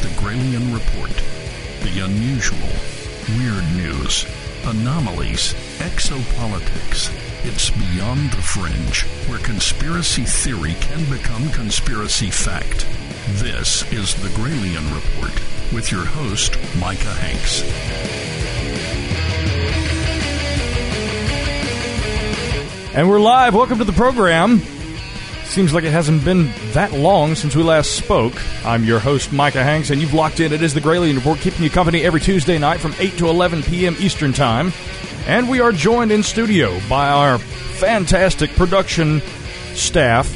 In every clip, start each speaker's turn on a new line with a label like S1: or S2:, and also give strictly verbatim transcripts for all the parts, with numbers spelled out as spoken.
S1: the Gralien Report. The unusual, weird news, anomalies, exopolitics. It's beyond the fringe, where conspiracy theory can become conspiracy fact. This is the Gralien Report with your host, Micah Hanks.
S2: And we're live. Welcome to the program. Seems like it hasn't been that long since we last spoke. I'm your host, Micah Hanks, and you've locked in. It is the Gralien Report, keeping you company every Tuesday night from eight to eleven p.m. Eastern Time. And we are joined in studio by our fantastic production staff.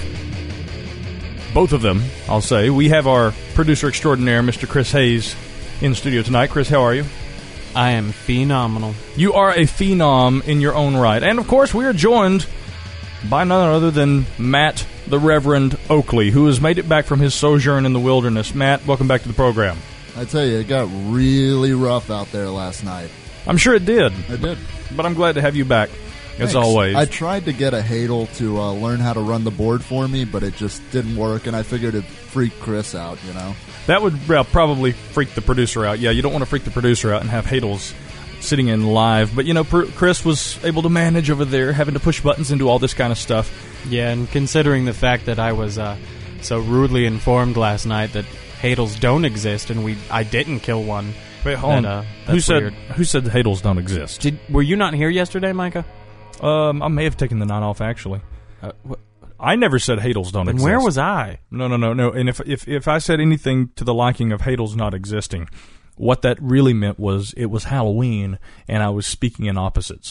S2: Both of them, I'll say. We have our producer extraordinaire, Mister Chris Hayes, in studio tonight. Chris, how are you?
S3: I am phenomenal.
S2: You are a phenom in your own right. And, of course, we are joined by none other than Matt the Reverend Oakley, who has made it back from his sojourn in the wilderness. Matt, welcome back to the program.
S4: I tell you, it got really rough out there last night.
S2: I'm sure it did.
S4: It did.
S2: But I'm glad to have you back, as
S4: Thanks.
S2: always.
S4: I tried to get a Hadel to uh, learn how to run the board for me, but it just didn't work, and I figured it'd freak Chris out, you know?
S2: That would well, probably freak the producer out. Yeah, you don't want to freak the producer out and have Hadels sitting in live. But, you know, Chris was able to manage over there, having to push buttons and do all this kind of stuff.
S3: Yeah, and considering the fact that I was uh, so rudely informed last night that Hadels don't exist and we I didn't kill one.
S2: Wait, hold
S3: that,
S2: on.
S3: Uh,
S2: who said
S3: weird.
S2: Who said the Hadels don't exist?
S3: Did, were you not here yesterday, Micah?
S2: Um, I may have taken the night off, actually.
S3: Uh, wh-
S2: I never said Hadels don't
S3: then
S2: exist.
S3: where was I?
S2: No, no, no, no. And if, if, if I said anything to the liking of Hadels not existing, what that really meant was it was Halloween, and I was speaking in opposites.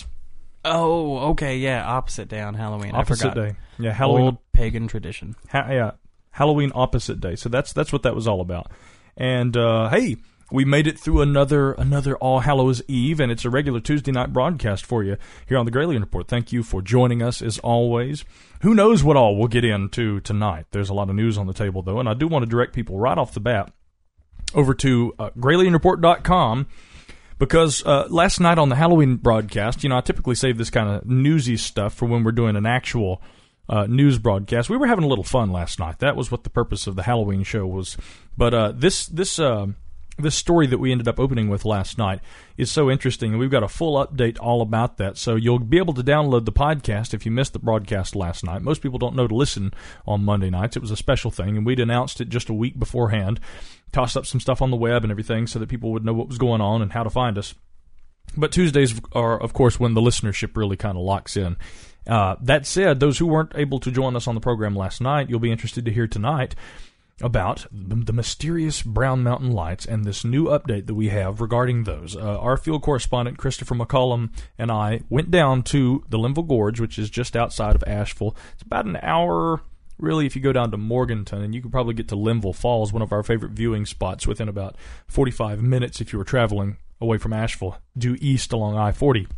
S3: Oh, okay, yeah, opposite day on Halloween.
S2: Opposite
S3: I forgot.
S2: day. Yeah, Halloween.
S3: Old pagan tradition.
S2: Ha- yeah, Halloween opposite day. So that's that's what that was all about. And, uh, hey, we made it through another another All Hallows Eve, and it's a regular Tuesday night broadcast for you here on the Gralien Report. Thank you for joining us, as always. Who knows what all we'll get into tonight. There's a lot of news on the table, though, and I do want to direct people right off the bat over to uh, Gralien Report dot com, because uh, last night on the Halloween broadcast, you know, I typically save this kind of newsy stuff for when we're doing an actual uh, news broadcast. We were having a little fun last night. That was what the purpose of the Halloween show was. But uh, this this uh, this story that we ended up opening with last night is so interesting, and we've got a full update all about that. So you'll be able to download the podcast if you missed the broadcast last night. Most people don't know to listen on Monday nights. It was a special thing, and we'd announced it just a week beforehand. Tossed up some stuff on the web and everything so that people would know what was going on and how to find us. But Tuesdays are, of course, when the listenership really kind of locks in. Uh, that said, those who weren't able to join us on the program last night, you'll be interested to hear tonight about the, the mysterious Brown Mountain Lights and this new update that we have regarding those. Uh, our field correspondent, Christopher McCollum, and I went down to the Linville Gorge, which is just outside of Asheville. It's about an hour... Really, if you go down to Morganton, and you can probably get to Linville Falls, one of our favorite viewing spots, within about forty-five minutes if you were traveling away from Asheville, due east along I forty.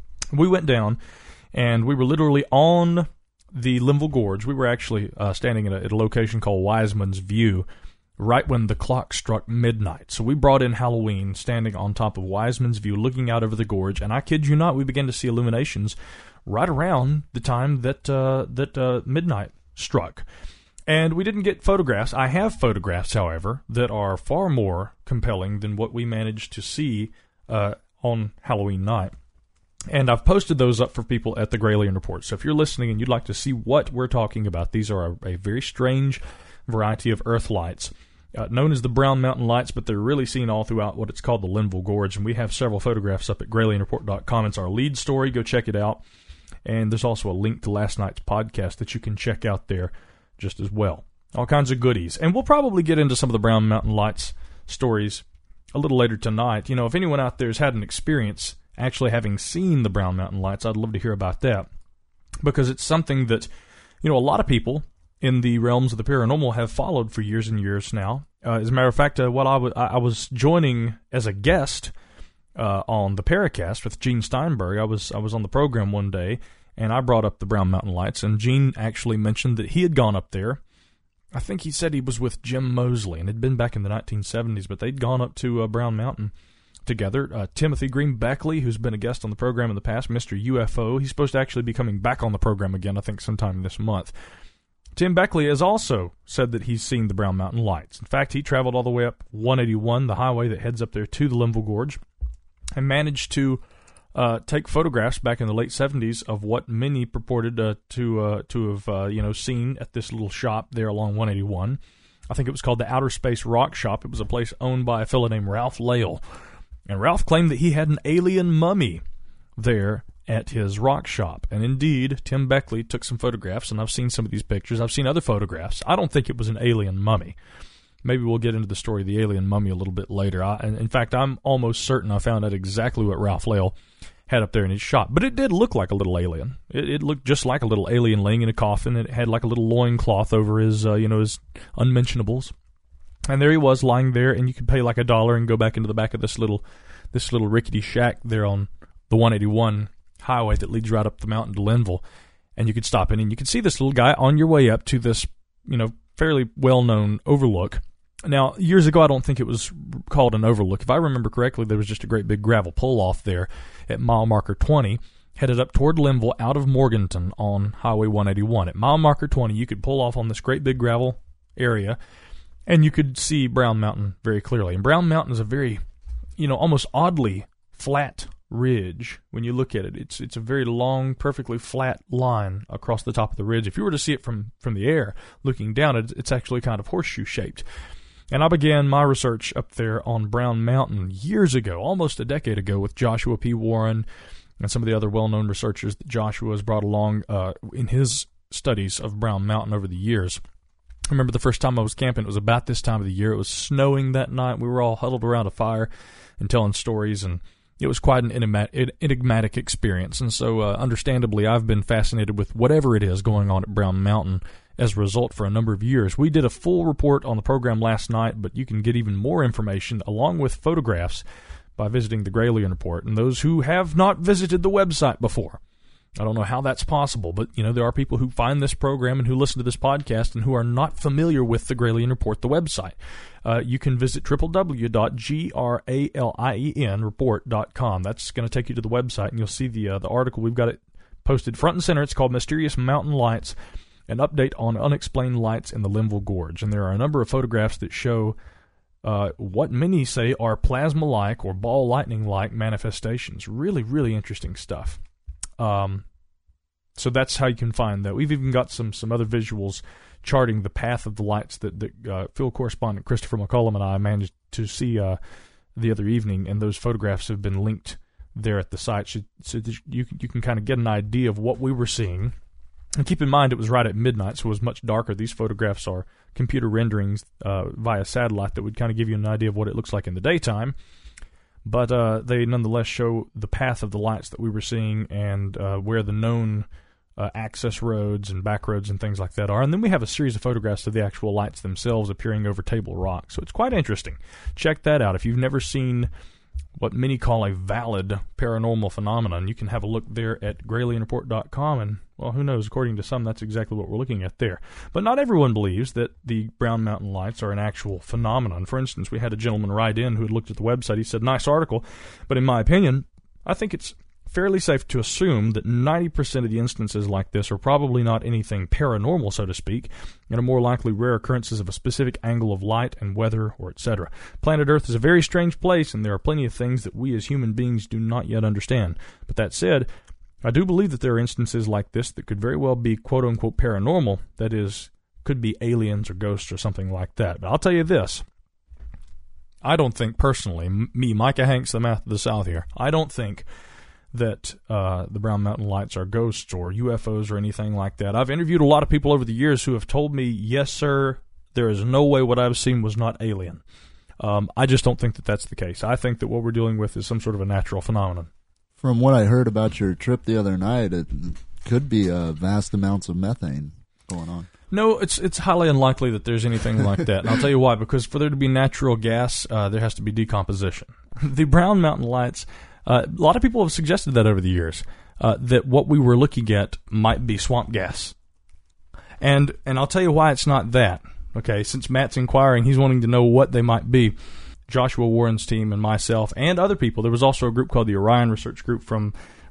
S2: We went down, and we were literally on the Linville Gorge. We were actually uh, standing at a, at a location called Wiseman's View, right when the clock struck midnight. So we brought in Halloween, standing on top of Wiseman's View, looking out over the gorge, and I kid you not, we began to see illuminations right around the time that uh, that uh, midnight struck. And we didn't get photographs. I have photographs, however, that are far more compelling than what we managed to see uh, on Halloween night. And I've posted those up for people at the Gralien Report. So if you're listening and you'd like to see what we're talking about, these are a, a very strange variety of earth lights, uh, known as the Brown Mountain Lights, but they're really seen all throughout what it's called the Linville Gorge. And we have several photographs up at Gralien Report dot com. It's our lead story. Go check it out. And there's also a link to last night's podcast that you can check out there just as well. All kinds of goodies. And we'll probably get into some of the Brown Mountain Lights stories a little later tonight. You know, if anyone out there has had an experience actually having seen the Brown Mountain Lights, I'd love to hear about that. Because it's something that, you know, a lot of people in the realms of the paranormal have followed for years and years now. Uh, as a matter of fact, uh, while I, w- I was joining as a guest Uh, on the Paracast with Gene Steinberg, I was I was on the program one day, and I brought up the Brown Mountain Lights, and Gene actually mentioned that he had gone up there. I think he said he was with Jim Mosley, and it had been back in the nineteen seventies, but they'd gone up to uh, Brown Mountain together. Uh, Timothy Green Beckley, who's been a guest on the program in the past, Mister U F O, he's supposed to actually be coming back on the program again, I think sometime this month. Tim Beckley has also said that he's seen the Brown Mountain Lights. In fact, he traveled all the way up one eighty-one, the highway that heads up there to the Linville Gorge, and managed to uh, take photographs back in the late seventies of what many purported uh, to uh, to have uh, you know seen at this little shop there along one eighty-one. I think it was called the Outer Space Rock Shop. It was a place owned by a fellow named Ralph Lale. And Ralph claimed that he had an alien mummy there at his rock shop. And indeed, Tim Beckley took some photographs, and I've seen some of these pictures. I've seen other photographs. I don't think it was an alien mummy. Maybe we'll get into the story of the alien mummy a little bit later. I, and in fact, I'm almost certain I found out exactly what Ralph Lale had up there in his shop. But it did look like a little alien. It, it looked just like a little alien laying in a coffin. It had like a little loincloth over his, uh, you know, his unmentionables. And there he was lying there, and you could pay like a dollar and go back into the back of this little, this little rickety shack there on the one eighty-one highway that leads right up the mountain to Linville, and you could stop in and you could see this little guy on your way up to this, you know, fairly well-known overlook. Now, years ago, I don't think it was called an overlook. If I remember correctly, there was just a great big gravel pull-off there at mile marker twenty, headed up toward Linville out of Morganton on Highway one eighty-one. At mile marker twenty, you could pull off on this great big gravel area, and you could see Brown Mountain very clearly. And Brown Mountain is a very, you know, almost oddly flat ridge. When you look at it, it's it's a very long, perfectly flat line across the top of the ridge. If you were to see it from from the air looking down, it's, it's actually kind of horseshoe shaped. And I began my research up there on Brown Mountain years ago, almost a decade ago, with Joshua P. Warren and some of the other well-known researchers that Joshua has brought along uh, in his studies of Brown Mountain over the years. I remember the first time I was camping, it was about this time of the year. It was snowing that night. We were all huddled around a fire and telling stories, and it was quite an enigmatic experience. And so, uh, understandably, I've been fascinated with whatever it is going on at Brown Mountain as a result for a number of years. We did a full report on the program last night, but you can get even more information along with photographs by visiting the Gralien Report. And those who have not visited the website before, I don't know how that's possible, but you know there are people who find this program and who listen to this podcast and who are not familiar with the Gralien Report, the website. Uh, you can visit w w w dot gralien report dot com. That's going to take you to the website, and you'll see the uh, the article. We've got it posted front and center. It's called Mysterious Mountain Lights, an update on unexplained lights in the Linville Gorge. And there are a number of photographs that show uh, what many say are plasma-like or ball lightning-like manifestations. Really, really interesting stuff. Um, so that's how you can find that. We've even got some some other visuals charting the path of the lights that, that uh, field correspondent Christopher McCollum and I managed to see uh, the other evening, and those photographs have been linked there at the site, so, so that you, you can kind of get an idea of what we were seeing. And keep in mind, it was right at midnight, so it was much darker. These photographs are computer renderings uh, via satellite that would kind of give you an idea of what it looks like in the daytime. But uh, they nonetheless show the path of the lights that we were seeing and uh, where the known uh, access roads and back roads and things like that are. And then we have a series of photographs of the actual lights themselves appearing over Table Rock. So it's quite interesting. Check that out. If you've never seen what many call a valid paranormal phenomenon, you can have a look there at gralien report dot com, and, well, who knows, according to some, that's exactly what we're looking at there. But not everyone believes that the Brown Mountain Lights are an actual phenomenon. For instance, we had a gentleman write in who had looked at the website. He said, nice article, but in my opinion, I think it's fairly safe to assume that ninety percent of the instances like this are probably not anything paranormal, so to speak, and are more likely rare occurrences of a specific angle of light and weather, or et cetera. Planet Earth is a very strange place, and there are plenty of things that we as human beings do not yet understand. But that said, I do believe that there are instances like this that could very well be quote-unquote paranormal, that is, could be aliens or ghosts or something like that. But I'll tell you this, I don't think personally, me, Micah Hanks, the Math of the South here, I don't think that uh, the Brown Mountain Lights are ghosts or U F Os or anything like that. I've interviewed a lot of people over the years who have told me, yes, sir, there is no way what I've seen was not alien. Um, I just don't think that that's the case. I think that what we're dealing with is some sort of a natural phenomenon.
S4: From what I heard about your trip the other night, it could be uh, vast amounts of methane going on.
S2: No, it's it's highly unlikely that there's anything like that. And I'll tell you why. Because for there to be natural gas, uh, there has to be decomposition. The Brown Mountain Lights, uh, a lot of people have suggested that over the years, uh, that what we were looking at might be swamp gas. And and I'll tell you why it's not that. Okay, since Matt's inquiring, he's wanting to know what they might be. Joshua Warren's team and myself and other people. There was also a group called the Orion Research Group from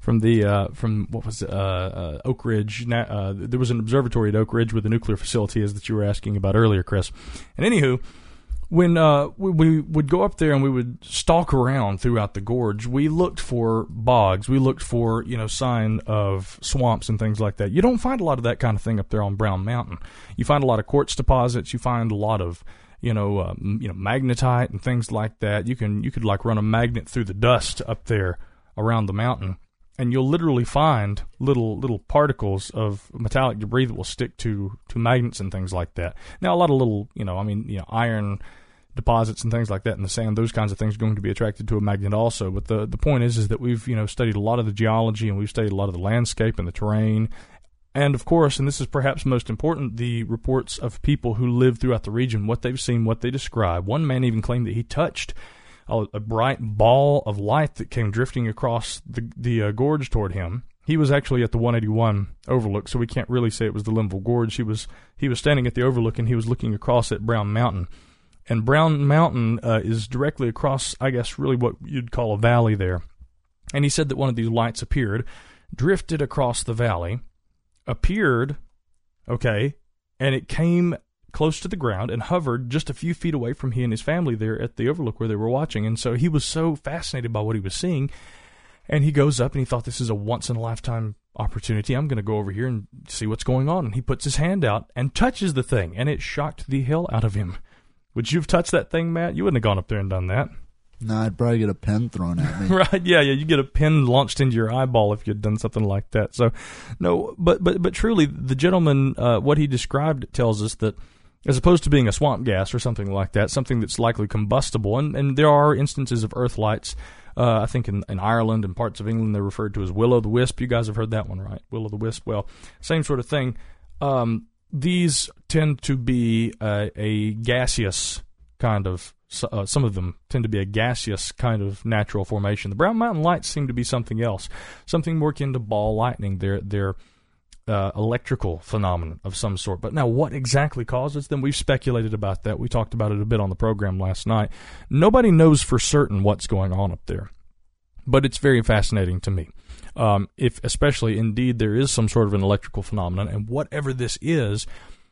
S2: from the uh, from what was it, uh, uh, Oak Ridge. Uh, there was an observatory at Oak Ridge where the nuclear facility is that you were asking about earlier, Chris. And anywho, when uh, we, we would go up there and we would stalk around throughout the gorge, we looked for bogs. We looked for, you know, sign of swamps and things like that. You don't find a lot of that kind of thing up there on Brown Mountain. You find a lot of quartz deposits. You find a lot of, you know, uh, you know, magnetite and things like that. You can you could like run a magnet through the dust up there around the mountain, and you'll literally find little little particles of metallic debris that will stick to, to magnets and things like that. Now, a lot of little, you know, I mean, you know, iron deposits and things like that in the sand, those kinds of things are going to be attracted to a magnet also. But the, the point is, is that we've, you know, studied a lot of the geology, and we've studied a lot of the landscape and the terrain. And, of course, and this is perhaps most important, the reports of people who live throughout the region, what they've seen, what they describe. One man even claimed that he touched a, a bright ball of light that came drifting across the, the uh, gorge toward him. He was actually at the one eighty-one overlook, so we can't really say it was the Linville Gorge. He was he was standing at the overlook, and he was looking across at Brown Mountain. And Brown Mountain uh, is directly across, I guess, really what you'd call a valley there. And he said that one of these lights appeared, drifted across the valley, appeared, okay, and it came close to the ground and hovered just a few feet away from he and his family there at the overlook where they were watching. And so he was so fascinated by what he was seeing, and he goes up and he thought, this is a once-in-a-lifetime opportunity. I'm going to go over here and see what's going on. And he puts his hand out and touches the thing, and it shocked the hell out of him. Would you have touched that thing, Matt? You wouldn't have gone up there and done that.
S4: No, I'd probably get a pen thrown at me.
S2: Right, yeah, yeah, you get a pin launched into your eyeball if you'd done something like that. So, no, but but but truly, the gentleman, uh, what he described tells us that as opposed to being a swamp gas or something like that, something that's likely combustible, and, and there are instances of earth lights, uh, I think in, in Ireland and parts of England they're referred to as will-o'-the-wisp. You guys have heard that one, right? Will-o'-the-wisp. Well, same sort of thing. Um, these tend to be uh, a gaseous kind of, uh, some of them tend to be a gaseous kind of natural formation. The Brown Mountain lights seem to be something else, something more akin to ball lightning. They're, they're uh, electrical phenomenon of some sort. But now what exactly causes them? We've speculated about that. We talked about it a bit on the program last night. Nobody knows for certain what's going on up there, but it's very fascinating to me. Um, if especially indeed there is some sort of an electrical phenomenon, and whatever this is,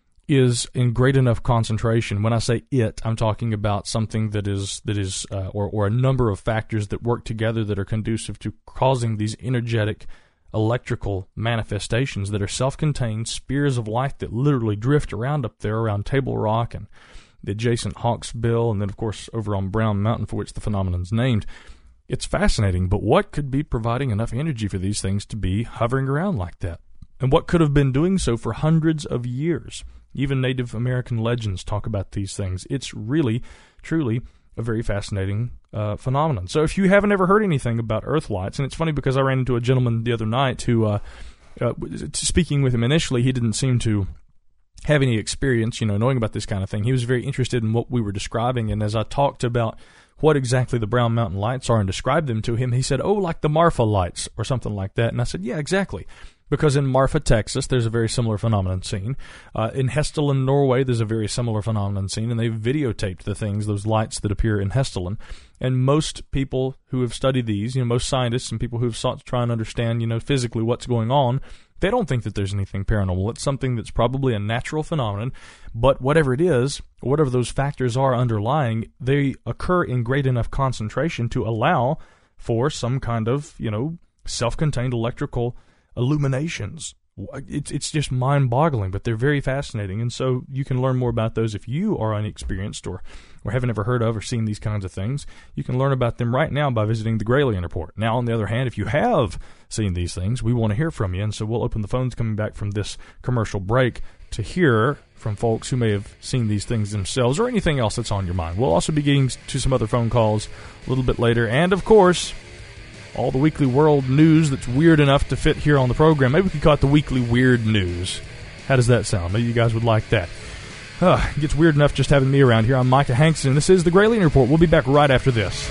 S2: is in great enough concentration. When I say it, I'm talking about something that is that is, uh, or or a number of factors that work together that are conducive to causing these energetic electrical manifestations that are self-contained spears of light that literally drift around up there around Table Rock and the adjacent Hawksbill, and then of course over on Brown Mountain, for which the phenomenon's named. It's fascinating, but what could be providing enough energy for these things to be hovering around like that? And what could have been doing so for hundreds of years? Even Native American legends talk about these things. It's really, truly a very fascinating uh, phenomenon. So if you haven't ever heard anything about earth lights, and it's funny because I ran into a gentleman the other night who, uh, uh, speaking with him initially, he didn't seem to have any experience, you know, knowing about this kind of thing. He was very interested in what we were describing, and as I talked about what exactly the Brown Mountain lights are and described them to him, he said, oh, like the Marfa lights or something like that. And I said, yeah, exactly. Because in Marfa, Texas, there's a very similar phenomenon seen. Uh, in Hessdalen, Norway, there's a very similar phenomenon seen, and they've videotaped the things, those lights that appear in Hessdalen. And most people who have studied these, you know, most scientists and people who have sought to try and understand, you know, physically what's going on, they don't think that there's anything paranormal. It's something that's probably a natural phenomenon, but whatever it is, whatever those factors are underlying, they occur in great enough concentration to allow for some kind of, you know, self-contained electrical illuminations. It's it's just mind-boggling, but they're very fascinating, and so you can learn more about those if you are unexperienced or, or haven't ever heard of or seen these kinds of things. You can learn about them right now by visiting the Gralien Report. Now, on the other hand, if you have seen these things, we want to hear from you, and so we'll open the phones coming back from this commercial break to hear from folks who may have seen these things themselves or anything else that's on your mind. We'll also be getting to some other phone calls a little bit later, and of course, all the weekly world news that's weird enough to fit here on the program. Maybe we could call it the weekly weird news. How does that sound? Maybe you guys would like that. Uh, it gets weird enough just having me around here. I'm Micah Hankson, and this is the Gralien Report. We'll be back right after this.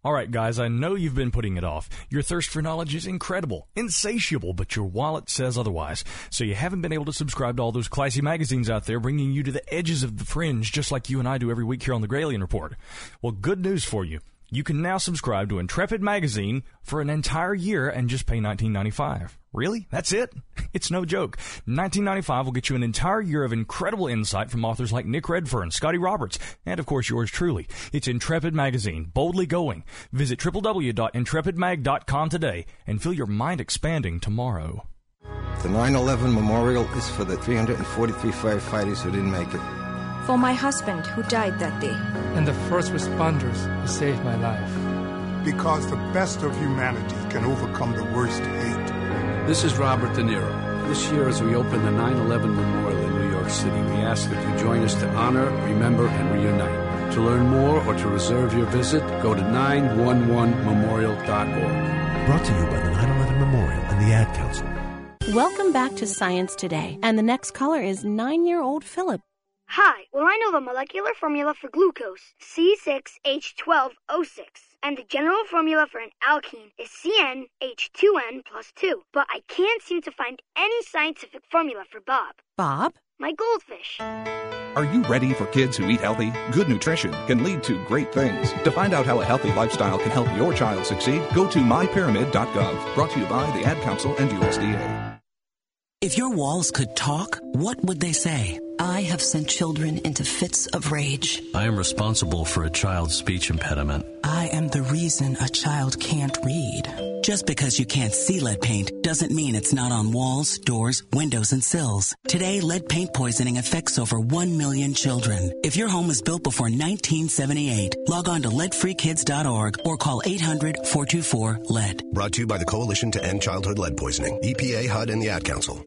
S2: All right, guys, I know you've been putting it off. Your thirst for knowledge is incredible, insatiable, but your wallet says otherwise. So you haven't been able to subscribe to all those classy magazines out there bringing you to the edges of the fringe just like you and I do every week here on the Gralien Report. Well, good news for you. You can now subscribe to Intrepid Magazine for an entire year and just pay nineteen ninety-five dollars. Really? That's it? It's no joke. nineteen ninety-five dollars will get you an entire year of incredible insight from authors like Nick Redfern, Scotty Roberts, and of course yours truly. It's Intrepid Magazine, boldly going. Visit w w w dot intrepid mag dot com today and feel your mind expanding tomorrow.
S5: The nine eleven memorial is for the three hundred forty-three firefighters who didn't make it.
S6: For my husband who died that day.
S7: And the first responders who saved my life.
S8: Because the best of humanity can overcome the worst hate.
S9: This is Robert De Niro. This year, as we open the nine eleven Memorial in New York City, we ask that you join us to honor, remember, and reunite. To learn more or to reserve your visit, go to nine one one memorial dot org.
S10: Brought to you by the nine eleven Memorial and the Ad Council.
S11: Welcome back to Science Today. And the next caller is nine-year-old Philip.
S12: Hi, well I know the molecular formula for glucose, C six H twelve O six, and the general formula for an alkene is C N H two N plus two, but I can't seem to find any scientific formula for Bob.
S11: Bob?
S12: My goldfish.
S13: Are you ready for kids who eat healthy? Good nutrition can lead to great things. To find out how a healthy lifestyle can help your child succeed, go to my pyramid dot gov, brought to you by the Ad Council and U S D A.
S14: If your walls could talk, what would they say? I have sent children into fits of rage.
S15: I am responsible for a child's speech impediment.
S14: I am the reason a child can't read. Just because you can't see lead paint doesn't mean it's not on walls, doors, windows, and sills. Today, lead paint poisoning affects over one million children. If your home was built before nineteen seventy-eight, log on to lead free kids dot org or call eight hundred, four two four, lead.
S16: Brought to you by the Coalition to End Childhood Lead Poisoning, E P A, H U D, and the Ad Council.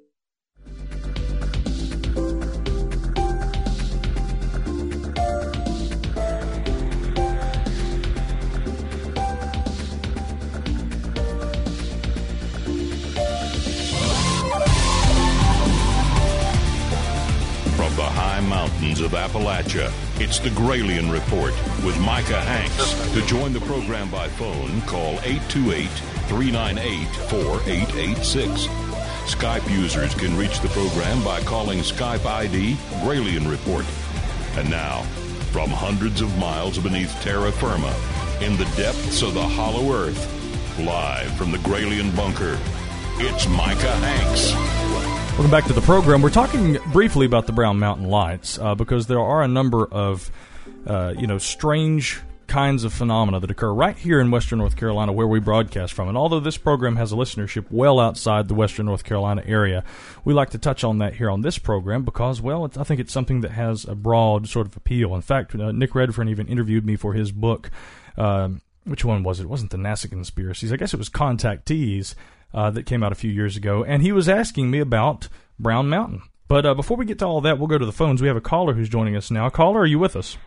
S1: From the high mountains of Appalachia, it's the Gralien Report with Micah Hanks. To join the program by phone, call eight two eight, three nine eight, four eight eight six. Skype users can reach the program by calling Skype I D Gralien Report. And now, from hundreds of miles beneath terra firma, in the depths of the hollow earth, live from the Gralien Bunker, it's Micah Hanks.
S2: Welcome back to the program. We're talking briefly about the Brown Mountain Lights uh, because there are a number of, uh, you know, strange kinds of phenomena that occur right here in Western North Carolina where we broadcast from. And although this program has a listenership well outside the Western North Carolina area, we like to touch on that here on this program because, well, it's, I think it's something that has a broad sort of appeal. In fact, uh, Nick Redfern even interviewed me for his book. Uh, which one was it? It wasn't the NASA Conspiracies. I guess it was Contactees. Uh, that came out a few years ago, and he was asking me about Brown Mountain. But uh, before we get to all that, we'll go to the phones. We have a caller who's joining us now. Caller, are you with us?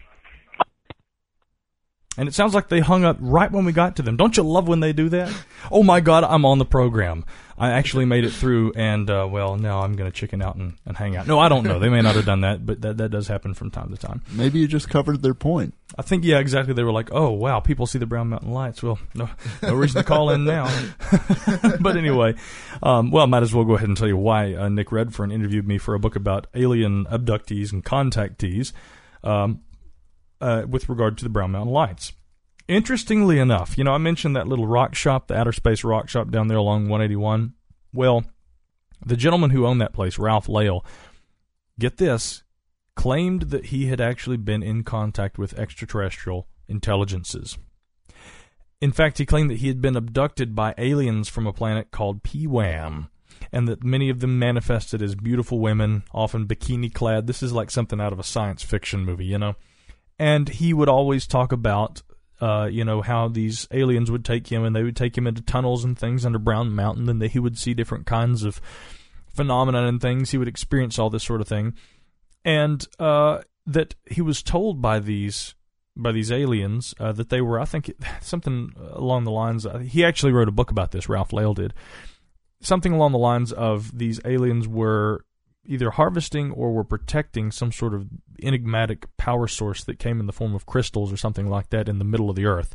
S2: And it sounds like they hung up right when we got to them. Don't you love when they do that? Oh, my God, I'm on the program. I actually made it through, and, uh, well, now I'm going to chicken out and, and hang out. No, I don't know. They may not have done that, but that, that does happen from time to time.
S4: Maybe you just covered their point.
S2: I think, yeah, exactly. They were like, oh, wow, people see the Brown Mountain Lights. Well, no, no reason to call in now. But anyway, um, well, I might as well go ahead and tell you why uh, Nick Redfern interviewed me for a book about alien abductees and contactees um, uh, with regard to the Brown Mountain Lights. Interestingly enough, you know, I mentioned that little rock shop, the Outer Space Rock Shop down there along one eighty-one. Well, the gentleman who owned that place, Ralph Lale, get this, claimed that he had actually been in contact with extraterrestrial intelligences. In fact, he claimed that he had been abducted by aliens from a planet called P WAM, and that many of them manifested as beautiful women, often bikini-clad. This is like something out of a science fiction movie, you know. And he would always talk about Uh, you know, how these aliens would take him, and they would take him into tunnels and things under Brown Mountain, and that he would see different kinds of phenomena and things. He would experience all this sort of thing. And uh, that he was told by these by these aliens uh, that they were, I think, something along the lines, uh, he actually wrote a book about this, Ralph Lale did, something along the lines of these aliens were either harvesting or were protecting some sort of enigmatic power source that came in the form of crystals or something like that in the middle of the earth.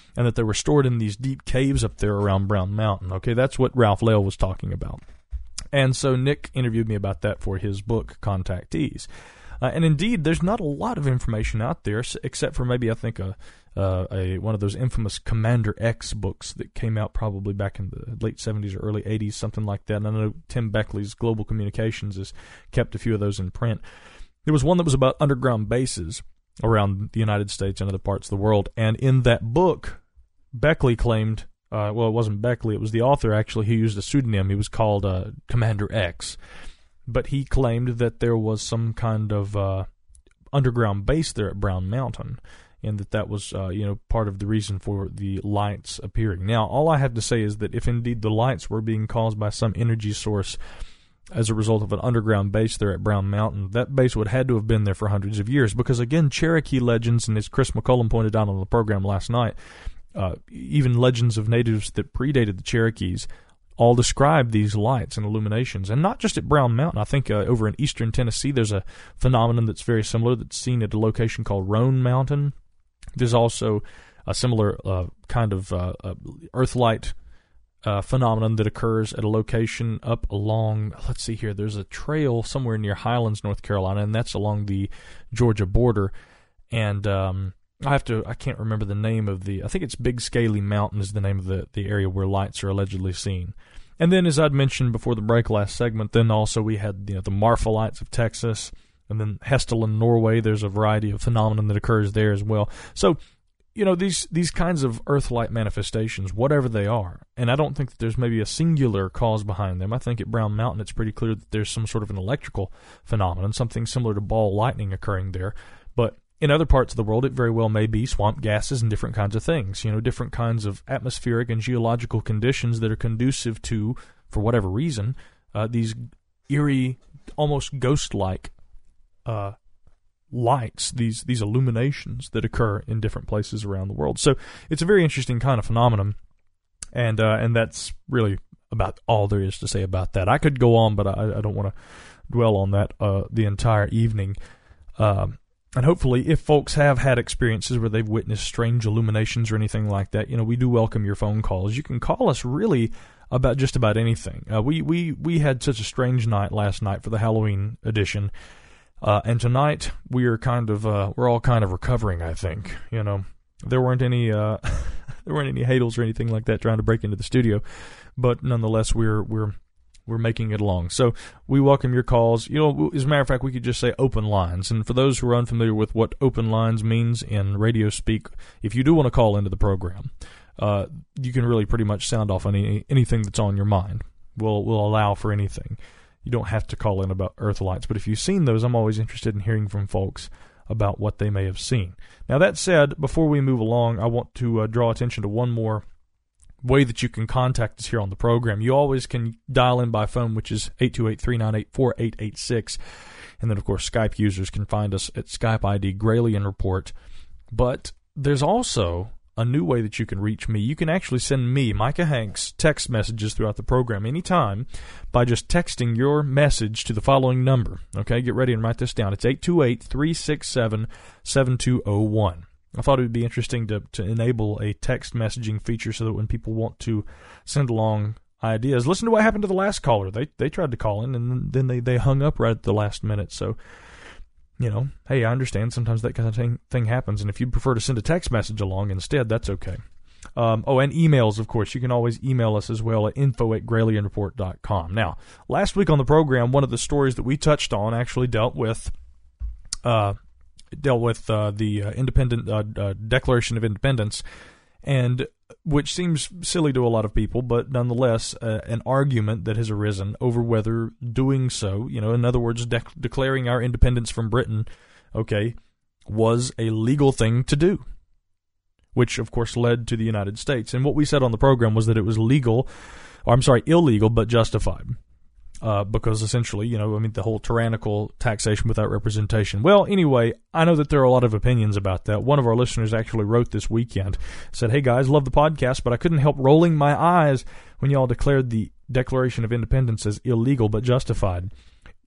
S2: and that they were stored in these deep caves up there around Brown Mountain. Okay, that's what Ralph Lale was talking about. And so Nick interviewed me about that for his book, Contactees. Uh, and indeed, there's not a lot of information out there, except for maybe, I think, a, uh, a one of those infamous Commander X books that came out probably back in the late seventies or early eighties, something like that. And I know Tim Beckley's Global Communications has kept a few of those in print. There was one that was about underground bases around the United States and other parts of the world. And in that book, Beckley claimed, uh, well, it wasn't Beckley, it was the author actually who used a pseudonym. He was called uh, Commander X. But he claimed that there was some kind of uh, underground base there at Brown Mountain, and that that was, uh, you know, part of the reason for the lights appearing. Now, all I have to say is that if indeed the lights were being caused by some energy source as a result of an underground base there at Brown Mountain, that base would have had to have been there for hundreds of years, because, again, Cherokee legends, and as Chris McCullum pointed out on the program last night, uh, even legends of natives that predated the Cherokees all describe these lights and illuminations, and not just at Brown Mountain. I think uh, over in eastern Tennessee there's a phenomenon that's very similar that's seen at a location called Roan Mountain. There's also a similar uh, kind of uh, uh, earthlight uh, phenomenon that occurs at a location up along, let's see here, there's a trail somewhere near Highlands, North Carolina, and that's along the Georgia border. And um, I have to, I can't remember the name of the, I think it's Big Scaly Mountain is the name of the, the area where lights are allegedly seen. And then, as I'd mentioned before the break last segment, then also we had, you know, the Marfa Lights of Texas, and then Hessdalen, Norway. There's a variety of phenomenon that occurs there as well. So, you know, these these kinds of earthlight manifestations, whatever they are, and I don't think that there's maybe a singular cause behind them. I think at Brown Mountain it's pretty clear that there's some sort of an electrical phenomenon, something similar to ball lightning occurring there. But in other parts of the world, it very well may be swamp gases and different kinds of things, you know, different kinds of atmospheric and geological conditions that are conducive to, for whatever reason, uh, these eerie, almost ghost-like uh, lights, these these illuminations that occur in different places around the world. So it's a very interesting kind of phenomenon, and uh, and that's really about all there is to say about that. I could go on, but I, I don't want to dwell on that uh, the entire evening. Um, And hopefully, if folks have had experiences where they've witnessed strange illuminations or anything like that, you know, we do welcome your phone calls. You can call us really about just about anything. Uh, we, we, we had such a strange night last night for the Halloween edition, uh, and tonight we are kind of uh, we're all kind of recovering. I think, you know, there weren't any uh, there weren't any Hadels or anything like that trying to break into the studio, but nonetheless, we're we're. We're making it along. So we welcome your calls. You know, as a matter of fact, we could just say open lines. And for those who are unfamiliar with what open lines means in radio speak, if you do want to call into the program, uh, you can really pretty much sound off any anything that's on your mind. We'll, we'll allow for anything. You don't have to call in about earth lights. But if you've seen those, I'm always interested in hearing from folks about what they may have seen. Now, that said, before we move along, I want to uh, draw attention to one more way that you can contact us here on the program. You always can dial in by phone, which is eight two eight, three nine eight, four eight eight six. And then, of course, Skype users can find us at Skype I D Gralien Report. But there's also a new way that you can reach me. You can actually send me, Micah Hanks, text messages throughout the program anytime by just texting your message to the following number. Okay, get ready and write this down. It's eight two eight, three six seven, seven two zero one. I thought it would be interesting to, to enable a text messaging feature so that when people want to send along ideas, listen to what happened to the last caller. They they tried to call in, and then they, they hung up right at the last minute. So, you know, hey, I understand sometimes that kind of thing, thing happens, and if you'd prefer to send a text message along instead, that's okay. Um, oh, and emails, of course. You can always email us as well at info at gralien report dot com. Now, last week on the program, one of the stories that we touched on actually dealt with uh, dealt with uh, the uh, independent uh, uh, Declaration of Independence, and which seems silly to a lot of people, but nonetheless uh, an argument that has arisen over whether doing so, you know, in other words, de- declaring our independence from Britain, okay, was a legal thing to do, which of course led to the United States. And what we said on the program was that it was legal, or I'm sorry, illegal, but justified. Uh, because essentially, you know, I mean, the whole tyrannical taxation without representation. Well, anyway, I know that there are a lot of opinions about that. One of our listeners actually wrote this weekend, said, "Hey guys, love the podcast, but I couldn't help rolling my eyes when y'all declared the Declaration of Independence as illegal but justified.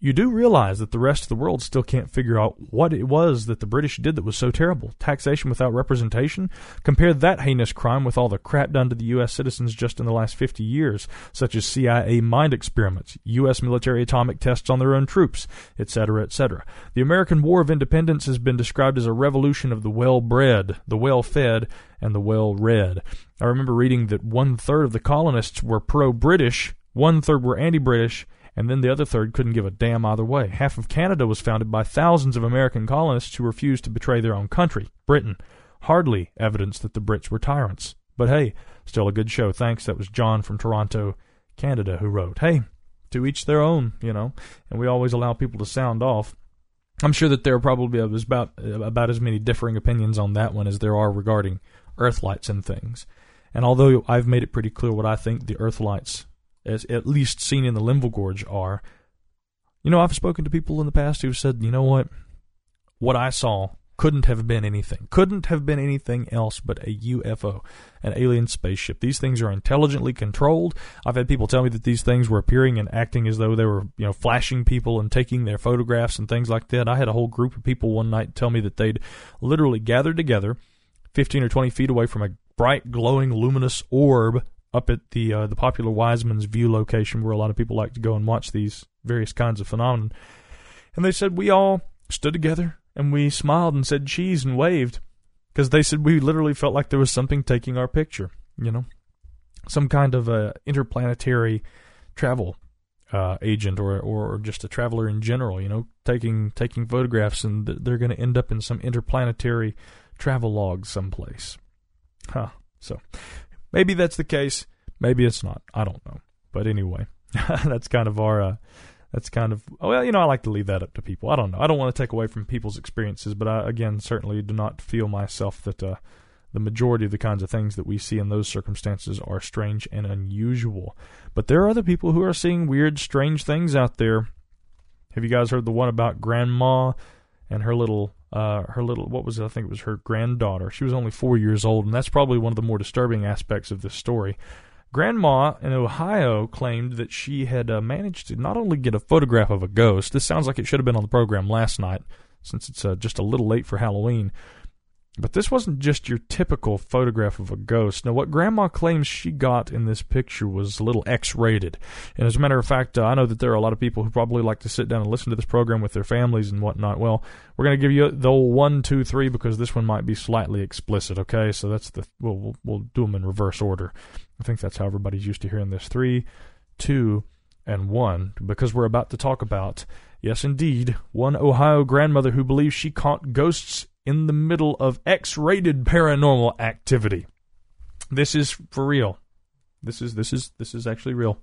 S2: you do realize that the rest of the world still can't figure out what it was that the British did that was so terrible. Taxation without representation? Compare that heinous crime with all the crap done to the U S citizens just in the last fifty years, such as C I A mind experiments, U S military atomic tests on their own troops, et cetera, et cetera. The American War of Independence has been described as a revolution of the well-bred, the well-fed, and the well-read. I remember reading that one-third of the colonists were pro-British, one-third were anti-British, and then the other third couldn't give a damn either way. Half of Canada was founded by thousands of American colonists who refused to betray their own country, Britain. Hardly evidence that the Brits were tyrants. But hey, still a good show. Thanks. That was John from Toronto, Canada, who wrote. Hey, to each their own, you know, and we always allow people to sound off. I'm sure that there probably was about, about as many differing opinions on that one as there are regarding Earthlights and things. And although I've made it pretty clear what I think the Earthlights, as at least seen in the Linville Gorge, are, you know, I've spoken to people in the past who've said, you know what, what I saw couldn't have been anything, couldn't have been anything else but a U F O, an alien spaceship. These things are intelligently controlled. I've had people tell me that these things were appearing and acting as though they were, you know, flashing people and taking their photographs and things like that. I had a whole group of people one night tell me that they'd literally gathered together fifteen or twenty feet away from a bright, glowing, luminous orb up at the uh, the popular Wiseman's View location where a lot of people like to go and watch these various kinds of phenomena. And they said we all stood together and we smiled and said cheese and waved because they said we literally felt like there was something taking our picture, you know, some kind of a interplanetary travel uh, agent or or just a traveler in general, you know, taking taking photographs, and they're going to end up in some interplanetary travel log someplace. Huh. So maybe that's the case. Maybe it's not. I don't know. But anyway, that's kind of our, uh, that's kind of, well, you know, I like to leave that up to people. I don't know. I don't want to take away from people's experiences, but I, again, certainly do not feel myself that uh, the majority of the kinds of things that we see in those circumstances are strange and unusual. But there are other people who are seeing weird, strange things out there. Have you guys heard the one about Grandma and her little... Uh, her little, what was it? I think it was her granddaughter. She was only four years old, and that's probably one of the more disturbing aspects of this story. Grandma in Ohio claimed that she had uh, managed to not only get a photograph of a ghost. This sounds like it should have been on the program last night, since it's uh, just a little late for Halloween. But this wasn't just your typical photograph of a ghost. Now, what Grandma claims she got in this picture was a little X-rated. And as a matter of fact, uh, I know that there are a lot of people who probably like to sit down and listen to this program with their families and whatnot. Well, we're going to give you the old one, two, three, because this one might be slightly explicit, okay? So that's the, we'll, we'll, we'll do them in reverse order. I think that's how everybody's used to hearing this. Three, two, and one, because we're about to talk about, yes, indeed, one Ohio grandmother who believes she caught ghosts in the middle of X-rated paranormal activity. This is for real. This is this is this is actually real.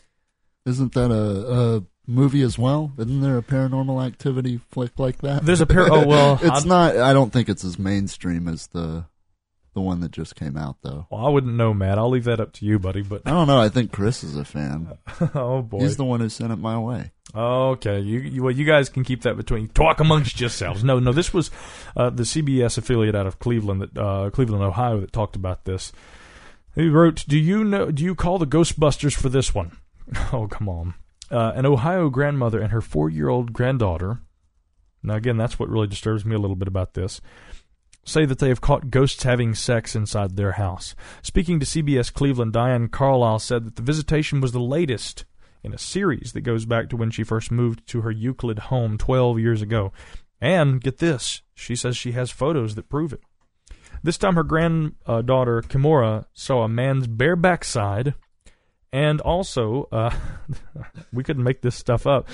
S4: Isn't that a, a movie as well? Isn't there a Paranormal Activity flick like that?
S2: There's a par- oh well,
S4: it's
S2: I'd,
S4: not. I don't think it's as mainstream as the the one that just came out, though.
S2: Well, I wouldn't know, Matt. I'll leave that up to you, buddy. But
S4: I don't know. I think Chris is a fan.
S2: Oh boy,
S4: he's the one who sent it my way.
S2: Okay, you, you well, you guys can keep that between talk amongst yourselves. No, no, this was uh, the C B S affiliate out of Cleveland, that uh, Cleveland, Ohio, that talked about this. He wrote, "Do you know? Do you call the Ghostbusters for this one?" Oh, come on! Uh, an Ohio grandmother and her four-year-old granddaughter. Now, again, that's what really disturbs me a little bit about this. Say that they have caught ghosts having sex inside their house. Speaking to C B S Cleveland, Diane Carlisle said that the visitation was the latest in a series that goes back to when she first moved to her Euclid home twelve years ago. And, get this, she says she has photos that prove it. This time her granddaughter, Kimura, saw a man's bare backside, and also, uh, we couldn't make this stuff up,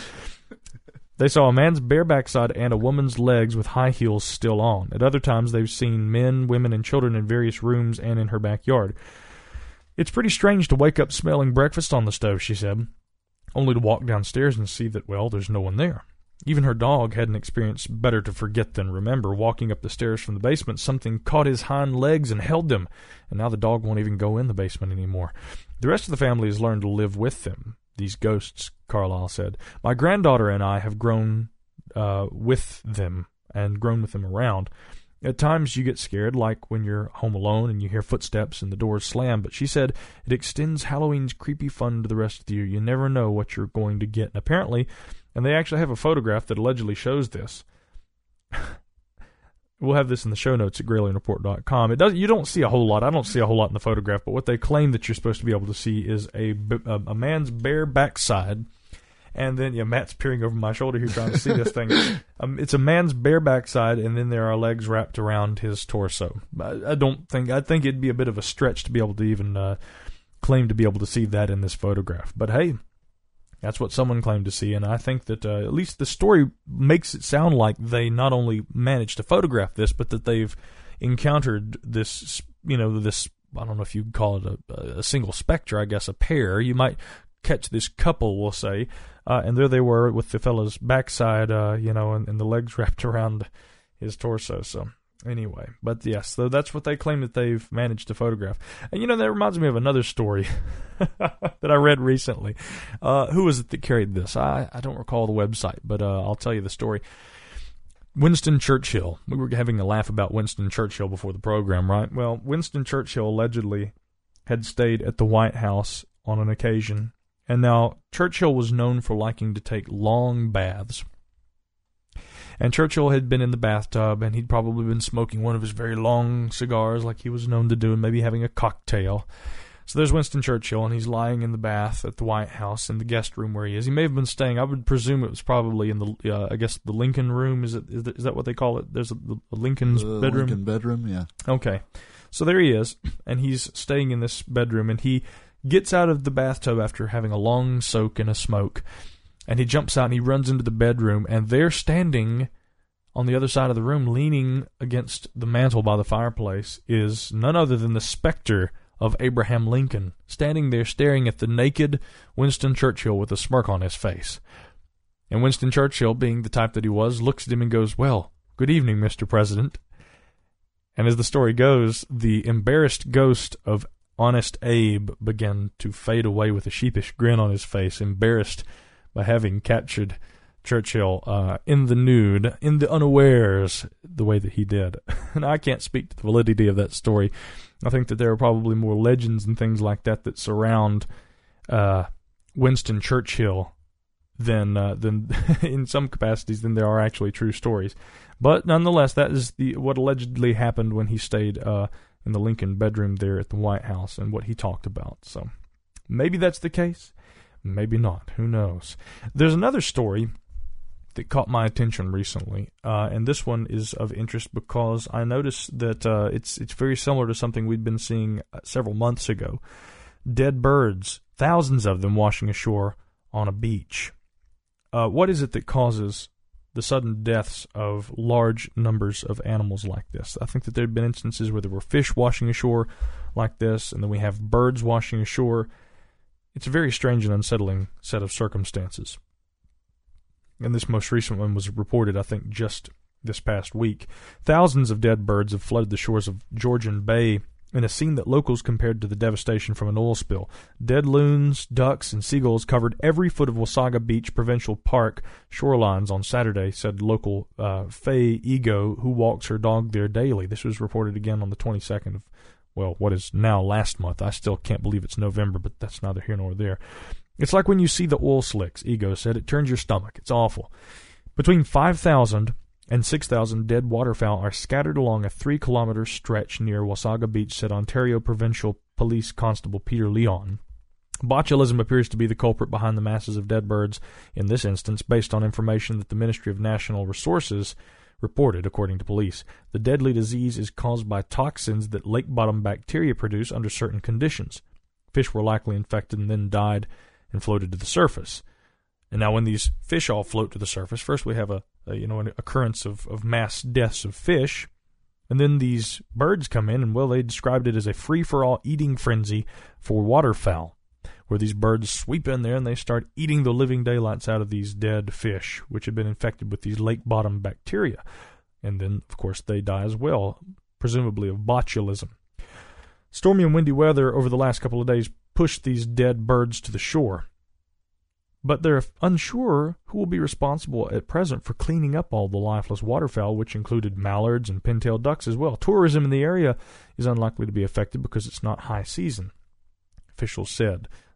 S2: they saw a man's bare backside and a woman's legs with high heels still on. At other times, they've seen men, women, and children in various rooms and in her backyard. It's pretty strange to wake up smelling breakfast on the stove, she said, only to walk downstairs and see that, well, there's no one there. Even her dog had an experience better to forget than remember. Walking up the stairs from the basement, something caught his hind legs and held them, and now the dog won't even go in the basement anymore. The rest of the family has learned to live with them, these ghosts, Carlisle said. My granddaughter and I have grown uh, with them and grown with them around. At times you get scared, like when you're home alone and you hear footsteps and the doors slam, but she said it extends Halloween's creepy fun to the rest of the year. You never know what you're going to get. And apparently, And they actually have a photograph that allegedly shows this. We'll have this in the show notes at Gralien Report dot com. It does. You don't see a whole lot. I don't see a whole lot in the photograph, but what they claim that you're supposed to be able to see is a, a, a man's bare backside. And then, yeah, Matt's peering over my shoulder here trying to see this thing. Um, it's a man's bare backside, and then there are legs wrapped around his torso. I, I don't think, I think it'd be a bit of a stretch to be able to even uh, claim to be able to see that in this photograph. But hey, that's what someone claimed to see, and I think that uh, at least the story makes it sound like they not only managed to photograph this, but that they've encountered this, you know, this, I don't know if you'd call it a, a single specter, I guess a pair. You might catch this couple, we'll say, uh, and there they were with the fellow's backside, uh, you know, and, and the legs wrapped around his torso, so... Anyway, but yes, so that's what they claim that they've managed to photograph. And, you know, that reminds me of another story that I read recently. Uh, who was it that carried this? I, I don't recall the website, but uh, I'll tell you the story. Winston Churchill. We were having a laugh about Winston Churchill before the program, right? Well, Winston Churchill allegedly had stayed at the White House on an occasion. And now, Churchill was known for liking to take long baths. And Churchill had been in the bathtub, and he'd probably been smoking one of his very long cigars like he was known to do, and maybe having a cocktail. So there's Winston Churchill, and he's lying in the bath at the White House in the guest room where he is. He may have been staying, I would presume it was probably in the, uh, I guess, the Lincoln room. Is it? Is that, is that what they call it? There's a, a Lincoln's
S4: the
S2: bedroom?
S4: Lincoln bedroom, yeah.
S2: Okay. So there he is, and he's staying in this bedroom, and he gets out of the bathtub after having a long soak and a smoke. And he jumps out and he runs into the bedroom, and there standing on the other side of the room, leaning against the mantel by the fireplace, is none other than the specter of Abraham Lincoln, standing there staring at the naked Winston Churchill with a smirk on his face. And Winston Churchill, being the type that he was, looks at him and goes, "Well, good evening, Mister President." And as the story goes, the embarrassed ghost of Honest Abe began to fade away with a sheepish grin on his face, embarrassed by having captured Churchill uh, in the nude, in the unawares, the way that he did. And I can't speak to the validity of that story. I think that there are probably more legends and things like that that surround uh, Winston Churchill than, uh, than in some capacities, than there are actually true stories. But nonetheless, that is the what allegedly happened when he stayed uh, in the Lincoln bedroom there at the White House, and what he talked about. So maybe that's the case. Maybe not. Who knows? There's another story that caught my attention recently, uh, and this one is of interest because I noticed that uh, it's it's very similar to something we'd been seeing several months ago. Dead birds, thousands of them washing ashore on a beach. Uh, what is it that causes the sudden deaths of large numbers of animals like this? I think that there have been instances where there were fish washing ashore like this, and then we have birds washing ashore. It's a very strange and unsettling set of circumstances. And this most recent one was reported, I think, just this past week. Thousands of dead birds have flooded the shores of Georgian Bay in a scene that locals compared to the devastation from an oil spill. Dead loons, ducks, and seagulls covered every foot of Wasaga Beach Provincial Park shorelines on Saturday, said local uh, Faye Ego, who walks her dog there daily. This was reported again on the twenty-second of well, what is now last month. I still can't believe it's November, but that's neither here nor there. It's like when you see the oil slicks, Ego said. It turns your stomach. It's awful. Between five thousand and six thousand dead waterfowl are scattered along a three-kilometer stretch near Wasaga Beach, said Ontario Provincial Police Constable Peter Leon. Botulism appears to be the culprit behind the masses of dead birds in this instance, based on information that the Ministry of Natural Resources reported, according to police. The deadly disease is caused by toxins that lake-bottom bacteria produce under certain conditions. Fish were likely infected and then died and floated to the surface. And now when these fish all float to the surface, first we have a, a you know an occurrence of, of mass deaths of fish, and then these birds come in, and well, they described it as a free-for-all eating frenzy for waterfowl, where these birds sweep in there and they start eating the living daylights out of these dead fish, which have been infected with these lake-bottom bacteria. And then, of course, they die as well, presumably of botulism. Stormy and windy weather over the last couple of days pushed these dead birds to the shore. But they're unsure who will be responsible at present for cleaning up all the lifeless waterfowl, which included mallards and pintail ducks as well. Tourism in the area is unlikely to be affected because it's not high season, officials said.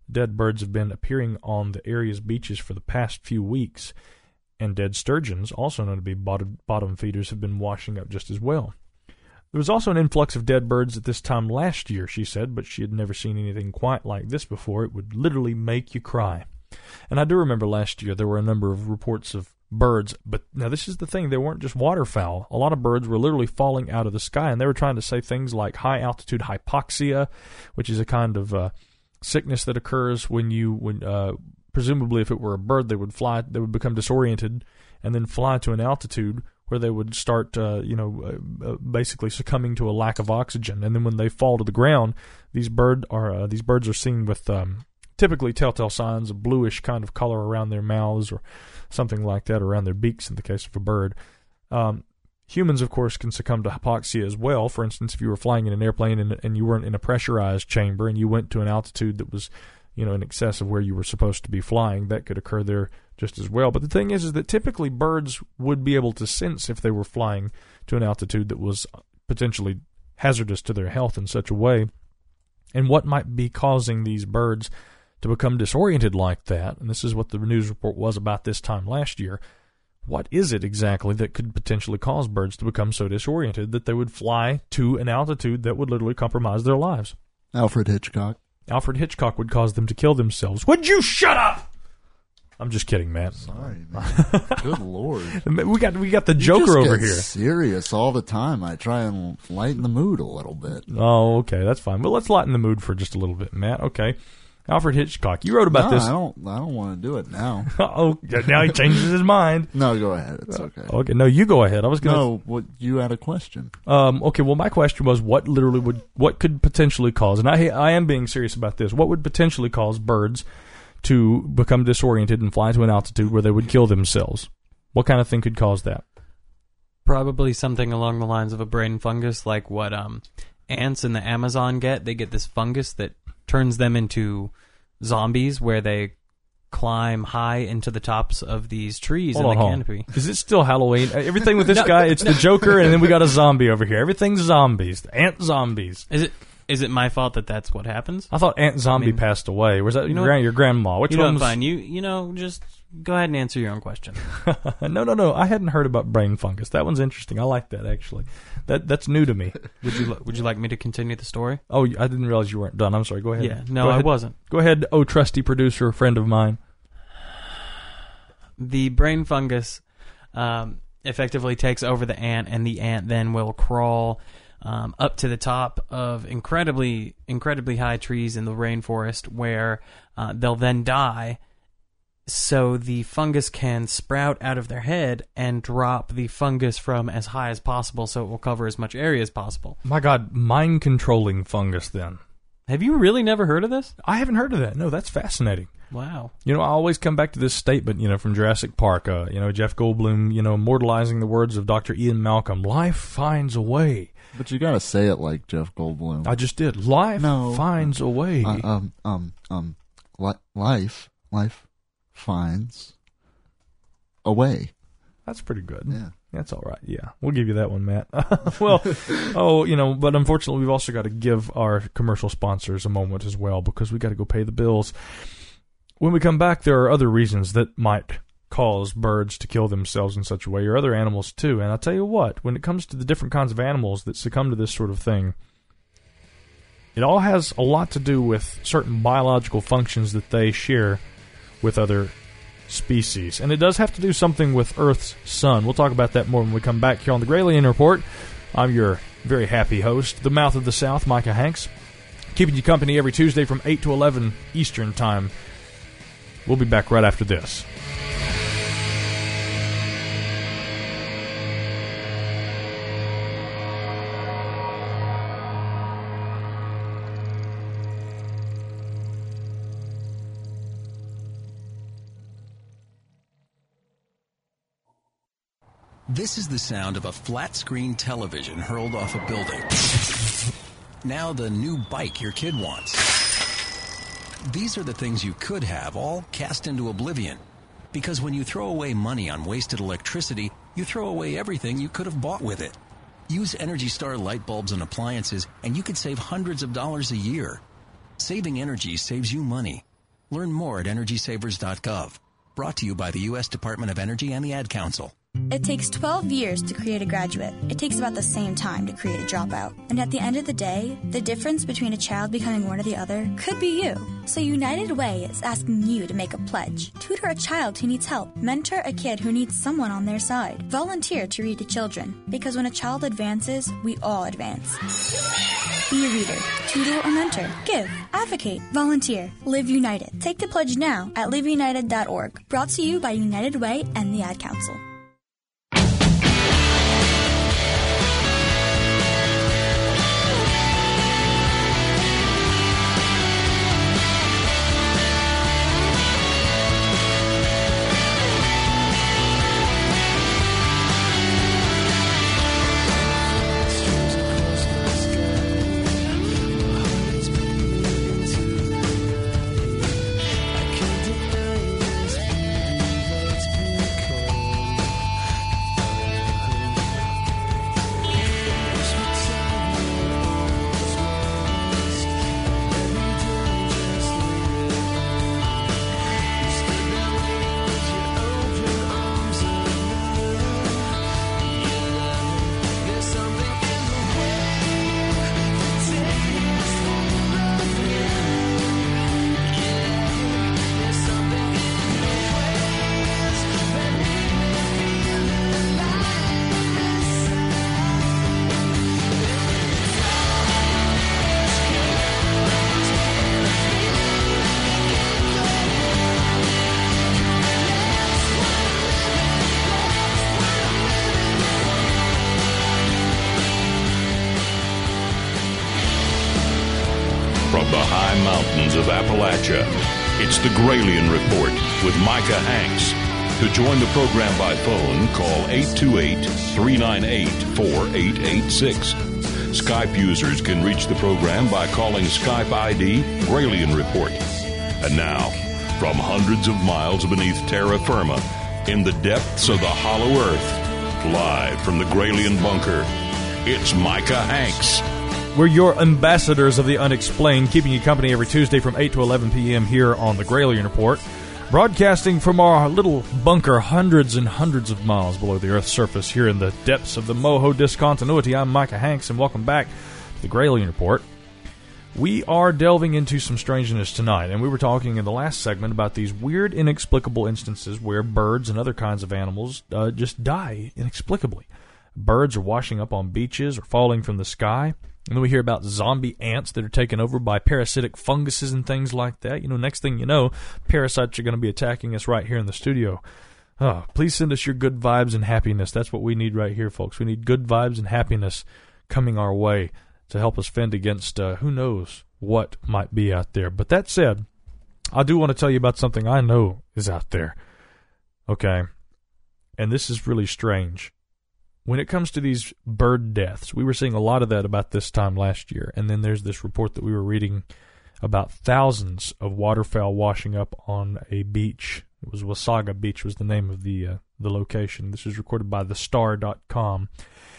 S2: Dead birds have been appearing on the area's beaches for the past few weeks, and dead sturgeons, also known to be bottom, bottom feeders, have been washing up just as well. There was also an influx of dead birds at this time last year, she said, but she had never seen anything quite like this before. It would literally make you cry. And I do remember last year there were a number of reports of birds, but now this is the thing, they weren't just waterfowl. A lot of birds were literally falling out of the sky, and they were trying to say things like high-altitude hypoxia, which is a kind of uh, sickness that occurs when you, when uh, presumably if it were a bird, they would fly, they would become disoriented and then fly to an altitude where they would start, uh, you know, uh, basically succumbing to a lack of oxygen. And then when they fall to the ground, these bird are uh, these birds are seen with um, typically telltale signs of bluish kind of color around their mouths or something like that, around their beaks in the case of a bird. Um, humans, of course, can succumb to hypoxia as well. For instance, if you were flying in an airplane and, and you weren't in a pressurized chamber and you went to an altitude that was, you know, in excess of where you were supposed to be flying, that could occur there just as well. But the thing is, is that typically birds would be able to sense if they were flying to an altitude that was potentially hazardous to their health in such a way. And what might be causing these birds to become disoriented like that, and this is what the news report was about this time last year, what is it exactly that could potentially cause birds to become so disoriented that they would fly to an altitude that would literally compromise their lives?
S4: Alfred Hitchcock.
S2: Alfred Hitchcock would cause them to kill themselves. Would you shut up? I'm just kidding, Matt.
S4: Sorry, man. Good Lord.
S2: We got we got the
S4: You
S2: Joker
S4: just
S2: over
S4: get
S2: here.
S4: Serious all the time. I try and lighten the mood a little bit.
S2: Oh, okay, that's fine. Well, let's lighten the mood for just a little bit, Matt. Okay. Alfred Hitchcock, you wrote about
S4: no,
S2: this.
S4: I don't. I don't want to do it now.
S2: Oh, now he changes his mind.
S4: No, go ahead. It's okay.
S2: Okay, no, you go ahead. I was going.
S4: No, what you had a question.
S2: Um. Okay. Well, my question was, what literally would, what could potentially cause, and I, I am being serious about this. What would potentially cause birds to become disoriented and fly to an altitude where they would kill themselves? What kind of thing could cause that?
S3: Probably something along the lines of a brain fungus, like what um ants in the Amazon get. They get this fungus that turns them into zombies, where they climb high into the tops of these trees
S2: Hold
S3: in
S2: on,
S3: the
S2: hold on.
S3: canopy.
S2: Is it still Halloween? Everything with this
S3: No,
S2: guy, it's
S3: no.
S2: the Joker, and then we got a zombie over here. Everything's zombies. Ant zombies.
S3: Is it is it my fault that that's what happens?
S2: I thought Aunt Zombie
S3: I mean,
S2: passed away. Was that
S3: you
S2: your,
S3: know
S2: gran-
S3: what?
S2: your grandma? Which
S3: you know
S2: one
S3: what,
S2: was...
S3: fine. You you know just go ahead and answer your own question.
S2: no, no, no. I hadn't heard about brain fungus. That one's interesting. I like that, actually. That That's new to me.
S3: Would you li- would you like me to continue the story?
S2: Oh, I didn't realize you weren't done. I'm sorry. Go ahead.
S3: Yeah, no,
S2: Go
S3: I
S2: ahead.
S3: wasn't.
S2: Go ahead, oh trusty producer, friend of mine.
S3: The brain fungus um, effectively takes over the ant, and the ant then will crawl um, up to the top of incredibly, incredibly high trees in the rainforest, where uh, they'll then die. So the fungus can sprout out of their head and drop the fungus from as high as possible, so it will cover as much area as possible.
S2: My God, mind-controlling fungus, then.
S3: Have you really never heard of this?
S2: I haven't heard of that. No, that's fascinating.
S3: Wow.
S2: You know, I always come back to this statement, you know, from Jurassic Park, uh, you know, Jeff Goldblum, you know, immortalizing the words of Doctor Ian Malcolm, life finds a way.
S4: But you gotta say it like Jeff Goldblum.
S2: I just did. Life
S4: no,
S2: finds a way.
S4: Uh, um, um, um, li- life, life finds a way.
S2: That's pretty good.
S4: Yeah.
S2: That's all right. Yeah. We'll give you that one, Matt. Well, oh, you know, but unfortunately we've also got to give our commercial sponsors a moment as well, because we got to go pay the bills. When we come back, there are other reasons that might cause birds to kill themselves in such a way, or other animals too. And I'll tell you what, when it comes to the different kinds of animals that succumb to this sort of thing, it all has a lot to do with certain biological functions that they share with other species. And it does have to do something with Earth's sun. We'll talk about that more when we come back here on the Gralien Report. I'm your very happy host, the Mouth of the South, Micah Hanks, keeping you company every Tuesday from eight to eleven Eastern Time. We'll be back right after this.
S17: This is the sound of a flat-screen television hurled off a building. Now the new bike your kid wants. These are the things you could have, all cast into oblivion. Because when you throw away money on wasted electricity, you throw away everything you could have bought with it. Use Energy Star light bulbs and appliances, and you could save hundreds of dollars a year. Saving energy saves you money. Learn more at energy savers dot gov. Brought to you by the U S Department of Energy and the Ad Council.
S18: It takes twelve years to create a graduate. It takes about the same time to create a dropout. And at the end of the day, the difference between a child becoming one or the other could be you. So United Way is asking you to make a pledge. Tutor a child who needs help. Mentor a kid who needs someone on their side. Volunteer to read to children. Because when a child advances, we all advance. Be a reader. Tutor or mentor. Give. Advocate. Volunteer. Live United. Take the pledge now at live united dot org. Brought to you by United Way and the Ad Council.
S19: Mountains of Appalachia. It's the Gralien Report with Micah Hanks. To join the program by phone, call eight two eight, three nine eight, four eight eight six. Skype users can reach the program by calling Skype I D Gralien Report. And now, from hundreds of miles beneath terra firma, in the depths of the hollow earth, live from the Gralien Bunker, it's Micah Hanks.
S2: We're your ambassadors of the unexplained, keeping you company every Tuesday from eight to eleven p.m. here on the Gralien Report, broadcasting from our little bunker hundreds and hundreds of miles below the Earth's surface here in the depths of the Moho Discontinuity. I'm Micah Hanks, and welcome back to the Gralien Report. We are delving into some strangeness tonight, and we were talking in the last segment about these weird, inexplicable instances where birds and other kinds of animals uh, just die inexplicably. Birds are washing up on beaches or falling from the sky. And then we hear about zombie ants that are taken over by parasitic funguses and things like that. You know, next thing you know, parasites are going to be attacking us right here in the studio. Oh, please send us your good vibes and happiness. That's what we need right here, folks. We need good vibes and happiness coming our way to help us fend against uh, who knows what might be out there. But that said, I do want to tell you about something I know is out there. Okay? And this is really strange. When it comes to these bird deaths, we were seeing a lot of that about this time last year. And then there's this report that we were reading about thousands of waterfowl washing up on a beach. It was Wasaga Beach was the name of the uh, the location. This was recorded by the star dot com.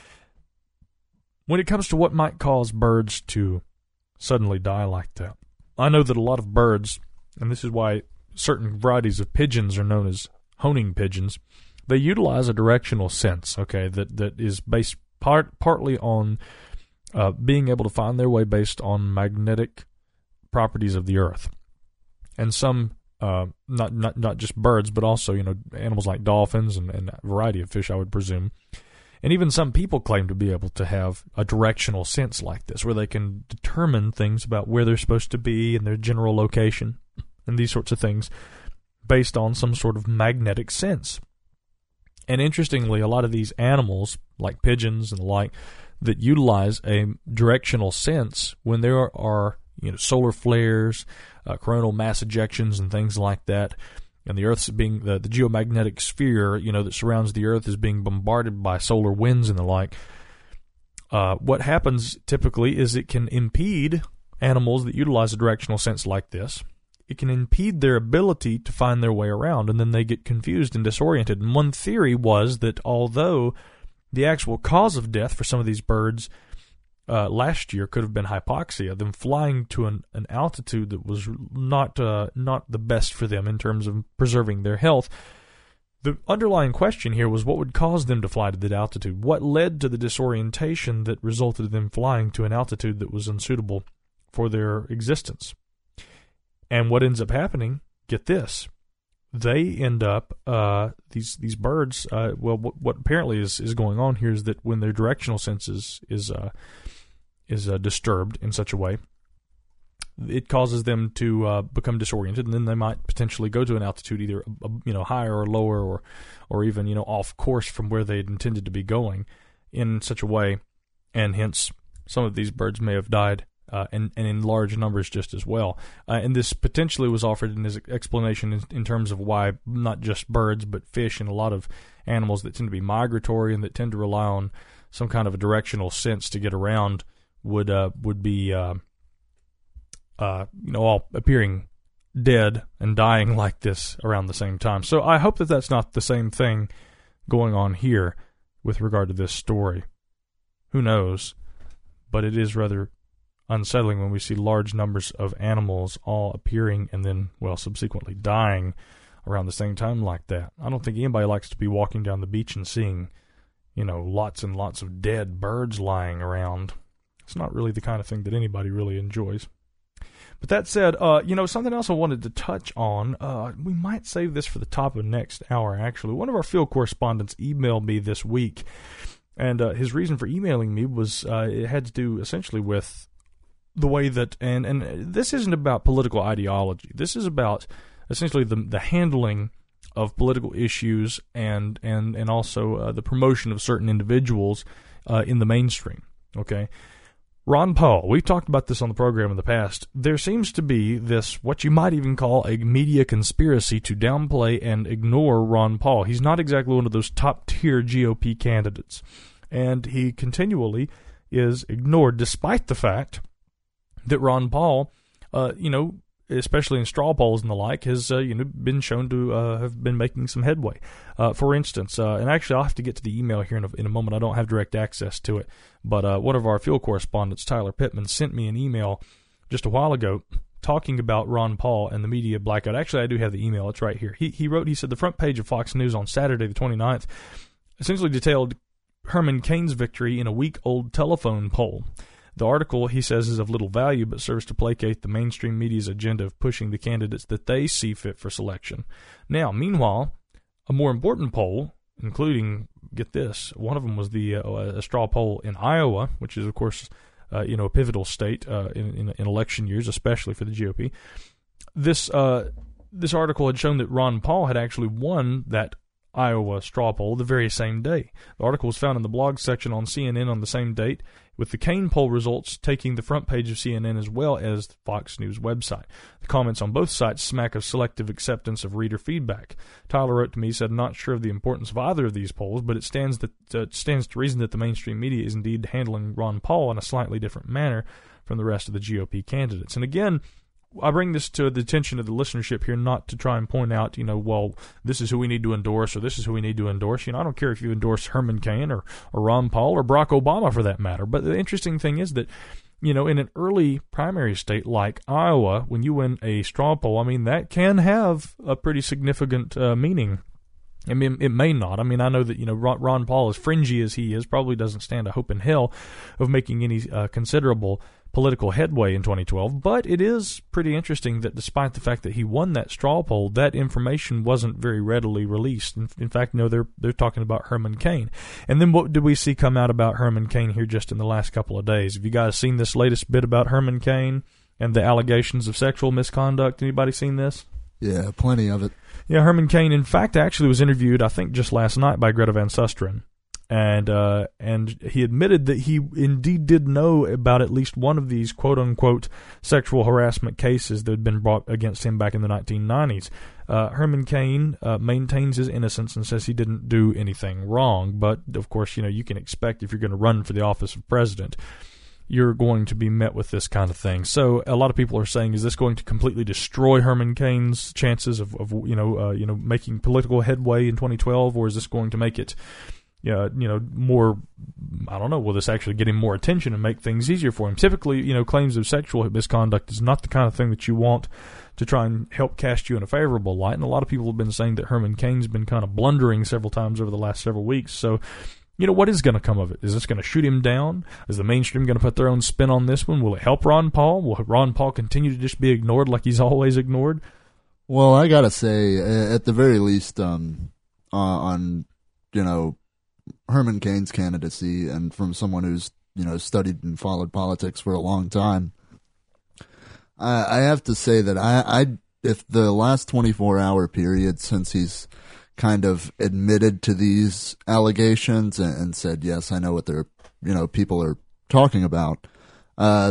S2: When it comes to what might cause birds to suddenly die like that, I know that a lot of birds, and this is why certain varieties of pigeons are known as honing pigeons, they utilize a directional sense, okay, that, that is based part, partly on uh, being able to find their way based on magnetic properties of the earth. And some, uh, not, not not just birds, but also, you know, animals like dolphins and, and a variety of fish, I would presume. And even some people claim to be able to have a directional sense like this, where they can determine things about where they're supposed to be and their general location and these sorts of things based on some sort of magnetic sense. And interestingly, a lot of these animals, like pigeons and the like, that utilize a directional sense when there are, you know, solar flares, uh, coronal mass ejections, and things like that, and the Earth's being the, the geomagnetic sphere, you know, that surrounds the Earth is being bombarded by solar winds and the like. Uh, what happens typically is it can impede animals that utilize a directional sense like this. It can impede their ability to find their way around, and then they get confused and disoriented. And one theory was that although the actual cause of death for some of these birds uh, last year could have been hypoxia, them flying to an, an altitude that was not uh, not the best for them in terms of preserving their health. The underlying question here was what would cause them to fly to that altitude? What led to the disorientation that resulted in them flying to an altitude that was unsuitable for their existence? And what ends up happening, get this, they end up, uh, these these birds, uh, well, what, what apparently is, is going on here is that when their directional sense is, is, uh, is uh, disturbed in such a way, it causes them to uh, become disoriented, and then they might potentially go to an altitude either uh, you know higher or lower, or or even you know off course from where they had intended to be going, in such a way, and hence some of these birds may have died, uh, and and in large numbers just as well. Uh, and this potentially was offered in his explanation in, in terms of why not just birds but fish and a lot of animals that tend to be migratory and that tend to rely on some kind of a directional sense to get around would uh, would be. Uh, Uh, you know, all appearing dead and dying like this around the same time. So I hope that that's not the same thing going on here with regard to this story. Who knows? But it is rather unsettling when we see large numbers of animals all appearing and then, well, subsequently dying around the same time like that. I don't think anybody likes to be walking down the beach and seeing, you know, lots and lots of dead birds lying around. It's not really the kind of thing that anybody really enjoys. But that said, uh, you know, something else I wanted to touch on, uh, we might save this for the top of next hour, actually. One of our field correspondents emailed me this week, and uh, his reason for emailing me was uh, it had to do essentially with the way that, and, and this isn't about political ideology. This is about essentially the, the handling of political issues and, and, and also uh, the promotion of certain individuals uh, in the mainstream, okay? Ron Paul, we've talked about this on the program in the past. There seems to be this, what you might even call a media conspiracy to downplay and ignore Ron Paul. He's not exactly one of those top-tier G O P candidates, and he continually is ignored, despite the fact that Ron Paul, uh, you know, especially in straw polls and the like, has uh, you know been shown to uh, have been making some headway. Uh, for instance, uh, and actually I'll have to get to the email here in a, in a moment. I don't have direct access to it, but uh, one of our field correspondents, Tyler Pittman, sent me an email just a while ago talking about Ron Paul and the media blackout. Actually, I do have the email. It's right here. He he wrote, he said, the front page of Fox News on Saturday the twenty-ninth essentially detailed Herman Cain's victory in a week-old telephone poll. The article, he says, is of little value, but serves to placate the mainstream media's agenda of pushing the candidates that they see fit for selection. Now, meanwhile, a more important poll, including, get this, one of them was the uh, a straw poll in Iowa, which is, of course, uh, you know, a pivotal state uh, in, in in election years, especially for the G O P. This uh, this article had shown that Ron Paul had actually won that Iowa straw poll the very same day. The article was found in the blog section on C N N on the same date, with the Cain poll results taking the front page of C N N as well as the Fox News website. The comments on both sites smack of selective acceptance of reader feedback. Tyler wrote to me, he said, not sure of the importance of either of these polls, but it stands, that, uh, it stands to reason that the mainstream media is indeed handling Ron Paul in a slightly different manner from the rest of the G O P candidates. And again, I bring this to the attention of the listenership here, not to try and point out, you know, well, this is who we need to endorse or this is who we need to endorse. You know, I don't care if you endorse Herman Cain or, or Ron Paul or Barack Obama for that matter. But the interesting thing is that, you know, in an early primary state like Iowa, when you win a straw poll, I mean, that can have a pretty significant uh, meaning. I mean, it may not. I mean, I know that, you know, Ron Paul, as fringy as he is, probably doesn't stand a hope in hell of making any uh, considerable political headway in twenty twelve, but it is pretty interesting that despite the fact that he won that straw poll, that information wasn't very readily released. In, in fact, no, they're they're talking about Herman Cain. And then what did we see come out about Herman Cain here just in the last couple of days? Have you guys seen this latest bit about Herman Cain and the allegations of sexual misconduct? Anybody seen this?
S4: Yeah, plenty of it.
S2: Yeah, Herman Cain, in fact, actually was interviewed, I think, just last night by Greta Van Susteren. And uh, and he admitted that he indeed did know about at least one of these quote-unquote sexual harassment cases that had been brought against him back in the nineteen nineties. Uh, Herman Cain uh, maintains his innocence and says he didn't do anything wrong. But, of course, you know, you can expect if you're going to run for the office of president, you're going to be met with this kind of thing. So a lot of people are saying, is this going to completely destroy Herman Cain's chances of, of you know, uh, you know, making political headway in twenty twelve, or is this going to make it uh, you know, more, I don't know, will this actually get him more attention and make things easier for him? Typically, you know, claims of sexual misconduct is not the kind of thing that you want to try and help cast you in a favorable light. And a lot of people have been saying that Herman Cain's been kind of blundering several times over the last several weeks. So, you know, what is going to come of it? Is this going to shoot him down? Is the mainstream going to put their own spin on this one? Will it help Ron Paul? Will Ron Paul continue to just be ignored like he's always ignored?
S4: Well, I got to say, at the very least, um, uh, on, you know, Herman Cain's candidacy, and from someone who's, you know, studied and followed politics for a long time, I, I have to say that I, I, if the last twenty-four hour period since he's kind of admitted to these allegations and, and said, yes, I know what they're, you know, people are talking about, uh,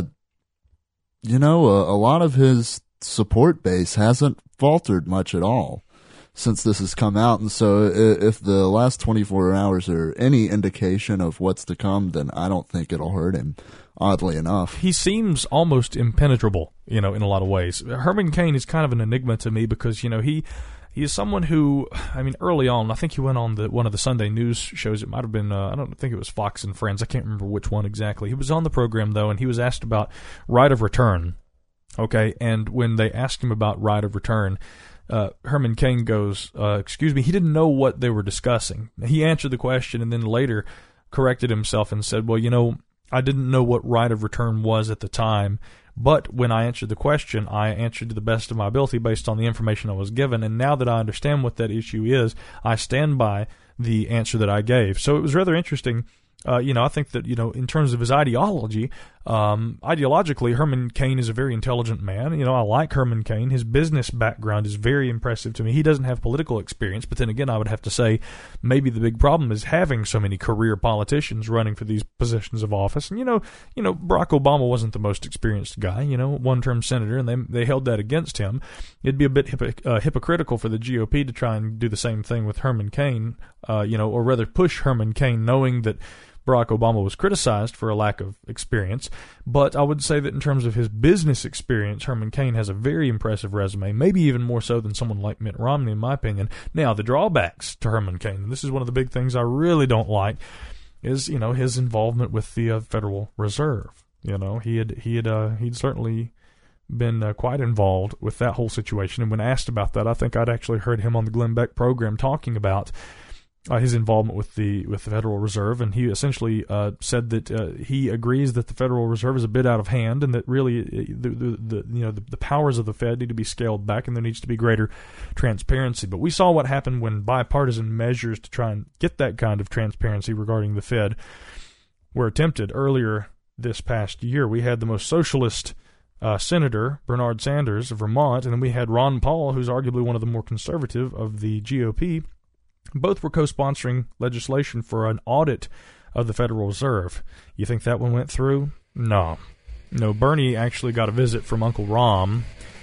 S4: you know, a, a lot of his support base hasn't faltered much at all since this has come out. And so if the last twenty-four hours are any indication of what's to come, then I don't think it'll hurt him, oddly enough.
S2: He seems almost impenetrable, you know, in a lot of ways. Herman Cain is kind of an enigma to me because, you know, he he is someone who, I mean, early on, I think he went on the one of the Sunday news shows. It might have been, uh, I don't think it was Fox and Friends. I can't remember which one exactly. He was on the program, though, and he was asked about right of return. Okay, and when they asked him about right of return, uh, Herman Cain goes, uh, excuse me, he didn't know what they were discussing. He answered the question and then later corrected himself and said, well, you know, I didn't know what right of return was at the time, but when I answered the question, I answered to the best of my ability based on the information I was given, and now that I understand what that issue is, I stand by the answer that I gave. So it was rather interesting. Uh, you know, I think that, you know, in terms of his ideology, um, ideologically, Herman Cain is a very intelligent man. You know, I like Herman Cain. His business background is very impressive to me. He doesn't have political experience, but then again, I would have to say maybe the big problem is having so many career politicians running for these positions of office. And, you know, you know, Barack Obama wasn't the most experienced guy, you know, one-term senator, and they they held that against him. It'd be a bit hypo, uh, hypocritical for the G O P to try and do the same thing with Herman Cain, uh, you know, or rather push Herman Cain knowing that Barack Obama was criticized for a lack of experience, but I would say that in terms of his business experience, Herman Cain has a very impressive resume, maybe even more so than someone like Mitt Romney, in my opinion. Now, the drawbacks to Herman Cain, and this is one of the big things I really don't like, is, you know, his involvement with the uh, Federal Reserve. You know, he had he had uh, he'd certainly been uh, quite involved with that whole situation, and when asked about that, I think I'd actually heard him on the Glenn Beck program talking about Uh, his involvement with the with the Federal Reserve, and he essentially uh, said that uh, he agrees that the Federal Reserve is a bit out of hand, and that really the, the, the you know the, the powers of the Fed need to be scaled back, and there needs to be greater transparency. But we saw what happened when bipartisan measures to try and get that kind of transparency regarding the Fed were attempted earlier this past year. We had the most socialist uh, senator, Bernard Sanders of Vermont, and then we had Ron Paul, who's arguably one of the more conservative of the G O P. Both were co-sponsoring legislation for an audit of the Federal Reserve. You think that one went through? No. No, Bernie actually got a visit from Uncle Rom,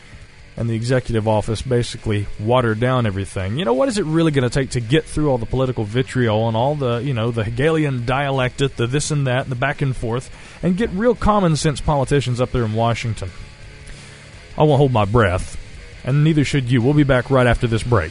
S2: and the executive office basically watered down everything. You know, what is it really going to take to get through all the political vitriol and all the, you know, the Hegelian dialectic, the this and that, and the back and forth, and get real common sense politicians up there in Washington? I won't hold my breath, and neither should you. We'll be back right after this break.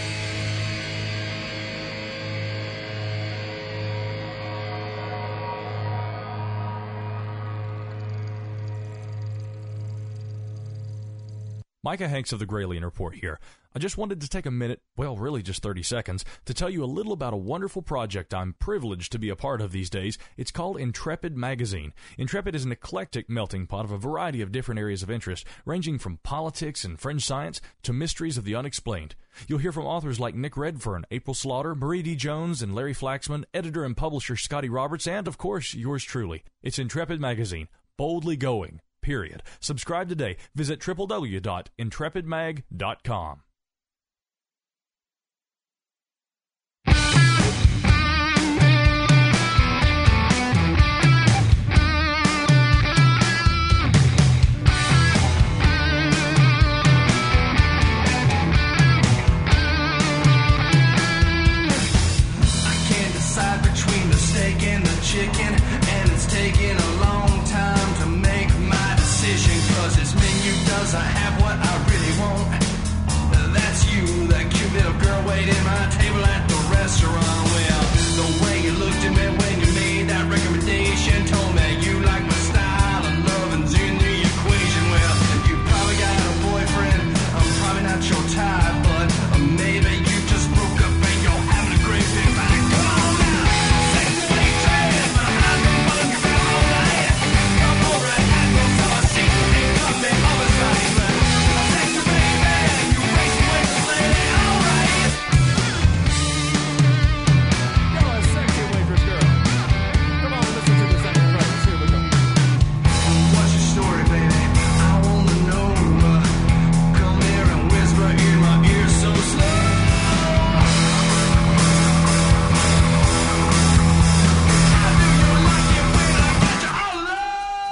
S2: Micah Hanks of the Gralien Report here. I just wanted to take a minute, well, really just thirty seconds, to tell you a little about a wonderful project I'm privileged to be a part of these days. It's called Intrepid Magazine. Intrepid is an eclectic melting pot of a variety of different areas of interest, ranging from politics and fringe science to mysteries of the unexplained. You'll hear from authors like Nick Redfern, April Slaughter, Marie D. Jones, and Larry Flaxman, editor and publisher Scotty Roberts, and, of course, yours truly. It's Intrepid Magazine. Boldly going. Period. Subscribe today. Visit w w w dot intrepid mag dot com.
S20: Chicken, and it's taking a long time to make my decision, cause this menu doesn't have what I really want. That's you, that cute little girl waiting my table at the restaurant. Well, the way mentioned me when you made that recommendation. Told me you like my style and loving's in the equation. Well, you probably got a boyfriend. I'm probably not your type, but uh, maybe you just broke up and you're having a great big fight. Come on now, sex and waitress, but I'm the one you feel all night. Come over and have no color seat and cut me oversized. But sex and baby, you race the waitress lady, all right.
S2: You're a sexy waitress girl. Come on, listen to this second phrase. Here we go.
S20: What's your story, baby? I wanna know. Uh, come here and whisper in my ear so slow. How do you like it when I got you all alone?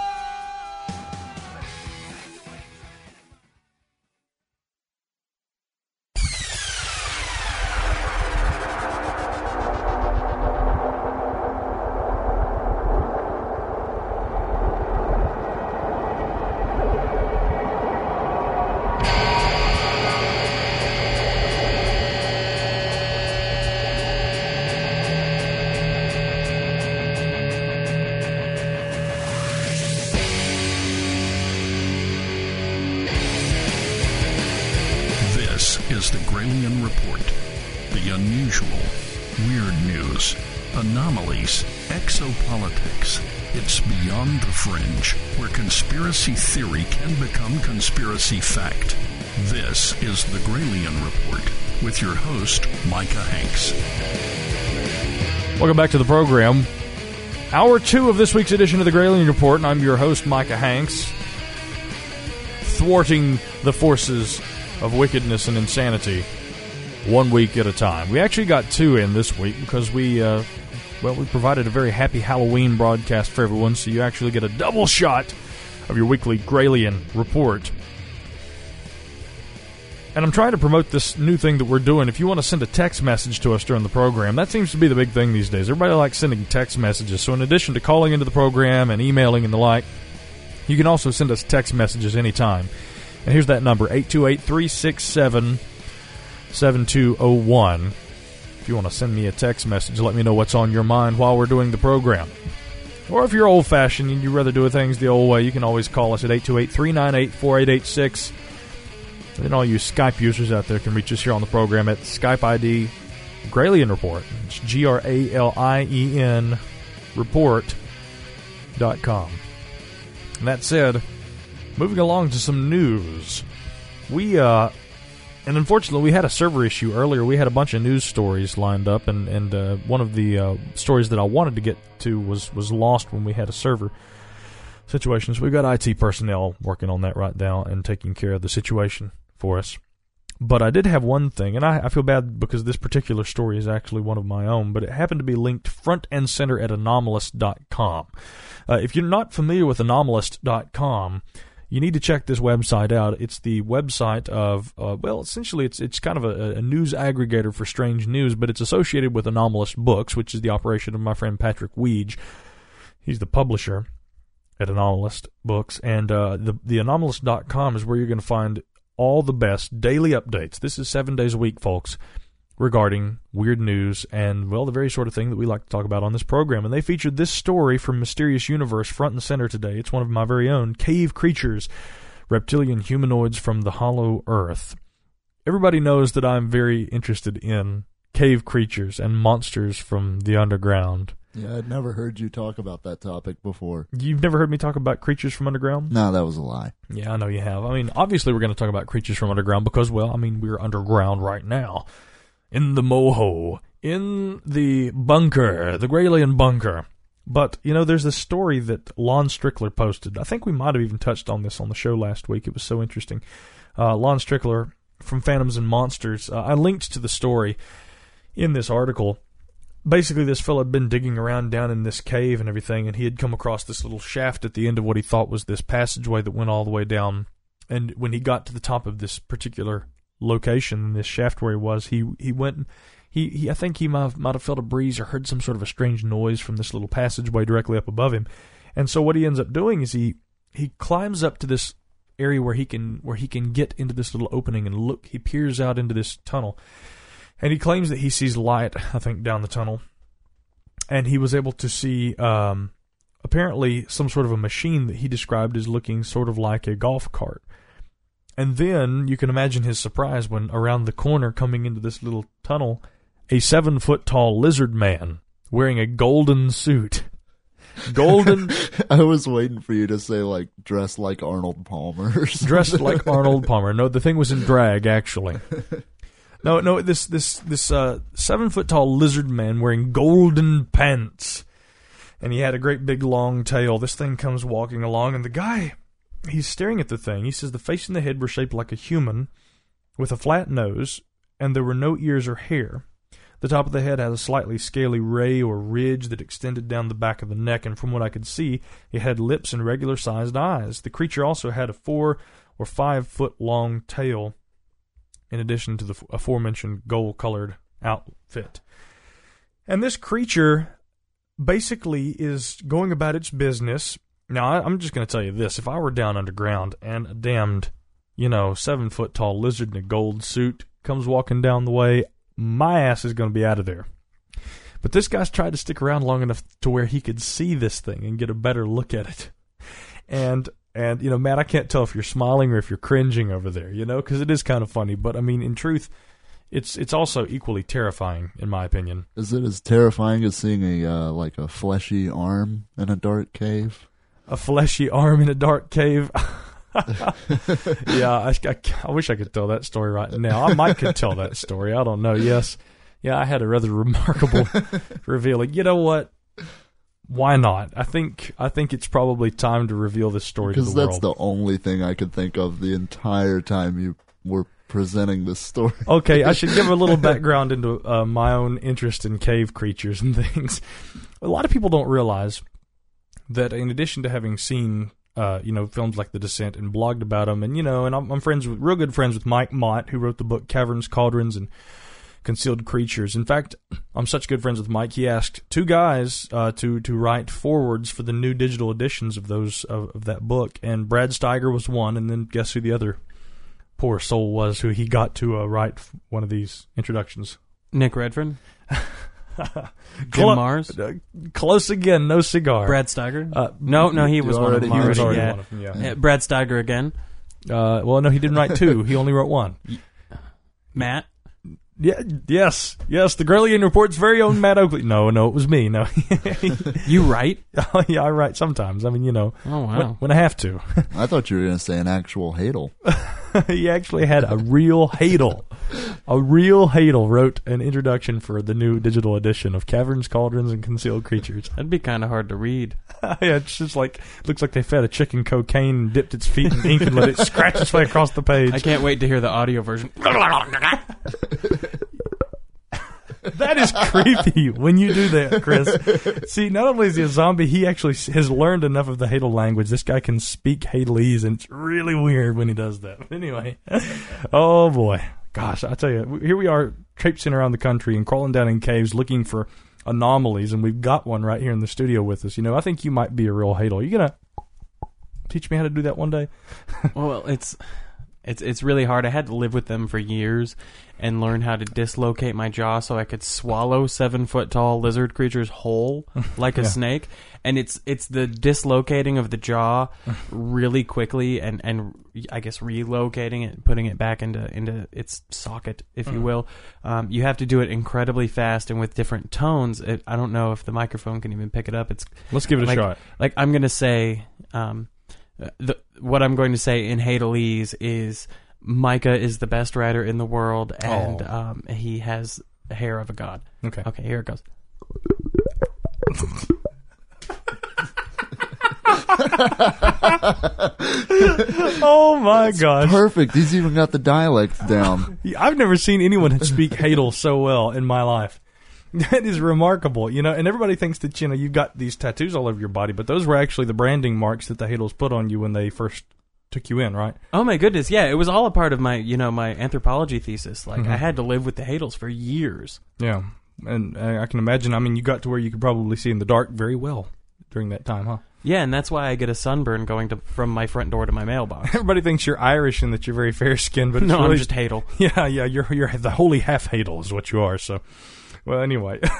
S1: This is the Gralien Report. The unusual, weird news, anomalies, exopolitics. It's beyond the fringe, where conspiracy theory can become conspiracy fact. This is the Gralien Report with your host, Micah Hanks.
S2: Welcome back to the program. Hour two of this week's edition of the Gralien Report, and I'm your host, Micah Hanks, thwarting the forces of wickedness and insanity one week at a time. We actually got two in this week because we, uh, well, we provided a very happy Halloween broadcast for everyone, so you actually get a double shot of your weekly Gralien Report. And I'm trying to promote this new thing that we're doing. If you want to send a text message to us during the program, that seems to be the big thing these days. Everybody likes sending text messages. So in addition to calling into the program and emailing and the like, you can also send us text messages anytime. And here's that number, eight two eight, three six seven, seven two zero one. If you want to send me a text message, let me know what's on your mind while we're doing the program. Or if you're old-fashioned and you'd rather do things the old way, you can always call us at eight two eight, three nine eight, four eight eight six. And then all you Skype users out there can reach us here on the program at Skype I D Gralien Report. It's G R A L I E N report dot com. And that said, moving along to some news. We, uh, and unfortunately, we had a server issue earlier. We had a bunch of news stories lined up, and, and uh, one of the uh, stories that I wanted to get to was, was lost when we had a server situation. So we've got I T personnel working on that right now and taking care of the situation for us. But I did have one thing, and I, I feel bad because this particular story is actually one of my own, but it happened to be linked front and center at anomalist dot com. Uh, if you're not familiar with anomalist dot com, you need to check this website out. It's the website of, uh, well, essentially it's it's kind of a, a news aggregator for strange news, but it's associated with Anomalist Books, which is the operation of my friend Patrick Weege. He's the publisher at Anomalist Books, and uh, the, the anomalist dot com is where you're going to find all the best daily updates. This is seven days a week, folks, regarding weird news and, well, the very sort of thing that we like to talk about on this program. And they featured this story from Mysterious Universe front and center today. It's one of my very own cave creatures, reptilian humanoids from the hollow earth. Everybody knows that I'm very interested in cave creatures and monsters from the underground.
S4: Yeah, I'd never heard you talk about that topic before.
S2: You've never heard me talk about creatures from underground?
S4: No, that was a lie.
S2: Yeah, I know you have. I mean, obviously we're going to talk about creatures from underground because, well, I mean, we're underground right now. In the moho. In the bunker. The Gralien bunker. But, you know, there's this story that Lon Strickler posted. I think we might have even touched on this on the show last week. It was so interesting. Uh, Lon Strickler from Phantoms and Monsters. Uh, I linked to the story in this article. Basically, this fellow had been digging around down in this cave and everything, and he had come across this little shaft at the end of what he thought was this passageway that went all the way down. And when he got to the top of this particular location, this shaft where he was, he he went, he, he I think he might have, might have felt a breeze or heard some sort of a strange noise from this little passageway directly up above him. And so what he ends up doing is he he climbs up to this area where he can where he can get into this little opening and look. He peers out into this tunnel. And he claims that he sees light, I think, down the tunnel. and he was able to see um, apparently some sort of a machine that he described as looking sort of like a golf cart. And then you can imagine his surprise when around the corner coming into this little tunnel, a seven-foot-tall lizard man wearing a golden suit. Golden.
S4: I was waiting for you to say, like, dressed like Arnold Palmer.
S2: Dressed like Arnold Palmer. No, the thing was in drag, actually. No, no, this this this uh, seven-foot-tall lizard man wearing golden pants. And he had a great big long tail. This thing comes walking along, and the guy, he's staring at the thing. He says the face and the head were shaped like a human with a flat nose, and there were no ears or hair. The top of the head had a slightly scaly ray or ridge that extended down the back of the neck, and from what I could see, it had lips and regular-sized eyes. The creature also had a four- or five-foot-long tail, in addition to the aforementioned gold-colored outfit. And this creature basically is going about its business. Now, I, I'm just going to tell you this. If I were down underground and a damned, you know, seven-foot-tall lizard in a gold suit comes walking down the way, my ass is going to be out of there. But this guy's tried to stick around long enough to where he could see this thing and get a better look at it. And, and you know, Matt, I can't tell if you're smiling or if you're cringing over there, you know, because it is kind of funny. But, I mean, in truth, it's it's also equally terrifying, in my opinion. Is it as terrifying as seeing a, uh, like, a fleshy arm in a dark cave? A fleshy arm in a dark cave? yeah, I, I, I wish I could tell that story right now. I might could tell that story. I don't know. Yes. Yeah, I had a rather remarkable revealing. You know what? Why not? I think I think it's probably time to reveal this story to the world. Because that's the only thing I could think of the entire time you were presenting this story. Okay, I should give a little background into uh, my own interest in cave creatures and things. A lot of people don't realize that in addition to having seen Uh, you know, films like The Descent and blogged about them. And, you know, and I'm, I'm friends with, real good friends with Mike Mott, who wrote the book Caverns, Cauldrons, and Concealed Creatures. In fact, I'm such good friends with Mike, he asked two guys uh, to, to write forwards for the new digital editions of those of, of that book. And Brad Steiger was one, and then guess who the other poor soul was who he got to uh, write one of these introductions? Nick Redfern? Jim Clo- Mars? Uh, close again, no cigar. Brad Steiger? Uh, no, no, he was already, one of them. He was already yeah. one of them, yeah. Uh, Brad Steiger again? Uh, well, no, he didn't write two. He only wrote one. Matt? Yeah, yes, yes, the Gralien Report's very own Matt Oakley. No, no, it was me. No, you write? Oh, yeah, I write sometimes. I mean, you know, oh wow, when, when I have to. I thought you were going to say an actual Hadel. He actually had a real Hadel. A real Hadel wrote an introduction for the new digital edition of Caverns, Cauldrons, and Concealed Creatures. That'd be kind of hard to read. Yeah, it's just like, looks like they fed a chicken cocaine and dipped its feet in ink and let it scratch its way across the page. I can't wait to hear the audio version. That is creepy when you do that, Chris. See, not only is he a zombie, he actually has learned enough of the Hadel language. This guy can speak Hadelese, and it's really weird when he does that. But anyway, oh boy. Gosh, I tell you, here we are traipsing around the country and crawling down in caves looking for anomalies, and we've got one right here in the studio with us. You know, I think you might be a real Hadel. You gonna teach me how to do that one day? Well, it's it's it's really hard. I had to live with them for years and learn how to dislocate my jaw so I could swallow seven foot tall lizard creatures whole like a yeah. snake. And it's it's the dislocating of the jaw really quickly and, and I guess relocating it, putting it back into into its socket, if mm. you will. Um, you have to do it incredibly fast and with different tones. It, I don't know if the microphone can even pick it up. It's Let's give it like, a shot. Like I'm going to say, um, the, what I'm going to say in Hadelese is Micah is the best writer in the world, and oh. um, he has the hair of a god. Okay. Okay, here it goes. Oh my That's gosh. Perfect. He's even got the dialects down. I've never seen anyone speak Hadel so well in my life. That is remarkable, you know, and everybody thinks that, you know, you've got these tattoos all over your body, but those were actually the branding marks that the Hadels put on you when they first took you in, right? Oh my goodness, yeah, it was all a part of my, you know, my anthropology thesis. Like, mm-hmm. I had to live with the Hadels for years. Yeah, and I can imagine, I mean, you got to where you could probably see in the dark very well during that time, huh? Yeah, and that's why I get a sunburn going to from my front door to my mailbox. Everybody thinks you're Irish and that you're very fair-skinned, but it's no, really, I'm just Hadel. Yeah, yeah, you're you're the holy half Hadel is what you are, so... Well, anyway,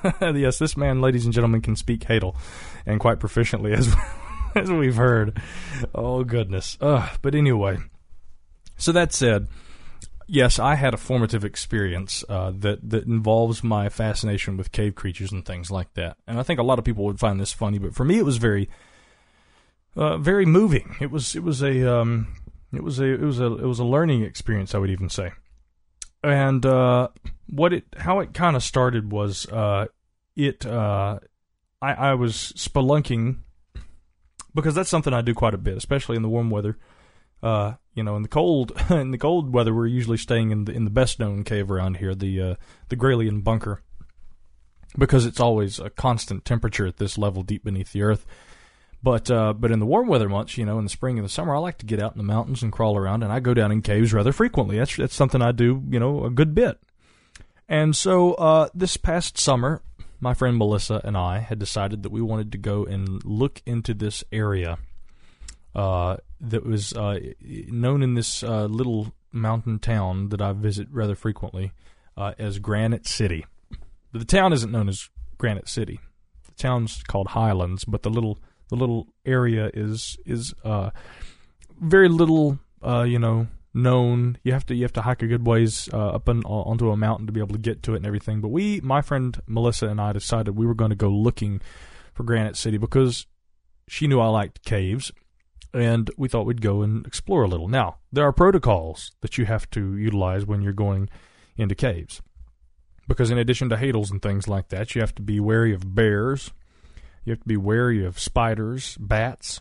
S2: Yes, this man, ladies and gentlemen, can speak Hadal, and quite proficiently, as as we've heard. Oh, goodness. Uh, but anyway, so that said, yes, I had a formative experience uh, that, that involves my fascination with cave creatures and things like that. And I think a lot of people would find this funny, but for me it was very, uh, very moving. It was, it was a, um, it was a, it was a, it was a learning experience, I would even say. And uh, what it, how it kind of started was, uh, it, uh, I, I was spelunking, because that's something I do quite a bit, especially in the warm weather. Uh, you know, in the cold, in the cold weather, we're usually staying in the in the best known cave around here, the uh, the Graylian Bunker, because it's always a constant temperature at this level, deep beneath the earth. But uh, but in the warm weather months, you know, in the spring and the summer, I like to get out in the mountains and crawl around, and I go down in caves rather frequently. That's that's something I do, you know, a good bit. And so uh, this past summer, my friend Melissa and I had decided that we wanted to go and look into this area uh, that was uh, known in this uh, little mountain town that I visit rather frequently uh, as Granite City. But the town isn't known as Granite City. The town's called Highlands, but the little the little area is is uh, very little, uh, you know, known. You have to you have to hike a good ways uh, up and onto a mountain to be able to get to it and everything. But we, my friend Melissa and I, decided we were going to go looking for Granite City because she knew I liked caves, and we thought we'd go and explore a little. Now, there are protocols that you have to utilize when you're going into caves, because in addition to hadals and things like that, you have to be wary of bears, you have to be wary of spiders, bats,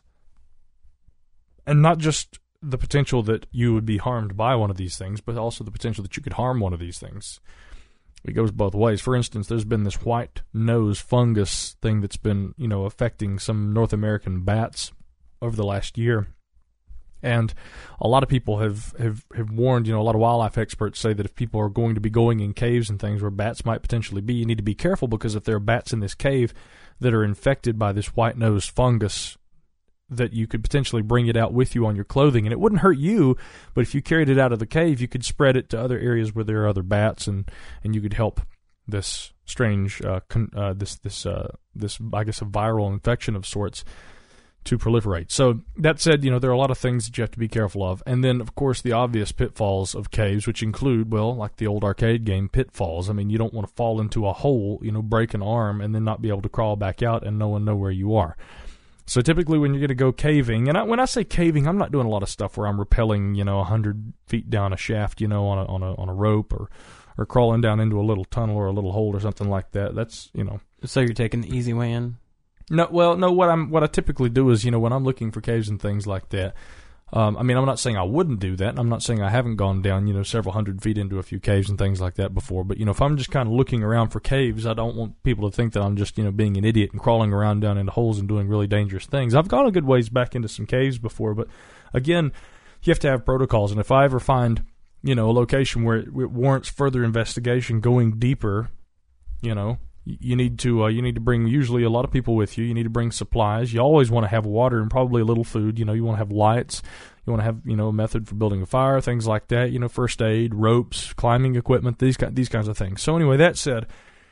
S2: and not just the potential that you would be harmed by one of these things, but also the potential that you could harm one of these things. It goes both ways. For instance, there's been this white nose fungus thing that's been, you know, affecting some North American bats over the last year. And a lot of people have, have, have warned, you know, a lot of wildlife experts say that if people are going to be going in caves and things where bats might potentially be, you need to be careful, because if there are bats in this cave that are infected by this white nose fungus, that you could potentially bring it out with you on your clothing, and it wouldn't hurt you, but if you carried it out of the cave, you could spread it to other areas where there are other bats, and, and you could help this strange, uh, con- uh, this this uh, this I guess a viral infection of sorts to proliferate. So that said, you know, there are a lot of things that you have to be careful of, and then of course the obvious pitfalls of caves, which include, well, like the old arcade game Pitfalls. I mean, you don't want to fall into a hole, you know, break an arm, and then not be able to crawl back out, and no one know where you are. So typically when you're going to go caving, and I, when I say caving, I'm not doing a lot of stuff where I'm rappelling, you know, a hundred feet down a shaft, you know, on a on a on a rope, or or crawling down into a little tunnel or a little hole or something like that. That's, you know.
S3: So you're taking the easy way in?
S2: No, well, no. What I'm what I typically do is, you know, when I'm looking for caves and things like that. Um, I mean, I'm not saying I wouldn't do that. I'm not saying I haven't gone down, you know, several hundred feet into a few caves and things like that before. But, you know, if I'm just kind of looking around for caves, I don't want people to think that I'm just, you know, being an idiot and crawling around down into holes and doing really dangerous things. I've gone a good ways back into some caves before, but again, you have to have protocols. And if I ever find, you know, a location where it, it warrants further investigation, going deeper, you know, you need to uh, you need to bring usually a lot of people with you. You need to bring supplies. You always want to have water and probably a little food. You know, you want to have lights. You want to have, you know, a method for building a fire, things like that. You know, first aid, ropes, climbing equipment, these these kinds of things. So anyway, that said,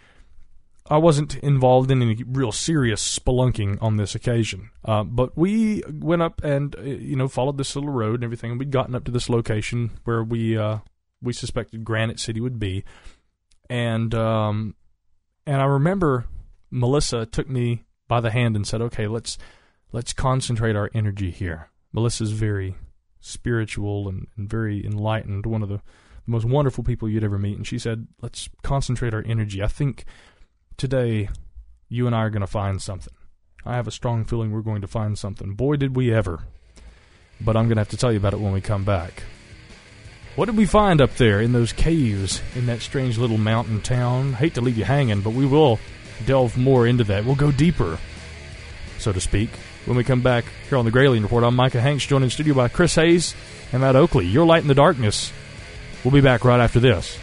S2: I wasn't involved in any real serious spelunking on this occasion. Uh, but we went up and, uh, you know, followed this little road and everything. And we'd gotten up to this location where we uh, we suspected Granite City would be. And um, and I remember Melissa took me by the hand and said, "Okay, let's let's concentrate our energy here." Melissa's very spiritual and, and very enlightened, one of the most wonderful people you'd ever meet. And she said, "Let's concentrate our energy. I think today you and I are going to find something. I have a strong feeling we're going to find something. Boy, did we ever. But I'm going to have to tell you about it when we come back." What did we find up there in those caves in that strange little mountain town? Hate to leave you hanging, but we will delve more into that. We'll go deeper, so to speak, when we come back here on the Graylian Report. I'm Micah Hanks, joined in the studio by Chris Hayes and Matt Oakley. Your light in the darkness. We'll be back right after this.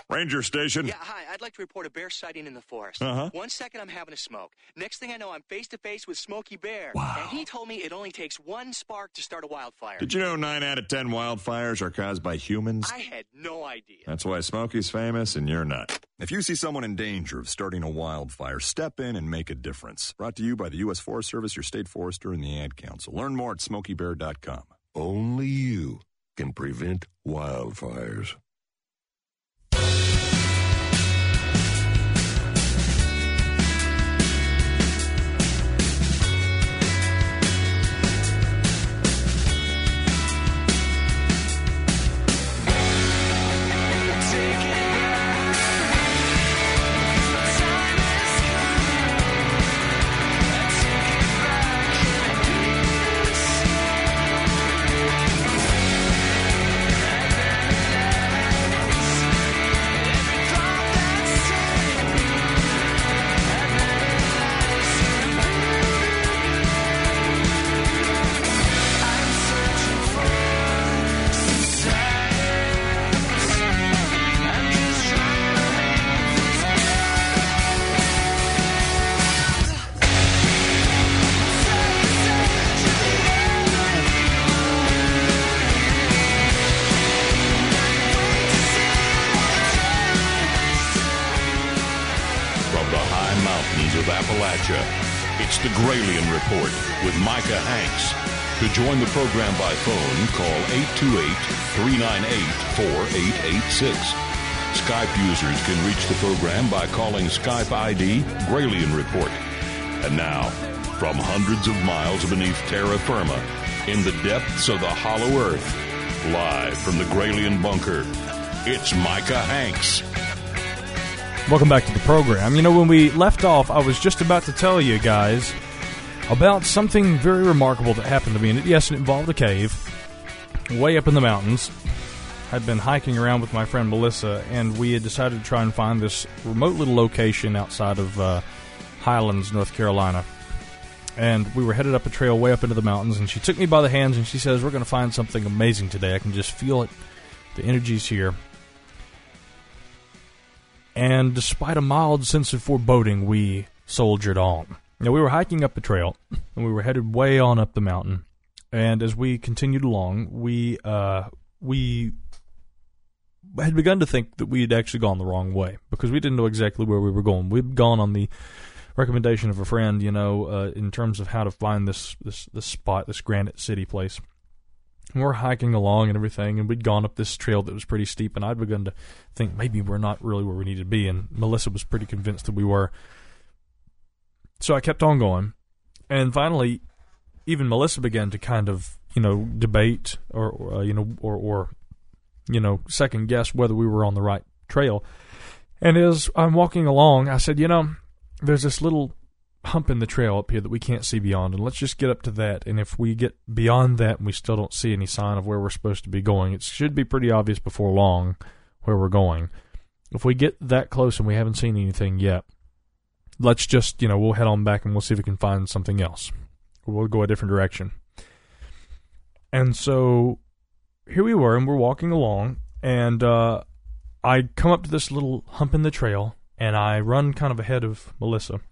S21: Ranger Station.
S22: Yeah, hi. I'd like to report a bear sighting in the forest.
S21: Uh-huh.
S22: One second I'm having a smoke. Next thing I know, I'm face-to-face with Smokey Bear.
S21: Wow.
S22: And he told me it only takes one spark to start a wildfire.
S21: Did you know nine out of ten wildfires are caused by humans?
S22: I had no idea.
S21: That's why Smokey's famous and you're not. If you see someone in danger of starting a wildfire, step in and make a difference. Brought to you by the U S Forest Service, your state forester, and the Ad Council. Learn more at smokey bear dot com.
S16: Only you can prevent wildfires.
S19: It's the Gralien Report with Micah Hanks. To join the program by phone, call eight two eight, three nine eight, four eight eight six. Skype users can reach the program by calling Skype I D Gralien Report. And now, from hundreds of miles beneath terra firma, in the depths of the hollow earth, live from the Gralien Bunker, it's Micah Hanks.
S2: Welcome back to the program. You know, when we left off, I was just about to tell you guys about something very remarkable that happened to me. And yes, it involved a cave way up in the mountains. I'd been hiking around with my friend Melissa, and we had decided to try and find this remote little location outside of uh, Highlands, North Carolina. And we were headed up a trail way up into the mountains, and she took me by the hands, and she says, we're going to find something amazing today. I can just feel it. The energy's here. And despite a mild sense of foreboding, we soldiered on. Now, we were hiking up a trail, and we were headed way on up the mountain. And as we continued along, we uh, we had begun to think that we had actually gone the wrong way, because we didn't know exactly where we were going. We'd gone on the recommendation of a friend, you know, uh, in terms of how to find this, this, this spot, this Granite City place. And we're hiking along and everything, and we'd gone up this trail that was pretty steep, and I'd begun to think maybe we're not really where we needed to be, and Melissa was pretty convinced that we were. So I kept on going, and finally, even Melissa began to kind of, you know, debate or, or uh, you know, or, or, you know, second guess whether we were on the right trail. And as I'm walking along, I said, you know, there's this little hump in the trail up here that we can't see beyond, and let's just get up to that. And if we get beyond that and we still don't see any sign of where we're supposed to be going, it should be pretty obvious before long where we're going. If we get that close and we haven't seen anything yet, let's just, you know, we'll head on back and we'll see if we can find something else, or we'll go a different direction. And so here we were, and we're walking along, and uh, I come up to this little hump in the trail, and I run kind of ahead of Melissa.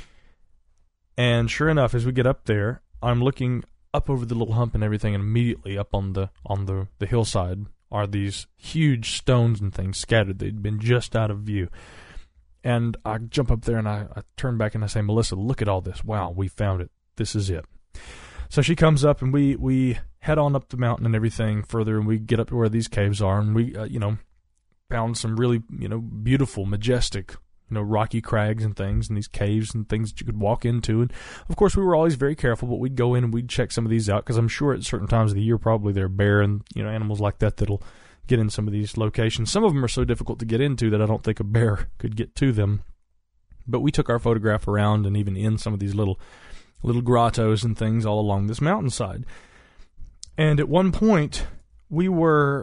S2: And sure enough, as we get up there, I'm looking up over the little hump and everything, and immediately up on the on the, the hillside are these huge stones and things scattered. They'd been just out of view. And I jump up there, and I, I turn back, and I say, Melissa, look at all this. Wow, we found it. This is it. So she comes up, and we, we head on up the mountain and everything further, and we get up to where these caves are, and we, uh, you know, found some really, you know, beautiful, majestic, you know, rocky crags and things, and these caves and things that you could walk into. And, of course, we were always very careful, but we'd go in and we'd check some of these out, because I'm sure at certain times of the year probably there are bear and, you know, animals like that that'll get in some of these locations. Some of them are so difficult to get into that I don't think a bear could get to them. But we took our photograph around and even in some of these little little grottos and things all along this mountainside. And at one point, we were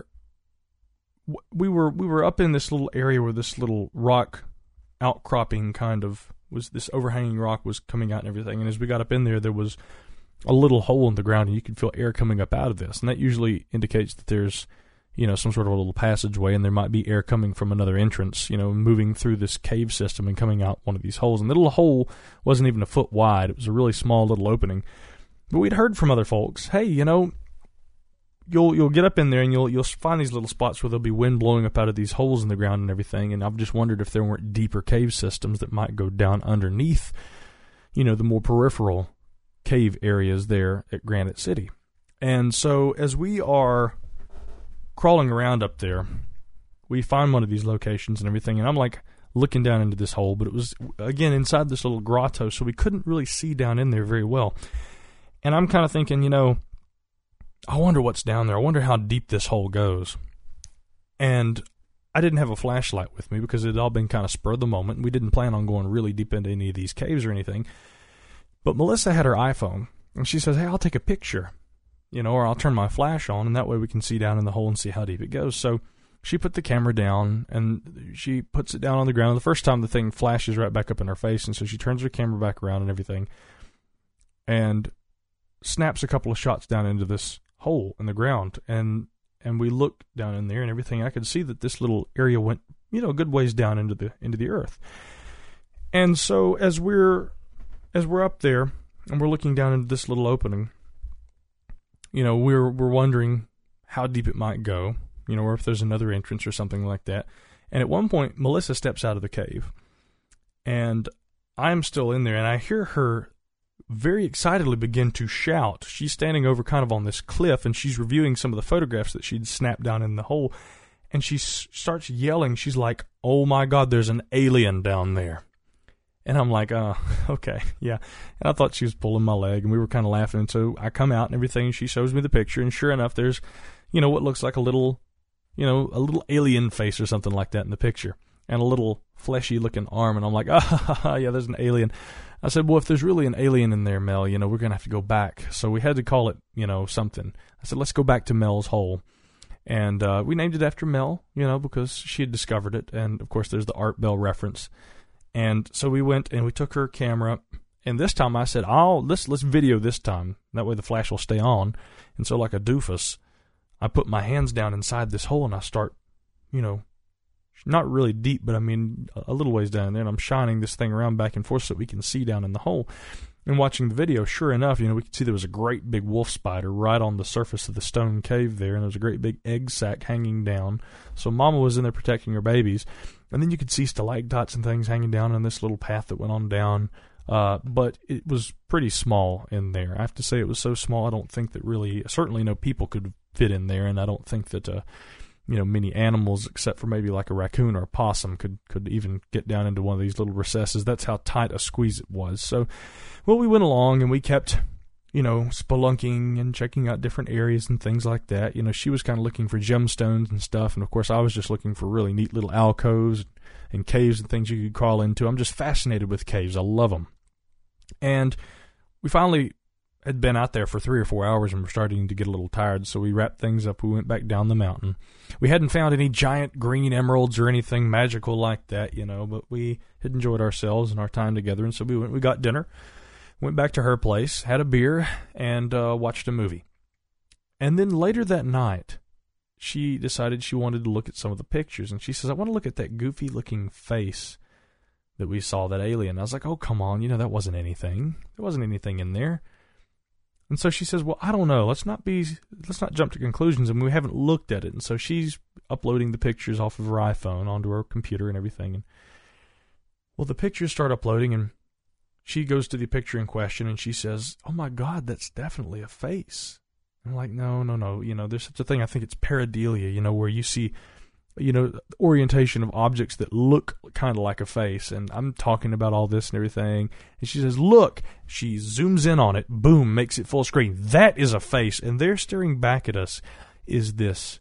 S2: we were we were up in this little area where this little rock outcropping kind of was, this overhanging rock was coming out and everything. And as we got up in there, there was a little hole in the ground, and you could feel air coming up out of this. And that usually indicates that there's, you know, some sort of a little passageway, and there might be air coming from another entrance, you know, moving through this cave system and coming out one of these holes. And the little hole wasn't even a foot wide. It was a really small little opening. But we'd heard from other folks, hey, you know, you'll you'll get up in there and you'll you'll find these little spots where there'll be wind blowing up out of these holes in the ground and everything. And I've just wondered if there weren't deeper cave systems that might go down underneath, you know, the more peripheral cave areas there at Granite City. And so as we are crawling around up there, we find one of these locations and everything, and I'm like looking down into this hole, but it was, again, inside this little grotto, so we couldn't really see down in there very well. And I'm kind of thinking, you know, I wonder what's down there. I wonder how deep this hole goes. And I didn't have a flashlight with me because it had all been kind of spur of the moment. We didn't plan on going really deep into any of these caves or anything. But Melissa had her iPhone, and she says, hey, I'll take a picture, you know, or I'll turn my flash on, and that way we can see down in the hole and see how deep it goes. So she put the camera down, and she puts it down on the ground. The first time the thing flashes right back up in her face, and so she turns her camera back around and everything, and snaps a couple of shots down into this hole in the ground. And and we looked down in there and everything. I could see that this little area went, you know, a good ways down into the into the earth. And so as we're as we're up there and we're looking down into this little opening, you know, we're we're wondering how deep it might go, you know, or if there's another entrance or something like that. And at one point, Melissa steps out of the cave, and I'm still in there, and I hear her very excitedly begin to shout. She's standing over kind of on this cliff, and she's reviewing some of the photographs that she'd snapped down in the hole, and she s- starts yelling. She's like, oh my God, there's an alien down there. And I'm like, oh, okay, yeah. And I thought she was pulling my leg, and we were kind of laughing. And so I come out and everything, and she shows me the picture, and sure enough, there's, you know, what looks like a little, you know, a little alien face or something like that in the picture, and a little fleshy-looking arm. And I'm like, ah, yeah, there's an alien. I said, well, if there's really an alien in there, Mel, you know, we're going to have to go back. So we had to call it, you know, something. I said, let's go back to Mel's Hole. And uh, we named it after Mel, you know, because she had discovered it. And, of course, there's the Art Bell reference. And so we went and we took her camera. And this time I said, oh, let's, let's video this time. That way the flash will stay on. And so like a doofus, I put my hands down inside this hole and I start, you know, not really deep, but I mean a little ways down there, and I'm shining this thing around back and forth so we can see down in the hole. And watching the video, sure enough, you know, we could see there was a great big wolf spider right on the surface of the stone cave there, and there was a great big egg sac hanging down. So Mama was in there protecting her babies. And then you could see stalactites and things hanging down on this little path that went on down. Uh, but it was pretty small in there. I have to say it was so small, I don't think that really, certainly no people could fit in there, and I don't think that, uh, you know, many animals, except for maybe like a raccoon or a possum, could, could even get down into one of these little recesses. That's how tight a squeeze it was. So, well, we went along and we kept, you know, spelunking and checking out different areas and things like that. You know, she was kind of looking for gemstones and stuff, and of course I was just looking for really neat little alcoves and caves and things you could crawl into. I'm just fascinated with caves. I love them. And we finally had been out there for three or four hours and were starting to get a little tired, so we wrapped things up. We went back down the mountain. We hadn't found any giant green emeralds or anything magical like that, you know, but we had enjoyed ourselves and our time together, and so we went, we got dinner, went back to her place, had a beer, and uh, watched a movie. And then later that night, she decided she wanted to look at some of the pictures, and she says, I want to look at that goofy-looking face that we saw, that alien. I was like, oh, come on, you know, that wasn't anything. There wasn't anything in there. And so she says, well, I don't know. Let's not be, let's not jump to conclusions. And we haven't looked at it. And so she's uploading the pictures off of her iPhone onto her computer and everything. And well, the pictures start uploading, and she goes to the picture in question, and she says, oh my God, that's definitely a face. I'm like, no, no, no. You know, there's such a thing. I think it's pareidolia, you know, where you see, you know, orientation of objects that look kind of like a face. And I'm talking about all this and everything. And she says, look, she zooms in on it, boom, makes it full screen. That is a face. And there staring back at us is this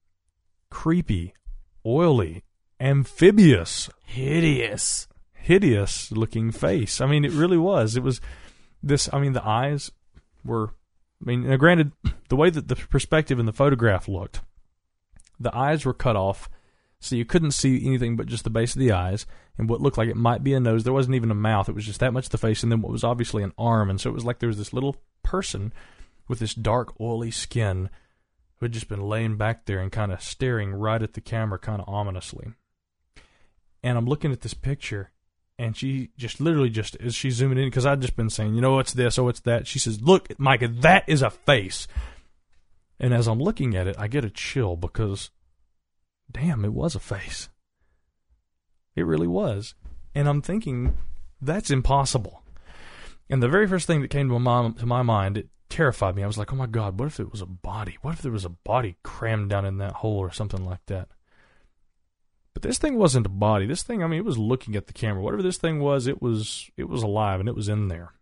S2: creepy, oily, amphibious,
S3: hideous,
S2: hideous looking face. I mean, it really was. It was this, I mean, the eyes were, I mean, now granted, the way that the perspective in the photograph looked, the eyes were cut off, so you couldn't see anything but just the base of the eyes and what looked like it might be a nose. There wasn't even a mouth. It was just that much the face, and then what was obviously an arm. And so it was like there was this little person with this dark, oily skin who had just been laying back there and kind of staring right at the camera kind of ominously. And I'm looking at this picture, and she just literally just, as she's zooming in, because I'd just been saying, you know, what's this, oh, what's that? She says, look, Micah, that is a face. And as I'm looking at it, I get a chill because, damn, it was a face. It really was. And I'm thinking, that's impossible. And the very first thing that came to my, mom, to my mind, it terrified me. I was like, oh my God, what if it was a body? What if there was a body crammed down in that hole or something like that? But this thing wasn't a body. This thing, I mean, it was looking at the camera. Whatever this thing was, it was it was alive, and it was in there.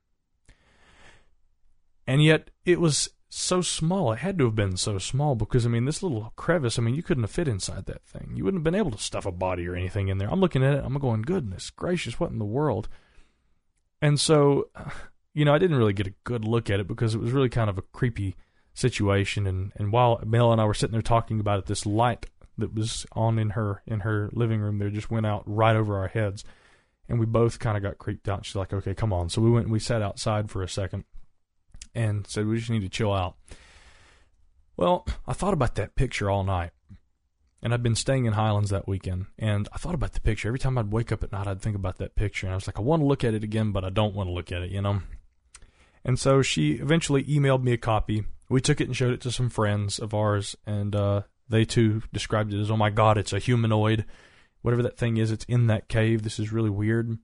S2: And yet, it was so small. It had to have been so small because, I mean, this little crevice, I mean, you couldn't have fit inside that thing. You wouldn't have been able to stuff a body or anything in there. I'm looking at it, I'm going, goodness gracious, what in the world? And so, you know, I didn't really get a good look at it because it was really kind of a creepy situation. And, and while Mel and I were sitting there talking about it, this light that was on in her in her living room there just went out right over our heads, and we both kind of got creeped out. She's like, okay, come on. So we went and we sat outside for a second and said, we just need to chill out. Well, I thought about that picture all night, and I'd been staying in Highlands that weekend, and I thought about the picture. Every time I'd wake up at night, I'd think about that picture, and I was like, I want to look at it again, but I don't want to look at it, you know? And so she eventually emailed me a copy. We took it and showed it to some friends of ours, and uh they, too, described it as, oh, my God, it's a humanoid. Whatever that thing is, it's in that cave. This is really weird.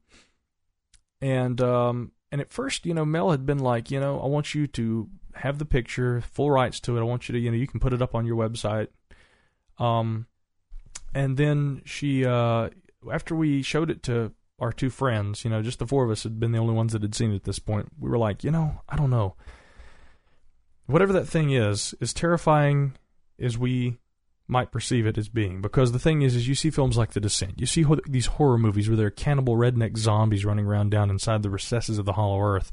S2: And um, and at first, you know, Mel had been like, you know, I want you to have the picture, full rights to it. I want you to, you know, you can put it up on your website. Um, and then she, uh, after we showed it to our two friends, you know, just the four of us had been the only ones that had seen it at this point. We were like, you know, I don't know. Whatever that thing is, is terrifying as we might perceive it as being, because the thing is, is you see films like The Descent, you see ho- these horror movies where there are cannibal redneck zombies running around down inside the recesses of the Hollow Earth,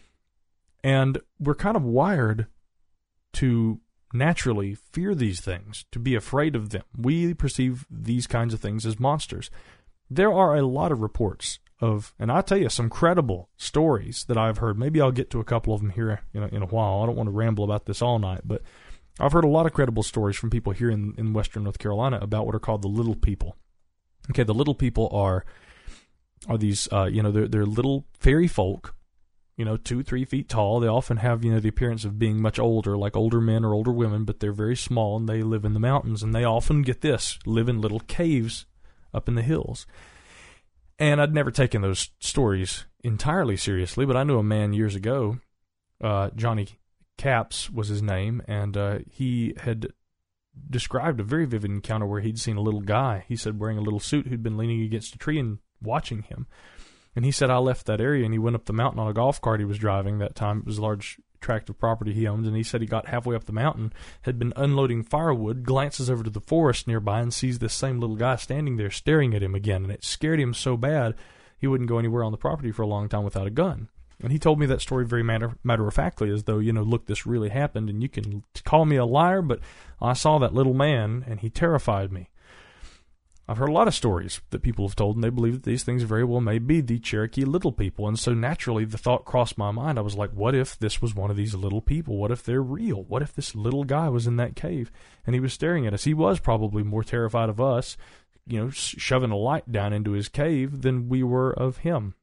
S2: and we're kind of wired to naturally fear these things, to be afraid of them. We perceive these kinds of things as monsters. There are a lot of reports of, and I'll tell you, some credible stories that I've heard. Maybe I'll get to a couple of them here in a, in a while. I don't want to ramble about this all night, but I've heard a lot of credible stories from people here in, in western North Carolina about what are called the little people. Okay, the little people are are these, uh, you know, they're, they're little fairy folk, you know, two, three feet tall. They often have, you know, the appearance of being much older, like older men or older women, but they're very small, and they live in the mountains, and they often, get this, live in little caves up in the hills. And I'd never taken those stories entirely seriously, but I knew a man years ago, uh, Johnny Caps was his name, and uh, he had described a very vivid encounter where he'd seen a little guy, he said, wearing a little suit, who'd been leaning against a tree and watching him. And he said, I left that area, and he went up the mountain on a golf cart he was driving that time. It was a large tract of property he owned, and he said he got halfway up the mountain, had been unloading firewood, glances over to the forest nearby, and sees this same little guy standing there staring at him again, and it scared him so bad he wouldn't go anywhere on the property for a long time without a gun. And he told me that story very matter, matter-of-factly, as though, you know, look, this really happened, and you can call me a liar, but I saw that little man, and he terrified me. I've heard a lot of stories that people have told, and they believe that these things very well may be the Cherokee little people. And so naturally the thought crossed my mind. I was like, what if this was one of these little people? What if they're real? What if this little guy was in that cave and he was staring at us? He was probably more terrified of us, you know, shoving a light down into his cave than we were of him.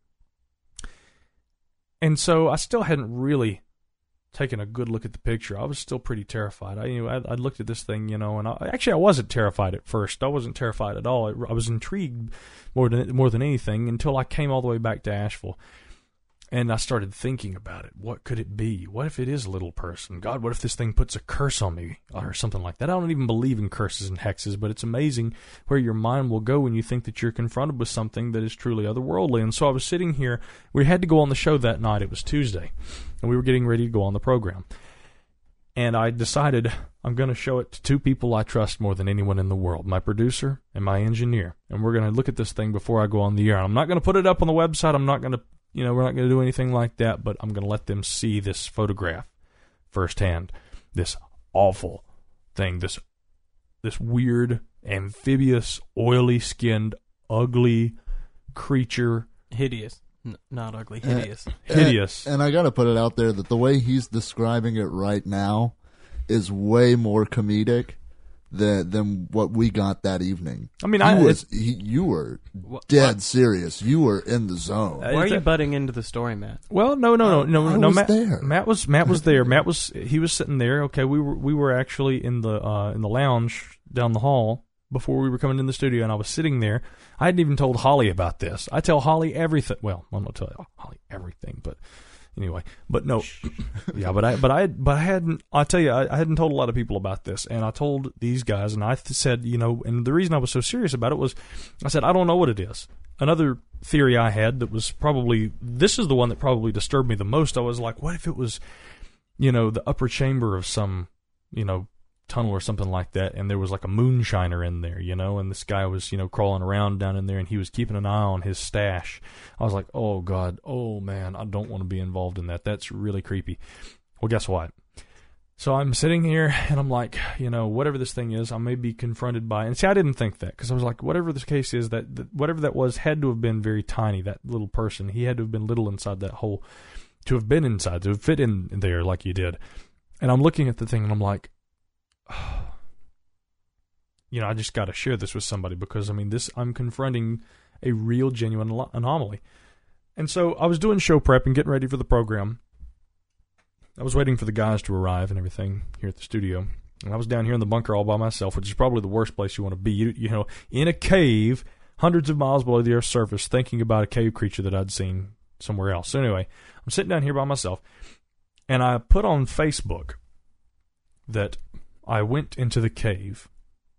S2: And so I still hadn't really taken a good look at the picture. I was still pretty terrified. I, you know, I, I looked at this thing, you know, and I, actually I wasn't terrified at first. I wasn't terrified at all. I, I was intrigued more than more than anything until I came all the way back to Asheville, and I started thinking about it. What could it be? What if it is a little person? God, what if this thing puts a curse on me or something like that? I don't even believe in curses and hexes, but it's amazing where your mind will go when you think that you're confronted with something that is truly otherworldly. And so I was sitting here. We had to go on the show that night. It was Tuesday, and we were getting ready to go on the program. And I decided I'm going to show it to two people I trust more than anyone in the world, my producer and my engineer. And we're going to look at this thing before I go on the air. I'm not going to put it up on the website. I'm not going to You know, we're not going to do anything like that, but I'm going to let them see this photograph firsthand. This awful thing, this this weird, amphibious, oily-skinned, ugly creature.
S3: Hideous. N- not ugly, hideous.
S4: And,
S2: hideous.
S4: And, and I got to put it out there that the way he's describing it right now, is way more comedic than than what we got that evening.
S2: I mean,
S4: he
S2: I
S4: was he, you were dead
S3: what?
S4: serious. You were in the zone.
S3: Why are you butting into the story, Matt?
S2: Well, no, no, no, no,
S4: I
S2: no.
S4: was
S2: Matt,
S4: there.
S2: Matt was Matt was there. Matt was he was sitting there. Okay, we were we were actually in the uh, in the lounge down the hall before we were coming in the studio, and I was sitting there. I hadn't even told Holly about this. I tell Holly everything. Well, I'm not telling Holly everything, but anyway. But no, yeah. But I but I but I hadn't. I tell you, I, I hadn't told a lot of people about this, and I told these guys, and I th- said, you know, and the reason I was so serious about it was, I said I don't know what it is. Another theory I had that was probably this is the one that probably disturbed me the most. I was like, what if it was, you know, the upper chamber of some, you know, tunnel or something like that, and there was like a moonshiner in there, you know, and this guy was, you know, crawling around down in there, and he was keeping an eye on his stash. I was like, oh God, oh man, I don't want to be involved in that. That's really creepy. Well, guess what? So I'm sitting here, and I'm like, you know, whatever this thing is, I may be confronted by, and see, I didn't think that, because I was like, whatever this case is, that, that whatever that was had to have been very tiny, that little person. He had to have been little inside that hole, to have been inside, to have fit in there like you did. And I'm looking at the thing, and I'm like, you know, I just got to share this with somebody, because I mean, this I'm confronting a real, genuine lo- anomaly. And so I was doing show prep and getting ready for the program. I was waiting for the guys to arrive and everything here at the studio, and I was down here in the bunker all by myself, which is probably the worst place you want to be. You, you know, in a cave, hundreds of miles below the Earth's surface, thinking about a cave creature that I'd seen somewhere else. So anyway, I'm sitting down here by myself, and I put on Facebook that I went into the cave,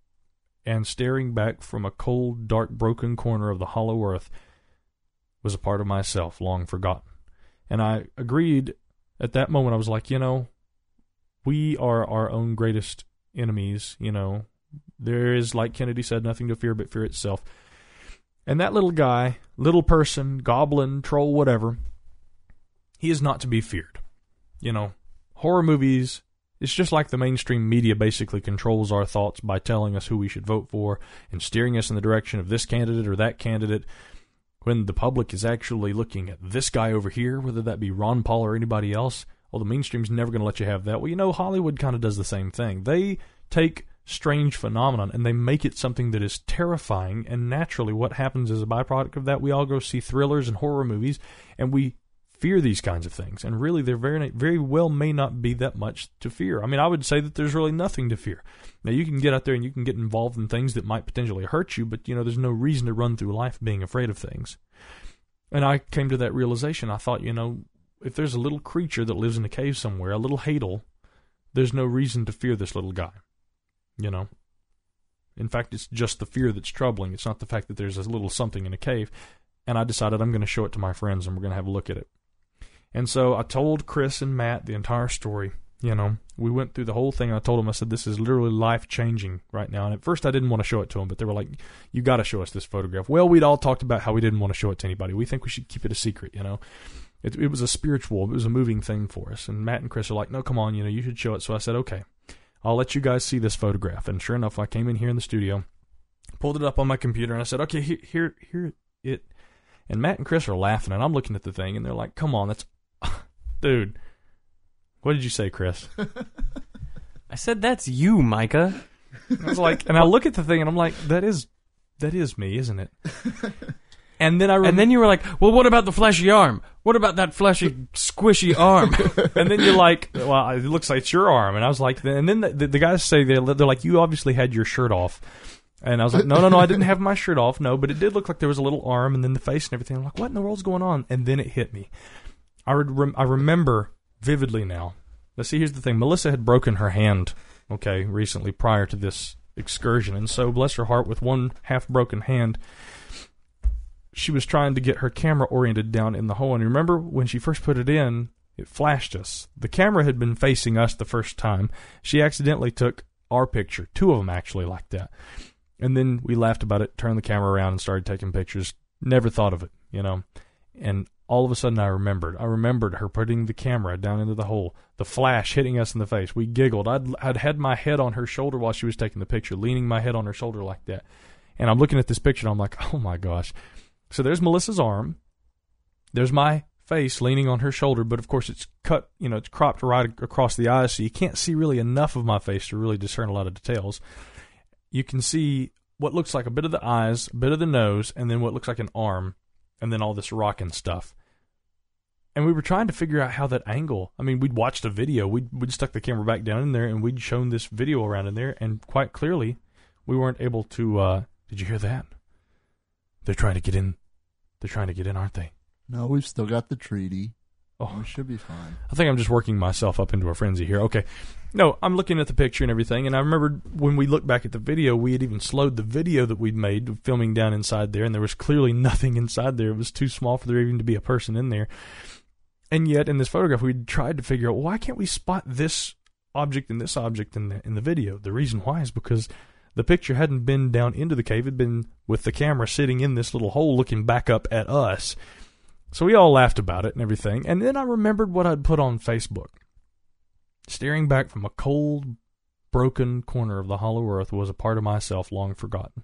S2: and staring back from a cold, dark, broken corner of the hollow earth was a part of myself long forgotten. And I agreed at that moment. I was like, you know, we are our own greatest enemies, you know. There is, like Kennedy said, nothing to fear but fear itself. And that little guy, little person, goblin, troll, whatever, he is not to be feared. You know, horror movies, it's just like the mainstream media basically controls our thoughts by telling us who we should vote for and steering us in the direction of this candidate or that candidate, when the public is actually looking at this guy over here, whether that be Ron Paul or anybody else. Well, the mainstream's never going to let you have that. Well, you know, Hollywood kind of does the same thing. They take strange phenomenon and they make it something that is terrifying, and naturally what happens as a byproduct of that, we all go see thrillers and horror movies, and we fear these kinds of things, and really there very very well may not be that much to fear. I mean, I would say that there's really nothing to fear. Now, you can get out there and you can get involved in things that might potentially hurt you, but, you know, there's no reason to run through life being afraid of things. And I came to that realization. I thought, you know, if there's a little creature that lives in a cave somewhere, a little Hadel, there's no reason to fear this little guy, you know. In fact, it's just the fear that's troubling. It's not the fact that there's a little something in a cave. And I decided I'm going to show it to my friends, and we're going to have a look at it. And so I told Chris and Matt the entire story. You know, we went through the whole thing. I told them, I said, this is literally life-changing right now. And at first I didn't want to show it to them, but they were like, you got to show us this photograph. Well, we'd all talked about how we didn't want to show it to anybody. We think we should keep it a secret, you know. It, it was a spiritual, it was a moving thing for us. And Matt and Chris are like, no, come on, you know, you should show it. So I said, okay, I'll let you guys see this photograph. And sure enough, I came in here in the studio, pulled it up on my computer, and I said, okay, here, here, here it. And Matt and Chris are laughing, and I'm looking at the thing, and they're like, come on, that's... Dude, what did you say, Chris?
S3: I said, that's you, Micah.
S2: I was like, and I look at the thing, and I'm like, that is, that is me, isn't it? And then I, rem-
S3: and then you were like, well, what about the fleshy arm? What about that fleshy, squishy arm?
S2: And then you're like, well, it looks like it's your arm. And I was like, and then the, the, the guys say they're, they're like, you obviously had your shirt off. And I was like, no, no, no, I didn't have my shirt off, no, but it did look like there was a little arm, and then the face and everything. I'm like, what in the world's going on? And then it hit me. I, re- I remember vividly now. Now, see, here's the thing. Melissa had broken her hand, okay, recently prior to this excursion. And so, bless her heart, with one half-broken hand, she was trying to get her camera oriented down in the hole. And remember, when she first put it in, it flashed us. The camera had been facing us the first time. She accidentally took our picture, two of them actually like that. And then we laughed about it, turned the camera around, and started taking pictures. Never thought of it, you know. And all of a sudden I remembered. I remembered her putting the camera down into the hole, the flash hitting us in the face. We giggled. I'd, I'd had my head on her shoulder while she was taking the picture, leaning my head on her shoulder like that. And I'm looking at this picture, and I'm like, oh, my gosh. So there's Melissa's arm. There's my face leaning on her shoulder, but of course it's cut, you know, it's cropped right across the eyes, so you can't see really enough of my face to really discern a lot of details. You can see what looks like a bit of the eyes, a bit of the nose, and then what looks like an arm, and then all this rocking stuff. And we were trying to figure out how that angle, I mean, we'd watched a video, we'd, we'd stuck the camera back down in there, and we'd shown this video around in there, and quite clearly, we weren't able to, uh, did you hear that? They're trying to get in. They're trying to get in, aren't they?
S4: No, we've still got the treaty.
S2: Oh,
S4: we should be fine.
S2: I think I'm just working myself up into a frenzy here. Okay. No, I'm looking at the picture and everything, and I remembered when we looked back at the video, we had even slowed the video that we'd made, filming down inside there, and there was clearly nothing inside there. It was too small for there even to be a person in there. And yet, in this photograph, we tried to figure out, well, why can't we spot this object and this object in the, in the video? The reason why is because the picture hadn't been down into the cave. It had been with the camera sitting in this little hole looking back up at us. So we all laughed about it and everything. And then I remembered what I'd put on Facebook. Staring back from a cold, broken corner of the hollow earth was a part of myself long forgotten.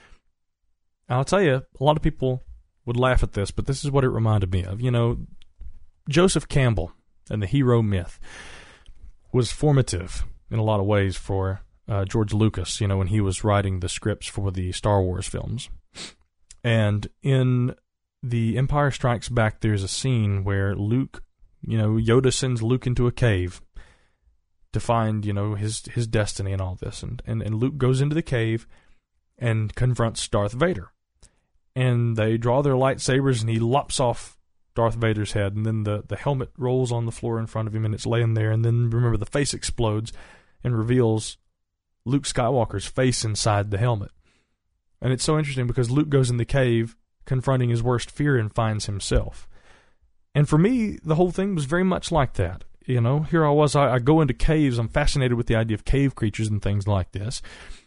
S2: And I'll tell you, a lot of people would laugh at this, but this is what it reminded me of. You know, Joseph Campbell and the hero myth was formative in a lot of ways for Uh, George Lucas, you know, when he was writing the scripts for the Star Wars films. And in The Empire Strikes Back, there's a scene where Luke, you know, Yoda sends Luke into a cave to find, you know, his his destiny and all this. And, and, and Luke goes into the cave and confronts Darth Vader. And they draw their lightsabers, and he lops off Darth Vader's head, and then the, the helmet rolls on the floor in front of him, and it's laying there. And then, remember, the face explodes and reveals Luke Skywalker's face inside the helmet. And it's so interesting because Luke goes in the cave confronting his worst fear and finds himself. And for me, the whole thing was very much like that. You know, here I was, I, I go into caves, I'm fascinated with the idea of cave creatures and things like this.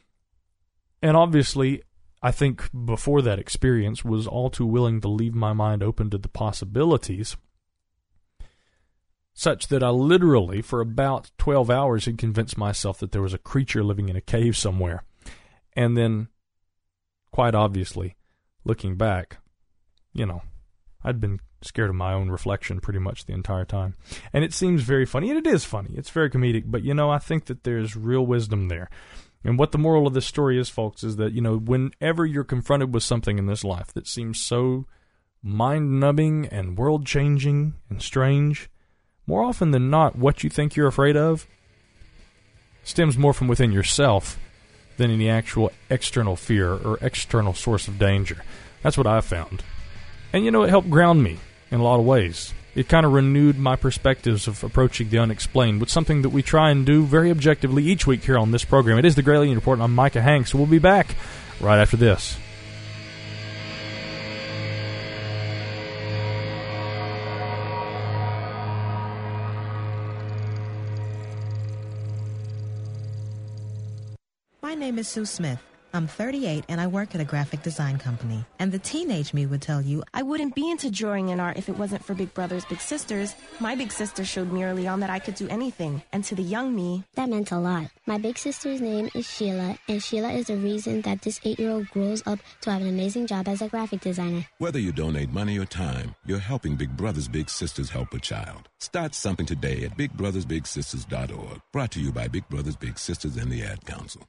S2: And obviously, I think before that experience was all too willing to leave my mind open to the possibilities, such that I literally, for about twelve hours, had convinced myself that there was a creature living in a cave somewhere. And then, quite obviously, looking back, you know, I'd been scared of my own reflection pretty much the entire time. And it seems very funny, and it is funny. It's very comedic, but, you know, I think that there's real wisdom there. And what the moral of this story is, folks, is that, you know, whenever you're confronted with something in this life that seems so mind-numbing and world-changing and strange, more often than not, what you think you're afraid of stems more from within yourself than any actual external fear or external source of danger. That's what I found. And, you know, it helped ground me in a lot of ways. It kind of renewed my perspectives of approaching the unexplained, with something that we try and do very objectively each week here on this program. It is the Gralien Report, and I'm Micah Hanks. We'll be back right after this.
S5: My name is Sue Smith. I'm thirty-eight and I work at a graphic design company. And the teenage me would tell you,
S11: I wouldn't be into drawing and art if it wasn't for Big Brothers Big Sisters. My big sister showed me early on that I could do anything. And to the young me,
S6: that meant a lot. My big sister's name is Sheila, and Sheila is the reason that this eight-year-old grows up to have an amazing job as a graphic designer.
S23: Whether you donate money or time, you're helping Big Brothers Big Sisters help a child. Start something today at big brothers big sisters dot org. Brought to you by Big Brothers Big Sisters and the Ad Council.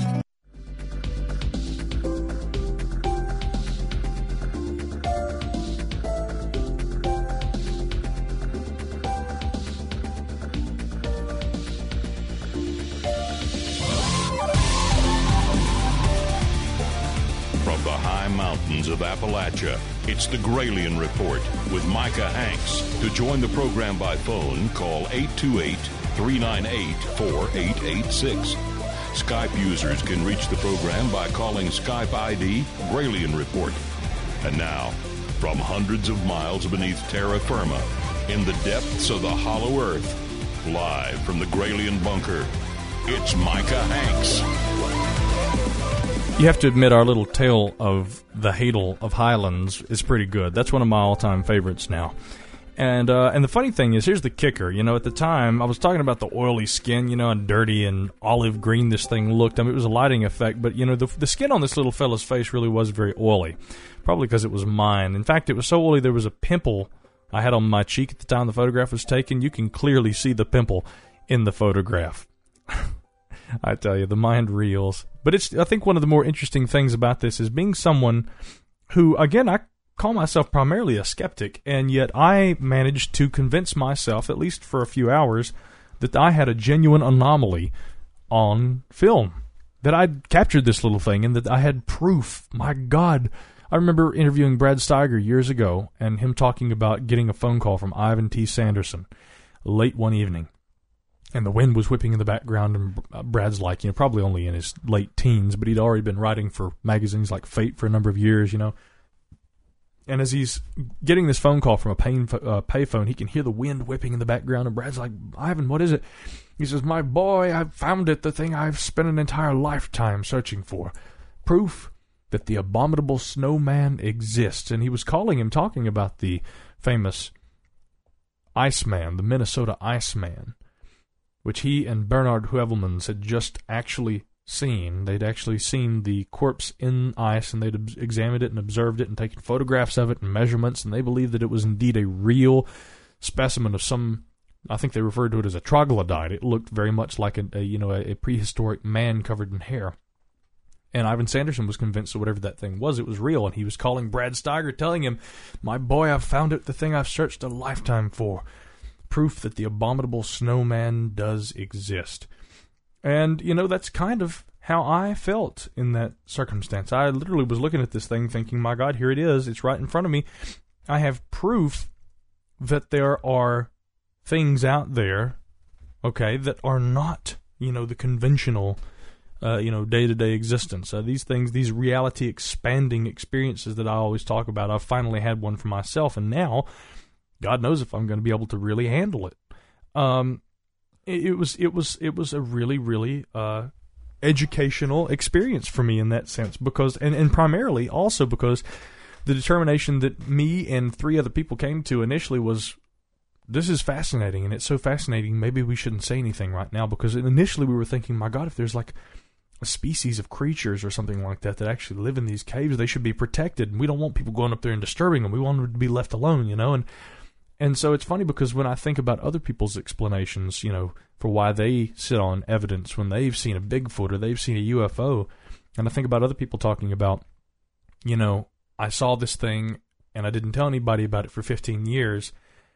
S19: From the high mountains of Appalachia, it's the Gralien Report with Micah Hanks. To join the program by phone, call eight two eight, three nine eight, four eight eight six. Skype users can reach the program by calling Skype I D Gralien Report. And now, from hundreds of miles beneath terra firma, in the depths of the hollow earth, live from the Gralien Bunker, it's Micah Hanks.
S2: You have to admit our little tale of the Hadal of Highlands is pretty good. That's one of my all-time favorites now. And uh, and the funny thing is, here's the kicker. You know, at the time, I was talking about the oily skin, you know, and dirty and olive green this thing looked. I mean, it was a lighting effect, but, you know, the, the skin on this little fella's face really was very oily, probably because it was mine. In fact, it was so oily there was a pimple, I had on my cheek at the time the photograph was taken. You can clearly see the pimple in the photograph. I tell you, the mind reels. But it's, I think one of the more interesting things about this is being someone who, again, I call myself primarily a skeptic, and yet I managed to convince myself, at least for a few hours, that I had a genuine anomaly on film, that I'd captured this little thing, and that I had proof. My God. I remember interviewing Brad Steiger years ago, and him talking about getting a phone call from Ivan T. Sanderson late one evening. And the wind was whipping in the background, and Brad's like, you know, probably only in his late teens, but he'd already been writing for magazines like Fate for a number of years, you know. And as he's getting this phone call from a pay, uh, payphone, he can hear the wind whipping in the background, and Brad's like, Ivan, what is it? He says, my boy, I've found it, the thing I've spent an entire lifetime searching for. Proof that the abominable snowman exists. And he was calling him, talking about the famous Iceman, the Minnesota Iceman, which he and Bernard Heuvelmans had just actually seen. They'd actually seen the corpse in ice, and they'd examined it and observed it and taken photographs of it and measurements, and they believed that it was indeed a real specimen of some, I think they referred to it as a troglodyte. It looked very much like a, a you know, a, a prehistoric man covered in hair. And Ivan Sanderson was convinced that whatever that thing was, it was real, and he was calling Brad Steiger, telling him, my boy, I've found it, the thing I've searched a lifetime for. Proof that the abominable snowman does exist. And, you know, that's kind of how I felt in that circumstance. I literally was looking at this thing thinking, my God, here it is. It's right in front of me. I have proof that there are things out there, okay, that are not, you know, the conventional, uh, you know, day-to-day existence. Uh, these things, these reality-expanding experiences that I always talk about, I've finally had one for myself, and now God knows if I'm going to be able to really handle it. Um, it, it was, it was, it was a really, really uh, educational experience for me in that sense, because, and, and primarily also because the determination that me and three other people came to initially was, this is fascinating, and it's so fascinating, maybe we shouldn't say anything right now, because initially we were thinking, my God, if there's like a species of creatures or something like that that actually live in these caves, they should be protected, and we don't want people going up there and disturbing them. We want them to be left alone, you know, and And so it's funny because when I think about other people's explanations, you know, for why they sit on evidence when they've seen a Bigfoot or they've seen a U F O, and I think about other people talking about, you know, I saw this thing and I didn't tell anybody about it for fifteen years,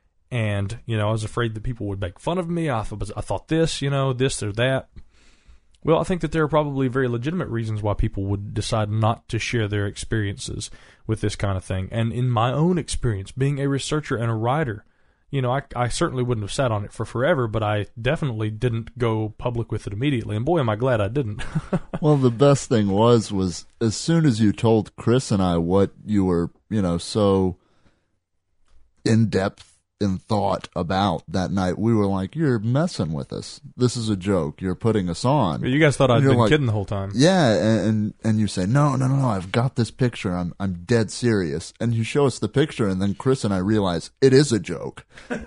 S2: and, you know, I was afraid that people would make fun of me. I thought, I thought this, you know, this or that. Well, I think that there are probably very legitimate reasons why people would decide not to share their experiences with this kind of thing. And in my own experience, being a researcher and a writer, you know, I, I certainly wouldn't have sat on it for forever, but I definitely didn't go public with it immediately. And boy, am I glad I didn't.
S4: Well, the best thing was, was as soon as you told Chris and I what you were, you know, so in-depth in thought about that night, we were like, you're messing with us. This is a joke. You're putting us on.
S2: You guys thought I'd been
S4: like,
S2: kidding the whole time.
S4: Yeah, and, and and you say, no, no, no, no, I've got this picture. I'm I'm dead serious. And you show us the picture, and then Chris and I realize it is a joke.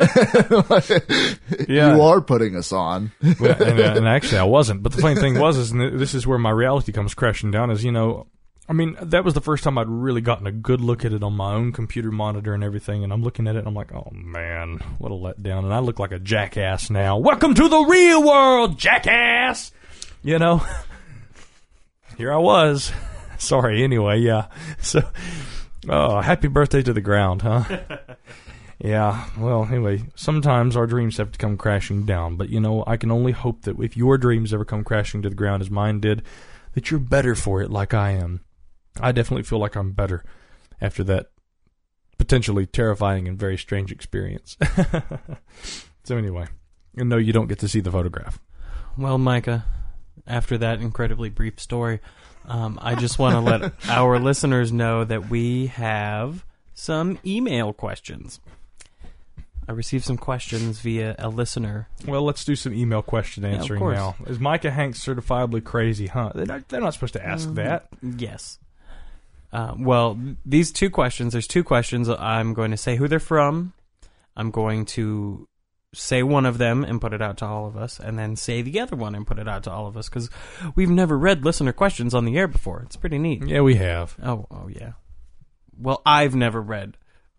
S2: Yeah.
S4: You are putting us on.
S2: Well, and, and actually, I wasn't. But the funny thing was, is and this is where my reality comes crashing down, is, you know, I mean, that was the first time I'd really gotten a good look at it on my own computer monitor and everything, and I'm looking at it, and I'm like, oh, man, what a letdown. And I look like a jackass now. Welcome to the real world, jackass! You know? Here I was. Sorry, anyway, yeah. So, oh, happy birthday to the ground, huh? Yeah, well, anyway, sometimes our dreams have to come crashing down, but, you know, I can only hope that if your dreams ever come crashing to the ground as mine did, that you're better for it like I am. I definitely feel like I'm better after that potentially terrifying and very strange experience. So anyway, and no, you don't get to see the photograph.
S3: Well, Micah, after that incredibly brief story, um, I just want to let our listeners know that we have some email questions. I received some questions via a listener.
S2: Well, let's do some email question answering
S3: yeah,
S2: now. Is Micah Hanks certifiably crazy, huh? They're not, they're not supposed to ask um, that.
S3: Yes. Uh, well, these two questions, there's two questions. I'm going to say who they're from. I'm going to say one of them and put it out to all of us, and then say the other one and put it out to all of us, because we've never read listener questions on the air before. It's pretty neat.
S2: Yeah, we have.
S3: Oh, oh yeah. Well, I've never read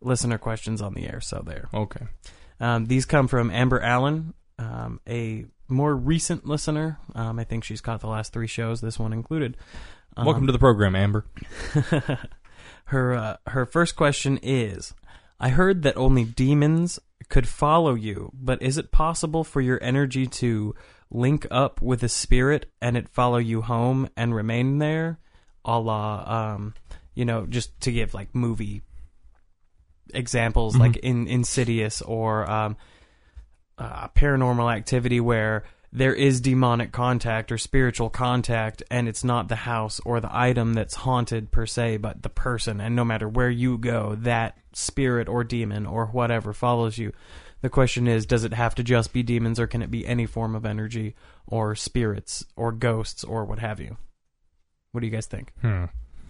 S3: listener questions on the air, so there.
S2: Okay.
S3: Um, these come from Amber Allen, um, a more recent listener. Um, I think she's caught the last three shows, this one included. Um,
S2: Welcome to the program, Amber.
S3: her uh, her first question is, I heard that only demons could follow you, but is it possible for your energy to link up with a spirit and it follow you home and remain there? A la, um, you know, just to give like movie examples,
S2: Mm-hmm.
S3: like in Insidious or um, uh, Paranormal Activity, where there is demonic contact or spiritual contact, and it's not the house or the item that's haunted per se, but the person. And no matter where you go, that spirit or demon or whatever follows you. The question is, does it have to just be demons, or can it be any form of energy or spirits or ghosts or what have you? What do you guys think?
S2: Hmm.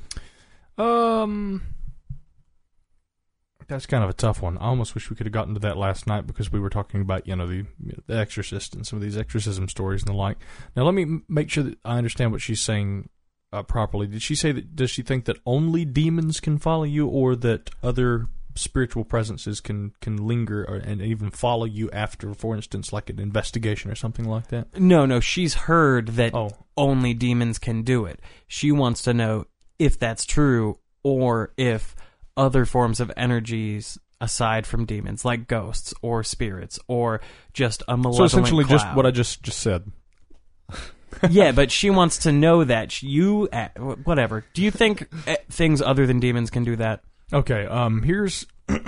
S2: Um, that's kind of a tough one. I almost wish we could have gotten to that last night, because we were talking about, you know, the, the Exorcist and some of these exorcism stories and the like. Now, let me m- make sure that I understand what she's saying uh, properly. Did she say that? Does she think that only demons can follow you, or that other spiritual presences can can linger or, and even follow you after, for instance, like an investigation or something like that?
S3: No, no. She's heard that
S2: oh.
S3: only demons can do it. She wants to know if that's true, or if other forms of energies aside from demons, like ghosts or spirits or just a malevolent
S2: So essentially
S3: cloud.
S2: just what I just, just said.
S3: Yeah, but she wants to know that. You, uh, whatever. Do you think uh, things other than demons can do that?
S2: Okay, um, here's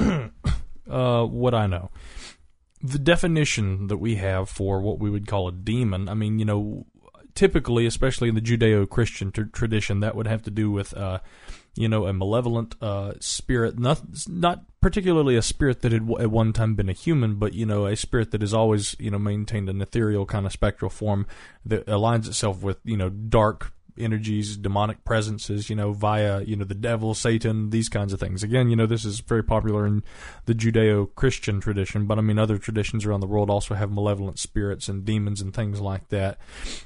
S2: uh, what I know. The definition that we have for what we would call a demon, I mean, you know, typically, especially in the Judeo-Christian tr- tradition, that would have to do with, uh, you know, a malevolent uh, spirit, not, not particularly a spirit that had w- at one time been a human, but, you know, a spirit that has always, you know, maintained an ethereal kind of spectral form that aligns itself with, you know, dark energies, demonic presences, you know, via, you know, the devil, Satan, these kinds of things. Again, you know, this is very popular in the Judeo-Christian tradition, but I mean, other traditions around the world also have malevolent spirits and demons and things like that.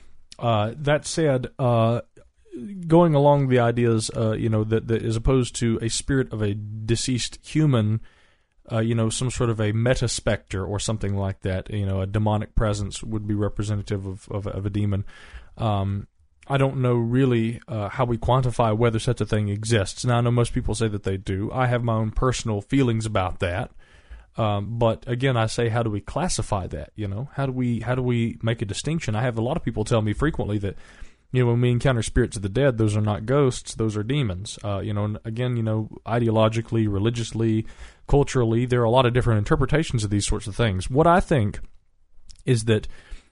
S2: Uh, that said, uh, going along the ideas, uh, you know, that, that as opposed to a spirit of a deceased human, uh, you know, some sort of a meta-specter or something like that, you know, a demonic presence would be representative of, of, of a demon. Um, I don't know really uh, how we quantify whether such a thing exists. Now, I know most people say that they do. I have my own personal feelings about that. Um, but again, I say, how do we classify that? You know, how do we how do we make a distinction? I have a lot of people tell me frequently that, you know, when we encounter spirits of the dead, those are not ghosts; those are demons. Uh, you know, and again, you know, ideologically, religiously, culturally, there are a lot of different interpretations of these sorts of things. What I think is that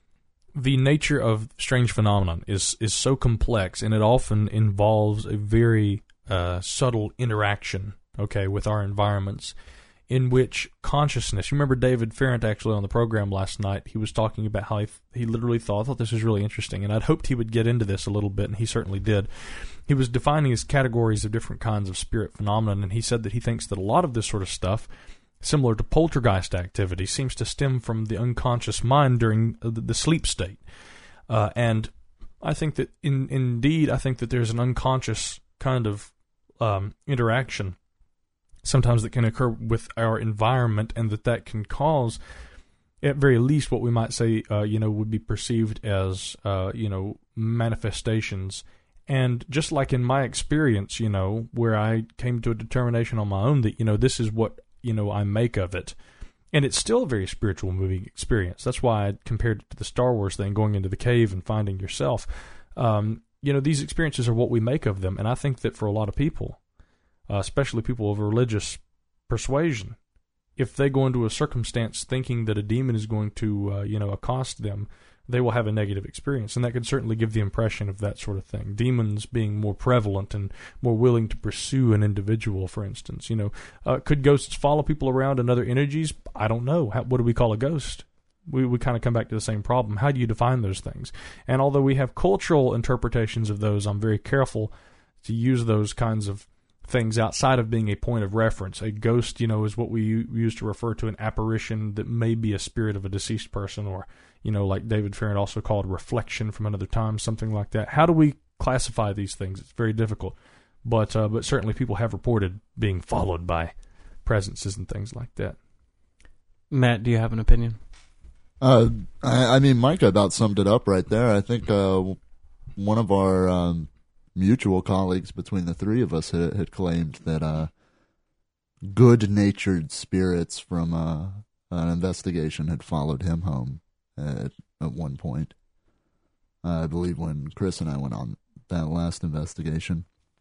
S2: the nature of strange phenomenon is is so complex, and it often involves a very uh, subtle interaction, okay, with our environments, in which consciousness. You remember David Farrant actually on the program last night? He was talking about how he, he literally thought, I thought this was really interesting, and I'd hoped he would get into this a little bit, and he certainly did. He was defining his categories of different kinds of spirit phenomenon, and he said that he thinks that a lot of this sort of stuff, similar to poltergeist activity, seems to stem from the unconscious mind during the, the sleep state. Uh, and I think that, in, indeed, I think that there's an unconscious kind of um, interaction sometimes that can occur with our environment, and that that can cause, at very least, what we might say, uh, you know, would be perceived as, uh, you know, manifestations. And just like in my experience, you know, where I came to a determination on my own that, you know, this is what, you know, I make of it. And it's still a very spiritual movie experience. That's why I compared it to the Star Wars thing, going into the cave and finding yourself. Um, you know, these experiences are what we make of them. And I think that for a lot of people, uh, especially people of religious persuasion, if they go into a circumstance thinking that a demon is going to, uh, you know, accost them, they will have a negative experience, and that could certainly give the impression of that sort of thing. Demons being more prevalent and more willing to pursue an individual, for instance. You know, uh, could ghosts follow people around in other energies? I don't know. How, what do we call a ghost? We we kind of come back to the same problem. How do you define those things? And although we have cultural interpretations of those, I'm very careful to use those kinds of things outside of being a point of reference. A ghost, you know, is what we use to refer to an apparition that may be a spirit of a deceased person, or, you know, like David Farrant also called reflection from another time, something like that. How do we classify these things? It's very difficult. But uh, but certainly people have reported being followed by presences and things like that.
S3: Matt, do you have an opinion?
S4: Uh, I, I mean, Micah about summed it up right there. I think uh, one of our um, mutual colleagues between the three of us had, had claimed that uh, good-natured spirits from uh, an investigation had followed him home at, at one point. Uh, I believe when Chris and I went on that last investigation.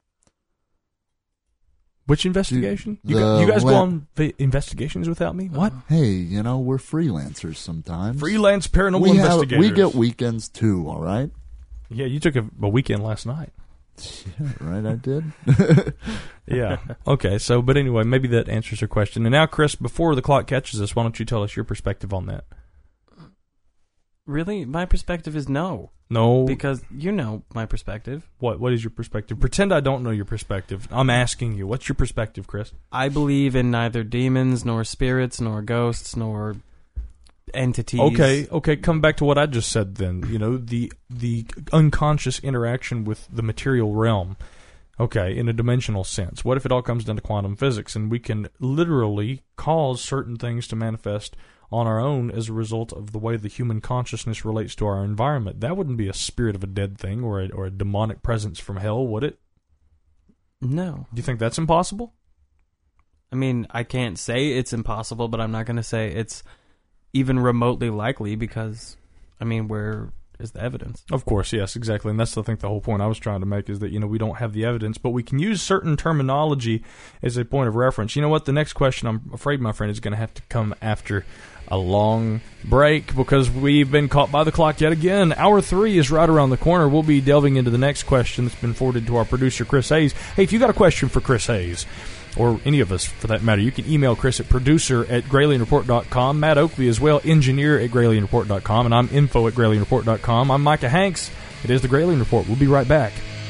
S2: Which investigation?
S4: The
S2: You, gu- you guys
S4: la-
S2: go on v- investigations without me? What?
S4: Hey, you know, we're freelancers sometimes.
S2: Freelance paranormal
S4: we have-
S2: investigators.
S4: we get weekends too, all right?
S2: Yeah, you took a, a weekend last night.
S4: Yeah, right, I did.
S2: Yeah. Okay, so, but anyway, maybe that answers your question. And now, Chris, before the clock catches us, why don't you tell us your perspective on that?
S3: Really? My perspective is no.
S2: No.
S3: Because you know my perspective.
S2: What? What is your perspective? Pretend I don't know your perspective. I'm asking you. What's your perspective, Chris?
S3: I believe in neither demons, nor spirits, nor ghosts, nor entities.
S2: Okay, okay, come back to what I just said then. You know, the the unconscious interaction with the material realm. Okay, in a dimensional sense. What if it all comes down to quantum physics and we can literally cause certain things to manifest on our own as a result of the way the human consciousness relates to our environment? That wouldn't be a spirit of a dead thing or a, or a demonic presence from hell, would it?
S3: No.
S2: Do you think that's impossible?
S3: I mean, I can't say it's impossible, but I'm not going to say it's even remotely likely because, I mean, where is the evidence?
S2: Of course, yes, exactly. And that's, I think, the whole point I was trying to make is that, you know, we don't have the evidence, but we can use certain terminology as a point of reference. You know what? The next question, I'm afraid, my friend, is going to have to come after a long break because we've been caught by the clock yet again. Hour three is right around the corner. We'll be delving into the next question that's been forwarded to our producer, Chris Hayes. Hey, if you got a question for Chris Hayes, or any of us for that matter, you can email Chris at producer at gralien report dot com. Matt Oakley as well, engineer at gralien report dot com. And I'm info at gralien report dot com. I'm Micah Hanks. It is the Gralien Report. We'll be right back.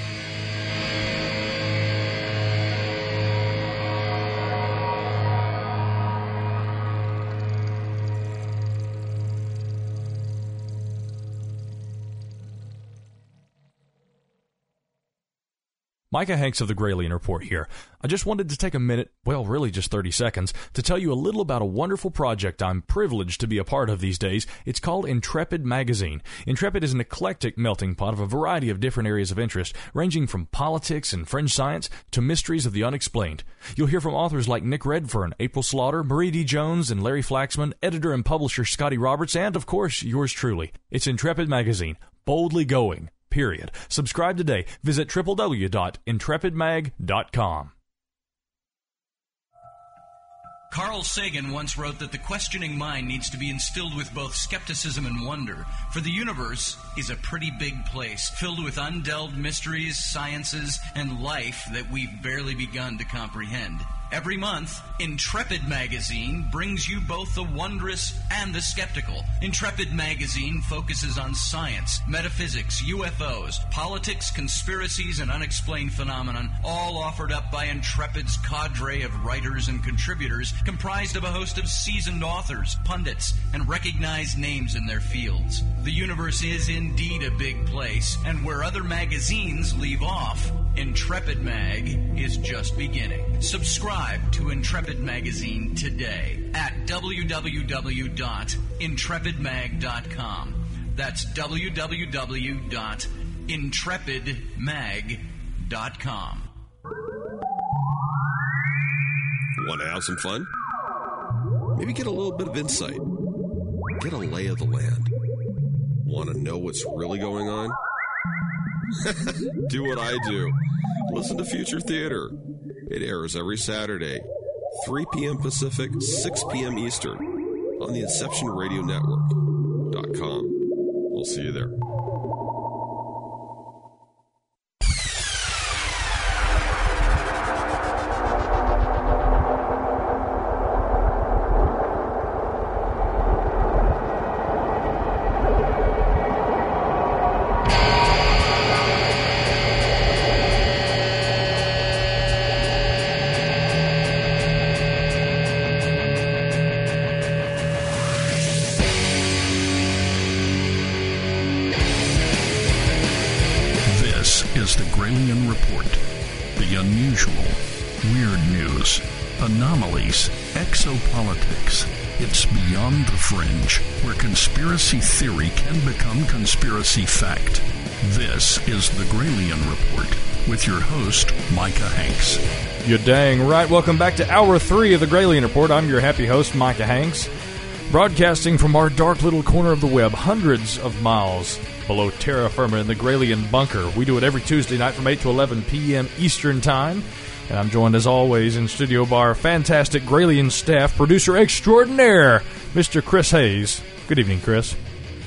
S2: Micah Hanks of the Gralien Report here. I just wanted to take a minute, well, really just thirty seconds, to tell you a little about a wonderful project I'm privileged to be a part of these days. It's called Intrepid Magazine. Intrepid is an eclectic melting pot of a variety of different areas of interest, ranging from politics and fringe science to mysteries of the unexplained. You'll hear from authors like Nick Redfern, April Slaughter, Marie D. Jones, and Larry Flaxman, editor and publisher Scotty Roberts, and, of course, yours truly. It's Intrepid Magazine. Boldly going. Period. Subscribe today. Visit w w w dot intrepid mag dot com.
S7: Carl Sagan once wrote that the questioning mind needs to be instilled with both skepticism and wonder, for the universe is a pretty big place, filled with undelved mysteries, sciences, and life that we've barely begun to comprehend. Every month, Intrepid Magazine brings you both the wondrous and the skeptical. Intrepid Magazine focuses on science, metaphysics, U F Os, politics, conspiracies, and unexplained phenomenon, all offered up by Intrepid's cadre of writers and contributors, comprised of a host of seasoned authors, pundits, and recognized names in their fields. The universe is indeed a big place, and where other magazines leave off, Intrepid Mag is just beginning. Subscribe to Intrepid Magazine today at w w w dot intrepid mag dot com. That's w w w dot intrepid mag dot com.
S8: Want to have some fun? Maybe get a little bit of insight. Get a lay of the land. Want to know what's really going on? Do what I do. Listen to Future Theater. It airs every Saturday, three p.m. Pacific, six p.m. Eastern, on the Inception Radio Network dot com. We'll see you there.
S1: Is the Gralien Report. The unusual, weird news, anomalies, exopolitics. It's Beyond the Fringe, where conspiracy theory can become conspiracy fact. This is the Gralien Report with your host, Micah Hanks.
S2: You're dang right. Welcome back to Hour three of the Gralien Report. I'm your happy host, Micah Hanks, broadcasting from our dark little corner of the web, hundreds of miles below terra firma in the Gralien Bunker. We do it every Tuesday night from eight to eleven p.m. Eastern Time. And I'm joined, as always, in studio by our fantastic Gralien staff, producer extraordinaire, Mister Chris Hayes. Good evening, Chris.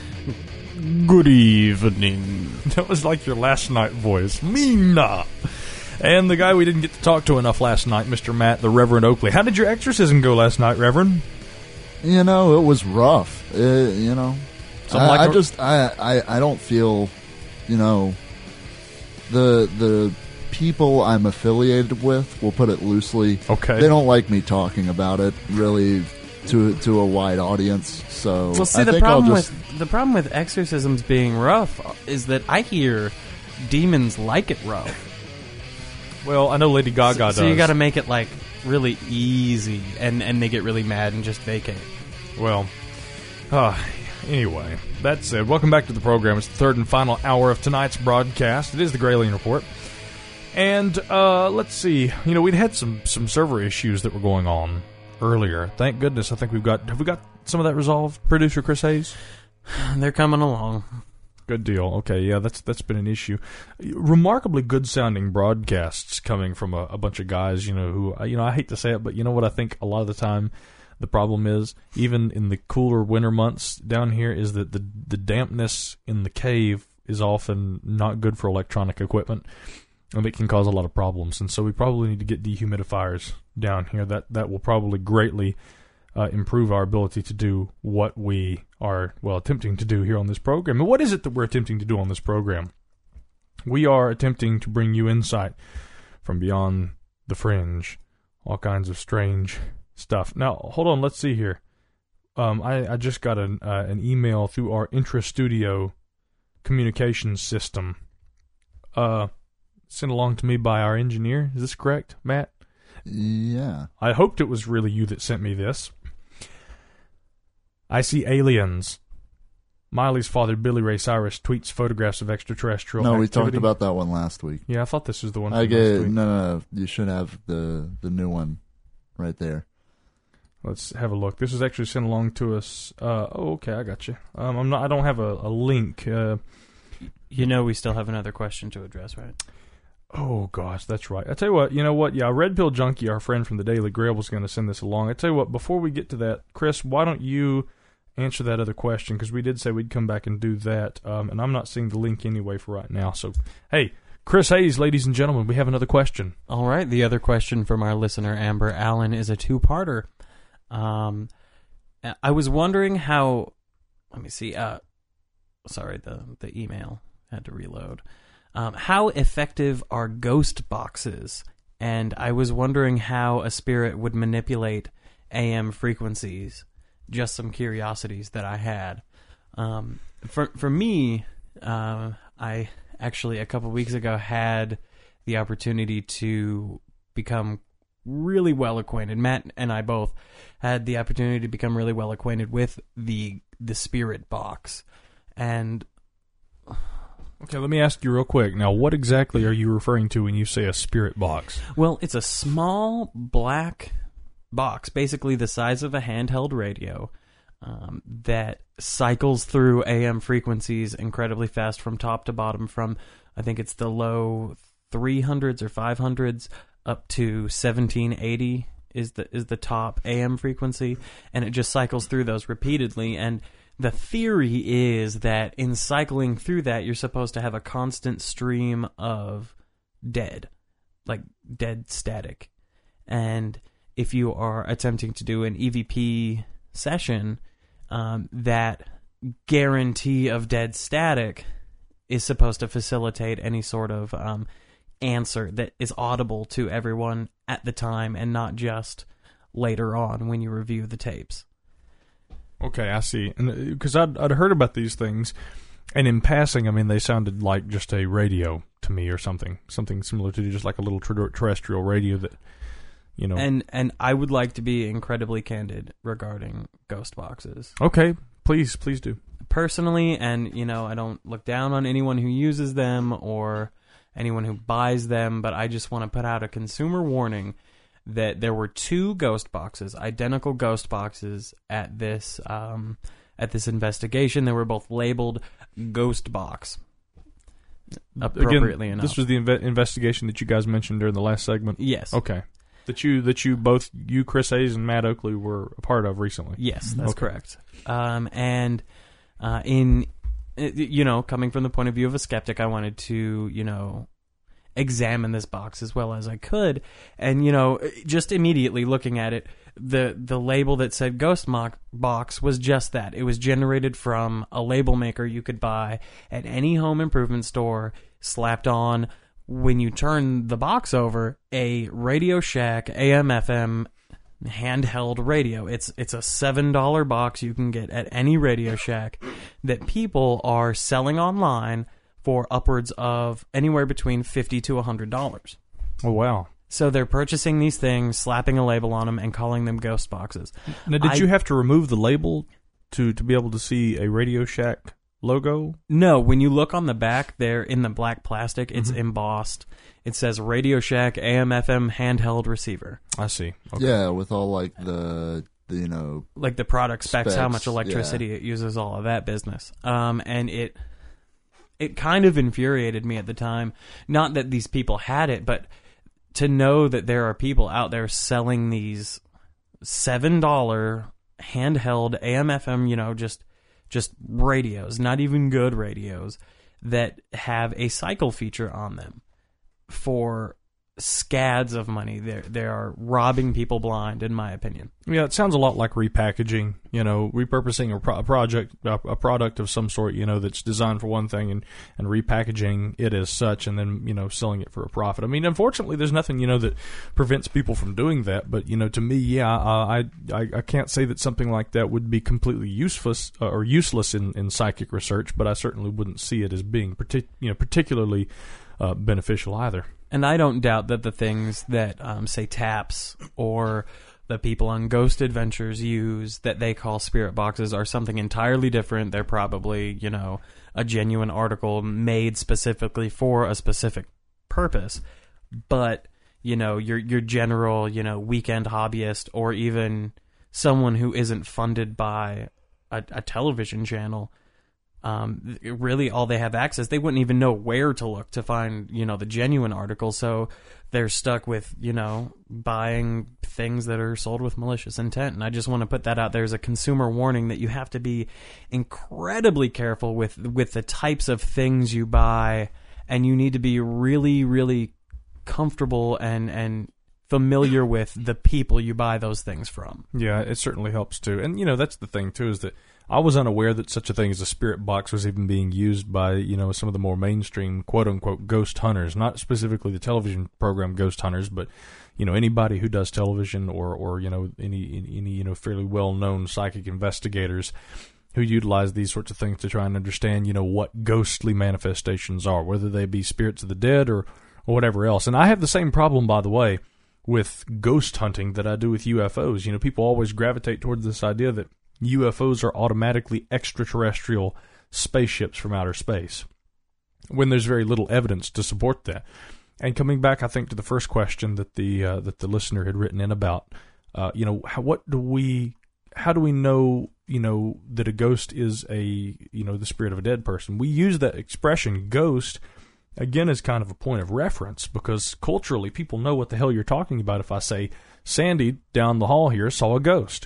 S2: Good evening. That was like your last night voice. Mina. And the guy we didn't get to talk to enough last night, Mister Matt, the Reverend Oakley. How did your exorcism go last night, Reverend?
S4: You know, it was rough. Uh, you know, I,
S2: like
S4: I
S2: a-
S4: just I, I I don't feel, you know, the the people I'm affiliated with, we'll put it loosely.
S2: Okay.
S4: They don't like me talking about it really to to a wide audience. So
S3: Well, see,
S4: I
S3: the
S4: think
S3: problem
S4: I'll just
S3: with the problem with exorcisms being rough is that I hear demons like it rough.
S2: Well, I know Lady Gaga
S3: so,
S2: does.
S3: So you got to make it like really easy, and and they get really mad and just vacate.
S2: Well, uh, anyway, that said, welcome back to the program. It's the third and final hour of tonight's broadcast. It is the Gralien Report. And uh, let's see, you know, we'd had some, some server issues that were going on earlier. Thank goodness. I think we've got, have we got some of that resolved, producer Chris Hayes?
S3: They're coming along.
S2: Good deal. Okay, yeah, that's that's been an issue. Remarkably good-sounding broadcasts coming from a, a bunch of guys, you know, who, you know, I hate to say it, but you know what I think a lot of the time the problem is, even in the cooler winter months down here, is that the the dampness in the cave is often not good for electronic equipment, and it can cause a lot of problems. And so we probably need to get dehumidifiers down here. That that will probably greatly uh, improve our ability to do what we are, well, attempting to do here on this program. And what is it that we're attempting to do on this program? We are attempting to bring you insight from beyond the fringe, all kinds of strange stuff. Now, hold on, let's see here. Um, I, I just got an, uh, an email through our intra-studio communications system uh, sent along to me by our engineer. Is this correct, Matt?
S4: Yeah.
S2: I hoped it was really you that sent me this. I see aliens. Miley's father, Billy Ray Cyrus, tweets photographs of extraterrestrial
S4: No, we
S2: activity.
S4: talked about that one last week.
S2: Yeah, I thought this was the one
S4: I
S2: from
S4: gave,
S2: last week.
S4: no, no, no, you should have the the new one right there.
S2: Let's have a look. This is actually sent along to us. Uh, oh, okay, I got you. Um, I'm not. I don't have a, a link. Uh,
S3: You know, we still have another question to address, right?
S2: oh gosh, that's right. I tell you what. You know what? Yeah, Red Pill Junkie, our friend from the Daily Grail, was going to send this along. I tell you what. Before we get to that, Chris, why don't you answer that other question? Because we did say we'd come back and do that, um, and I'm not seeing the link anyway for right now. So, hey, Chris Hayes, ladies and gentlemen, we have another question.
S3: All right, the other question from our listener, Amber Allen, is a two-parter. Um, I was wondering how, let me see, uh, sorry, the, the email had to reload. Um, how effective are ghost boxes? And I was wondering how a spirit would manipulate A M frequencies. Just some curiosities that I had. Um, for, for me, uh, I actually, a couple weeks ago, had the opportunity to become really well acquainted. Matt and I both had the opportunity to become really well acquainted with the the spirit box. And
S2: okay, let me ask you real quick. Now, what exactly are you referring to when you say a spirit box?
S3: Well, it's a small black box, basically the size of a handheld radio, um, that cycles through A M frequencies incredibly fast from top to bottom, from I think it's the low three hundreds or five hundreds up to seventeen eighty is the is the top A M frequency, and it just cycles through those repeatedly. And the theory is that in cycling through that, you're supposed to have a constant stream of dead, like dead static. And if you are attempting to do an E V P session, um, that guarantee of dead static is supposed to facilitate any sort of um, answer that is audible to everyone at the time and not just later on when you review the tapes.
S2: Okay, I see. And because I'd, I'd heard about these things, and in passing, I mean, they sounded like just a radio to me or something, something similar to just like a little ter- terrestrial radio that, you know.
S3: And and I would like to be incredibly candid regarding ghost boxes.
S2: Okay, please, please do.
S3: Personally, and you know, I don't look down on anyone who uses them or anyone who buys them, but I just want to put out a consumer warning that there were two ghost boxes, identical ghost boxes at this um, at this investigation. They were both labeled Ghost Box. Appropriately
S2: Again,
S3: enough.
S2: This was the inve- investigation that you guys mentioned during the last segment?
S3: Yes.
S2: Okay. That you, that you both, you, Chris Hayes, and Matt Oakley were a part of recently?
S3: Yes, that's
S2: okay.
S3: correct. Um, and uh, in, you know, coming from the point of view of a skeptic, I wanted to, you know, examine this box as well as I could. And, you know, just immediately looking at it, the the label that said Ghost Mock Box was just that. It was generated from a label maker you could buy at any home improvement store, slapped on, when you turn the box over, a Radio Shack A M F M handheld radio. It's it's a seven dollar box you can get at any Radio Shack that people are selling online for upwards of anywhere between fifty to one hundred dollars.
S2: Oh, wow.
S3: So they're purchasing these things, slapping a label on them, and calling them ghost boxes.
S2: Now, did
S3: I,
S2: you have to remove the label to, to be able to see a Radio Shack logo?
S3: No. When you look on the back there in the black plastic, it's
S2: Mm-hmm.
S3: embossed. It says Radio Shack A M F M handheld receiver.
S2: I see. Okay.
S4: Yeah, with all like the, the you know...
S3: Like the product specs,
S4: specs
S3: how much electricity
S4: yeah.
S3: it uses, all of that business. Um, and it... It kind of infuriated me at the time. Not that these people had it, but to know that there are people out there selling these seven dollar handheld A M F M, you know, just just radios, not even good radios, that have a cycle feature on them for scads of money. They they are robbing people blind, in my opinion.
S2: Yeah, it sounds a lot like repackaging, you know, repurposing a, pro- a project, a, a product of some sort, you know, that's designed for one thing and, and repackaging it as such and then, you know, selling it for a profit. I mean, unfortunately, there's nothing, you know, that prevents people from doing that. But, you know, to me, yeah, uh, I, I I can't say that something like that would be completely useless uh, or useless in, in psychic research, but I certainly wouldn't see it as being, partic- you know, particularly uh, beneficial either.
S3: And I don't doubt that the things that, um, say, Taps or the people on Ghost Adventures use that they call spirit boxes are something entirely different. They're probably, you know, a genuine article made specifically for a specific purpose. But, you know, your your general, you know, weekend hobbyist or even someone who isn't funded by a, a television channel, Um, really all they have access, they wouldn't even know where to look to find, you know, the genuine article. So they're stuck with, you know, buying things that are sold with malicious intent. And I just want to put that out there as a consumer warning that you have to be incredibly careful with, with the types of things you buy. And you need to be really, really comfortable and, and familiar with the people you buy those things from.
S2: Yeah, it certainly helps too. And, you know, that's the thing too, is that I was unaware that such a thing as a spirit box was even being used by, you know, some of the more mainstream quote-unquote ghost hunters, not specifically the television program Ghost Hunters, but, you know, anybody who does television or, or you know, any, any you know, fairly well-known psychic investigators who utilize these sorts of things to try and understand, you know, what ghostly manifestations are, whether they be spirits of the dead or, or whatever else. And I have the same problem, by the way, with ghost hunting that I do with U F Os. You know, people always gravitate towards this idea that U F Os are automatically extraterrestrial spaceships from outer space, when there's very little evidence to support that. And coming back, I think, to the first question that the uh, that the listener had written in about, uh, you know, how, what do we, how do we know, you know, that a ghost is a, you know, the spirit of a dead person? We use that expression ghost again as kind of a point of reference because culturally people know what the hell you're talking about. If I say Sandy down the hall here saw a ghost,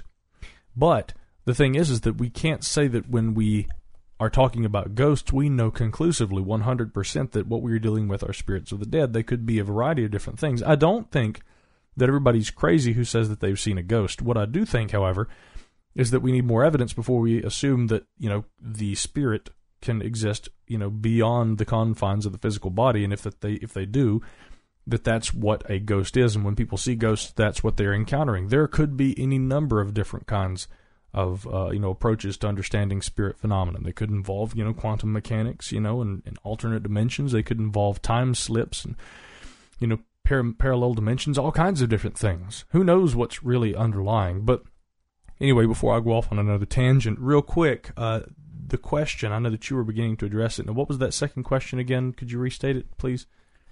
S2: but the thing is, is that we can't say that when we are talking about ghosts, we know conclusively one hundred percent that what we're dealing with are spirits of the dead. They could be a variety of different things. I don't think that everybody's crazy who says that they've seen a ghost. What I do think, however, is that we need more evidence before we assume that, you know, the spirit can exist, you know, beyond the confines of the physical body. And if that they if they do, that that's what a ghost is. And when people see ghosts, that's what they're encountering. There could be any number of different kinds of, uh, you know, approaches to understanding spirit phenomena. They could involve, you know, quantum mechanics, you know, and, and alternate dimensions. They could involve time slips and, you know, par- parallel dimensions, all kinds of different things. Who knows what's really underlying? But anyway, before I go off on another tangent, real quick, uh, the question, I know that you were beginning to address it. Now, what was that second question again? Could you restate it, please?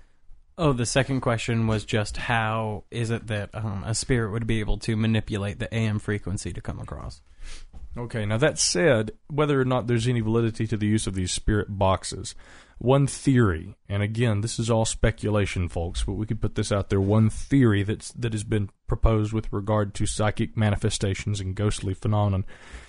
S3: Oh, the second question was just how is it that um, a spirit would be able to manipulate the A M frequency to come across?
S2: Okay, now that said, whether or not there's any validity to the use of these spirit boxes, one theory, and again, this is all speculation, folks, but we could put this out there, one theory that's, that has been proposed with regard to psychic manifestations and ghostly phenomenon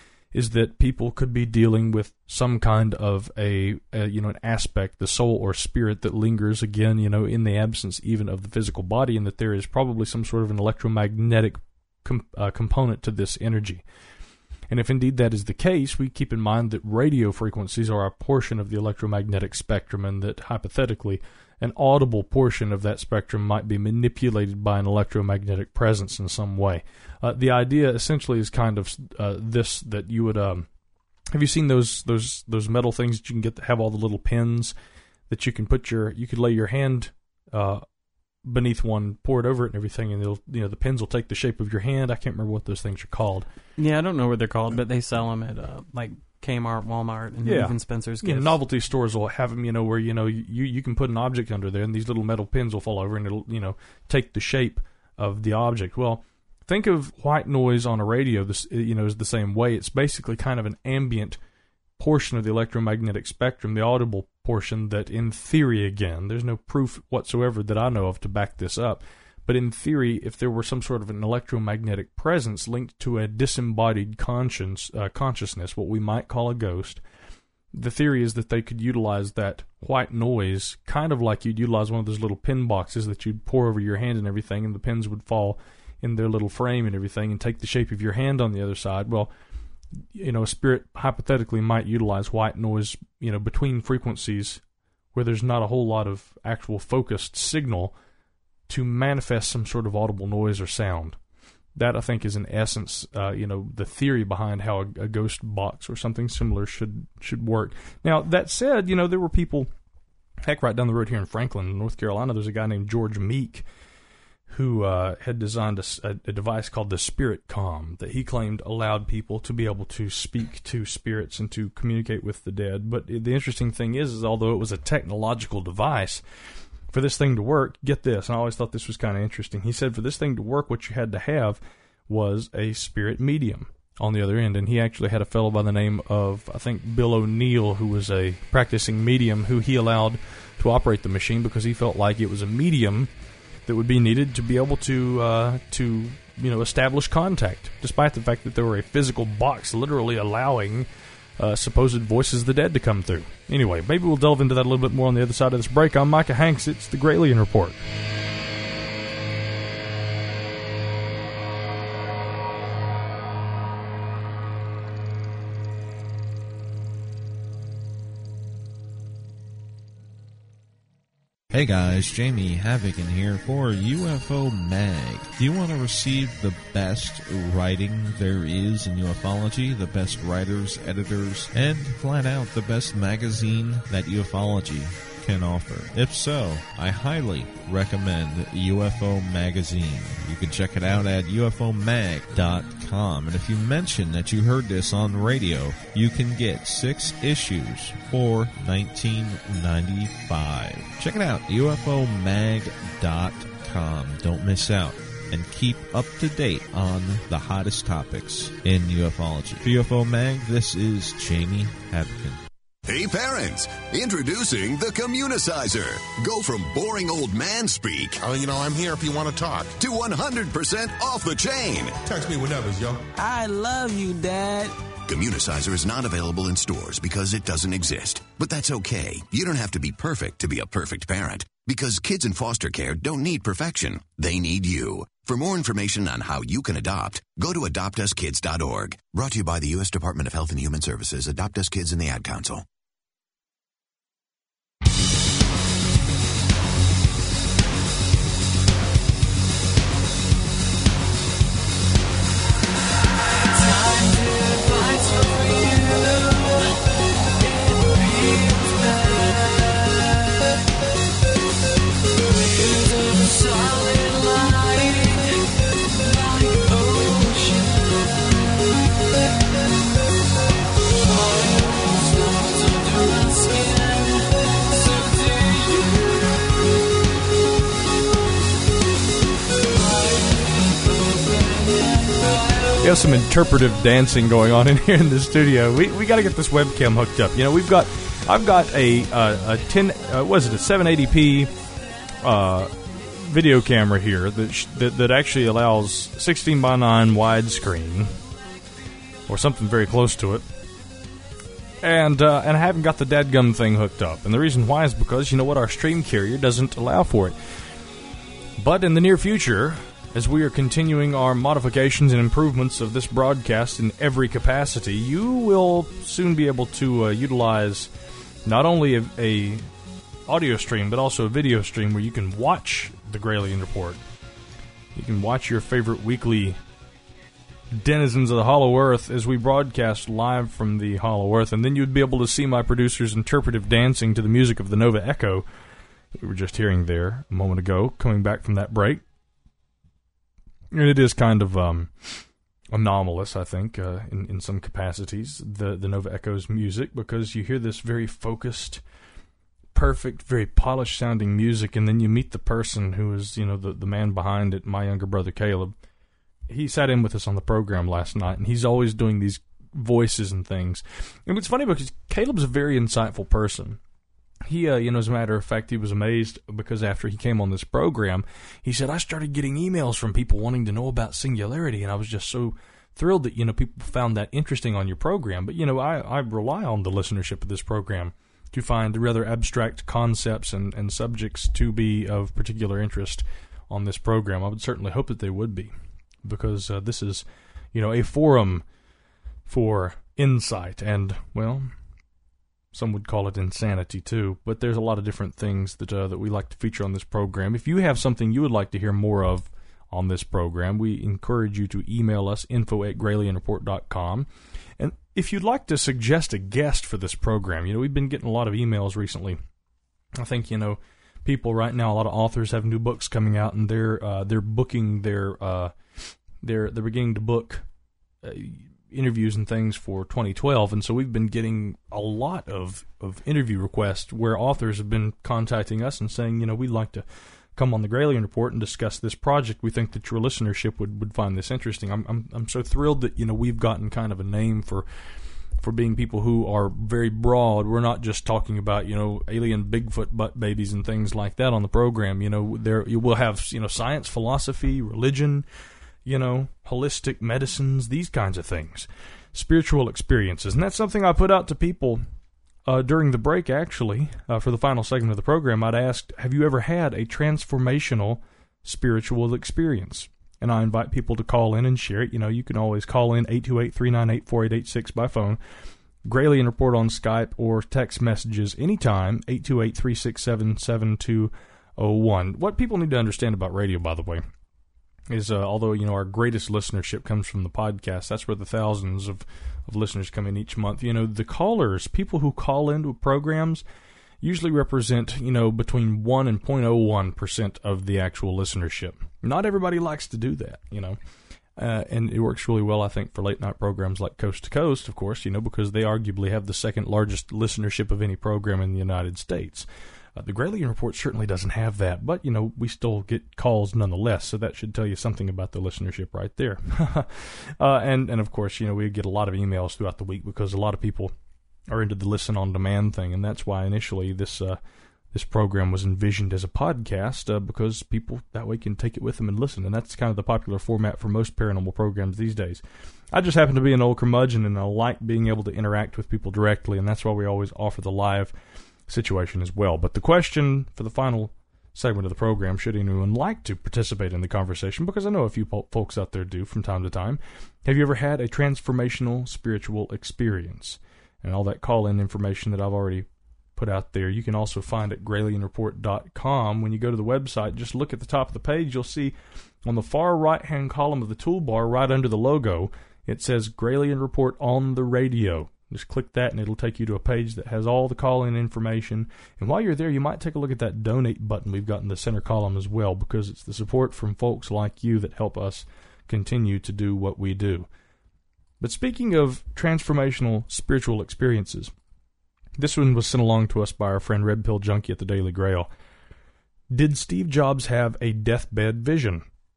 S2: is that people could be dealing with some kind of a, a, you know, an aspect, the soul or spirit that lingers, again, you know, in the absence even of the physical body, and that there is probably some sort of an electromagnetic com- uh, component to this energy. And if indeed that is the case, we keep in mind that radio frequencies are a portion of the electromagnetic spectrum, and that hypothetically an audible portion of that spectrum might be manipulated by an electromagnetic presence in some way. Uh, the idea essentially is kind of uh, this, that you would, um, have you seen those those those metal things that you can get that have all the little pins that you can put your, you could lay your hand uh, beneath one, pour it over it and everything, and it'll, you know, the pins will take the shape of your hand. I can't remember what those things are called.
S3: Yeah, I don't know what they're called, but they sell them at uh, like Kmart, Walmart, and
S2: yeah.
S3: even Spencer's Gifts.
S2: Yeah, novelty stores will have them, you know, where, you know, you, you can put an object under there, and these little metal pins will fall over, and it'll, you know, take the shape of the object. Well, think of white noise on a radio, this, you know, is the same way. It's basically kind of an ambient portion of the electromagnetic spectrum, the audible portion that, in theory, again, there's no proof whatsoever that I know of to back this up, but in theory, if there were some sort of an electromagnetic presence linked to a disembodied conscience, uh, consciousness, what we might call a ghost, the theory is that they could utilize that white noise kind of like you'd utilize one of those little pin boxes that you'd pour over your hand and everything, and the pins would fall in their little frame and everything and take the shape of your hand on the other side. Well, you know, a spirit hypothetically might utilize white noise, you know, between frequencies where there's not a whole lot of actual focused signal to manifest some sort of audible noise or sound. That, I think, is in essence, uh, you know, the theory behind how a, a ghost box or something similar should should work. Now, that said, you know, there were people, heck, right down the road here in Franklin, North Carolina, there's a guy named George Meek who uh, had designed a, a device called the Spirit Com that he claimed allowed people to be able to speak to spirits and to communicate with the dead. But the interesting thing is, is although it was a technological device, for this thing to work, get this, and I always thought this was kind of interesting. He said for this thing to work, what you had to have was a spirit medium on the other end. And he actually had a fellow by the name of, I think, Bill O'Neill, who was a practicing medium, who he allowed to operate the machine because he felt like it was a medium that would be needed to be able to, uh, to you know, establish contact, despite the fact that there were a physical box literally allowing Uh, supposed voices of the dead to come through. Anyway, maybe we'll delve into that a little bit more on the other side of this break. I'm Micah Hanks. It's the Gralien Report.
S9: Hey guys, Jamie Havoc in here for U F O Mag. Do you want to receive the best writing there is in ufology, the best writers, editors, and flat out the best magazine that ufology can offer? If so, I highly recommend U F O Magazine. You can check it out at U F O mag dot com. And if you mention that you heard this on radio, you can get six issues for nineteen ninety-five. Check it out, U F O mag dot com. Don't miss out. And keep up to date on the hottest topics in ufology. For U F O Mag, this is Jamie Havoc.
S10: Hey parents, introducing the Communicizer. Go from boring old man speak.
S12: Oh, you know, I'm here if you want to talk.
S10: To one hundred percent off the chain.
S12: Text me whenever, yo.
S24: I love you, Dad.
S10: Communicizer is not available in stores because it doesn't exist. But that's okay. You don't have to be perfect to be a perfect parent. Because kids in foster care don't need perfection. They need you. For more information on how you can adopt, go to adopt us kids dot org. Brought to you by the U S Department of Health and Human Services, Adopt Us Kids, and the Ad Council.
S20: Sorry.
S2: We have some interpretive dancing going on in here in the studio. We we got to get this webcam hooked up. You know, we've got, I've got a uh, a ten, uh, what is it, a seven eighty p uh, video camera here that, sh- that that actually allows sixteen by nine widescreen, or something very close to it. And uh, and I haven't got the dadgum thing hooked up. And the reason why is because, you know what, our stream carrier doesn't allow for it. But in the near future, as we are continuing our modifications and improvements of this broadcast in every capacity, you will soon be able to uh, utilize not only a, a audio stream, but also a video stream where you can watch the Gralien Report. You can watch your favorite weekly denizens of the Hollow Earth as we broadcast live from the Hollow Earth, and then you'd be able to see my producer's interpretive dancing to the music of the Nova Echo we were just hearing there a moment ago, coming back from that break. And it is kind of um, anomalous, I think, uh, in, in some capacities, the, the Nova Echo's music, because you hear this very focused, perfect, very polished-sounding music, and then you meet the person who is, you know, the, the man behind it, my younger brother Caleb. He sat in with us on the program last night, and he's always doing these voices and things. And it's funny because Caleb's a very insightful person. He, uh, you know, as a matter of fact, he was amazed because after he came on this program, he said, I started getting emails from people wanting to know about singularity, and I was just so thrilled that, you know, people found that interesting on your program. But, you know, I, I rely on the listenership of this program to find rather abstract concepts and, and subjects to be of particular interest on this program. I would certainly hope that they would be, because uh, this is, you know, a forum for insight and, well, some would call it insanity, too. But there's a lot of different things that uh, that we like to feature on this program. If you have something you would like to hear more of on this program, we encourage you to email us, info at gralien report dot com. And if you'd like to suggest a guest for this program, you know, we've been getting a lot of emails recently. I think, you know, people right now, a lot of authors have new books coming out, and they're uh, they're booking their, uh, they're, they're beginning to book uh, interviews and things for twenty twelve, and so we've been getting a lot of, of interview requests where authors have been contacting us and saying, you know, we'd like to come on the Gralien Report and discuss this project. We think that your listenership would, would find this interesting. I'm I'm I'm so thrilled that, you know, we've gotten kind of a name for for being people who are very broad. We're not just talking about, you know, alien Bigfoot butt babies and things like that on the program. You know, there you will have, you know, science, philosophy, religion, you know, holistic medicines, these kinds of things, spiritual experiences. And that's something I put out to people uh, during the break, actually, uh, for the final segment of the program. I'd asked, have you ever had a transformational spiritual experience? And I invite people to call in and share it. You know, you can always call in eight two eight, three nine eight, four eight eight six by phone, Gralien Report on Skype, or text messages anytime, eight two eight, three six seven, seven two zero one. What people need to understand about radio, by the way, is uh, although, you know, our greatest listenership comes from the podcast, that's where the thousands of, of listeners come in each month. You know, the callers, people who call into programs, usually represent, you know, between one and zero point zero one percent of the actual listenership. Not everybody likes to do that, you know. Uh, and it works really well, I think, for late-night programs like Coast to Coast, of course, you know, because they arguably have the second largest listenership of any program in the United States. Uh, the Gralien Report certainly doesn't have that, but, you know, we still get calls nonetheless, so that should tell you something about the listenership right there. uh, and, and, of course, you know, we get a lot of emails throughout the week because a lot of people are into the listen-on-demand thing, and that's why initially this uh, this program was envisioned as a podcast, uh, because people that way can take it with them and listen, and that's kind of the popular format for most paranormal programs these days. I just happen to be an old curmudgeon, and I like being able to interact with people directly, and that's why we always offer the live situation as well. But the question for the final segment of the program, should anyone like to participate in the conversation, because I know a few po- folks out there do from time to time, have you ever had a transformational spiritual experience? And all that call-in information that I've already put out there, you can also find at gralien report dot com. When you go to the website, just look at the top of the page. You'll see on the far right-hand column of the toolbar, right under the logo, it says Gralien Report on the Radio. Just click that, and it'll take you to a page that has all the call-in information. And while you're there, you might take a look at that donate button we've got in the center column as well, because it's the support from folks like you that help us continue to do what we do. But speaking of transformational spiritual experiences, this one was sent along to us by our friend Red Pill Junkie at the Daily Grail. Did Steve Jobs have a deathbed vision?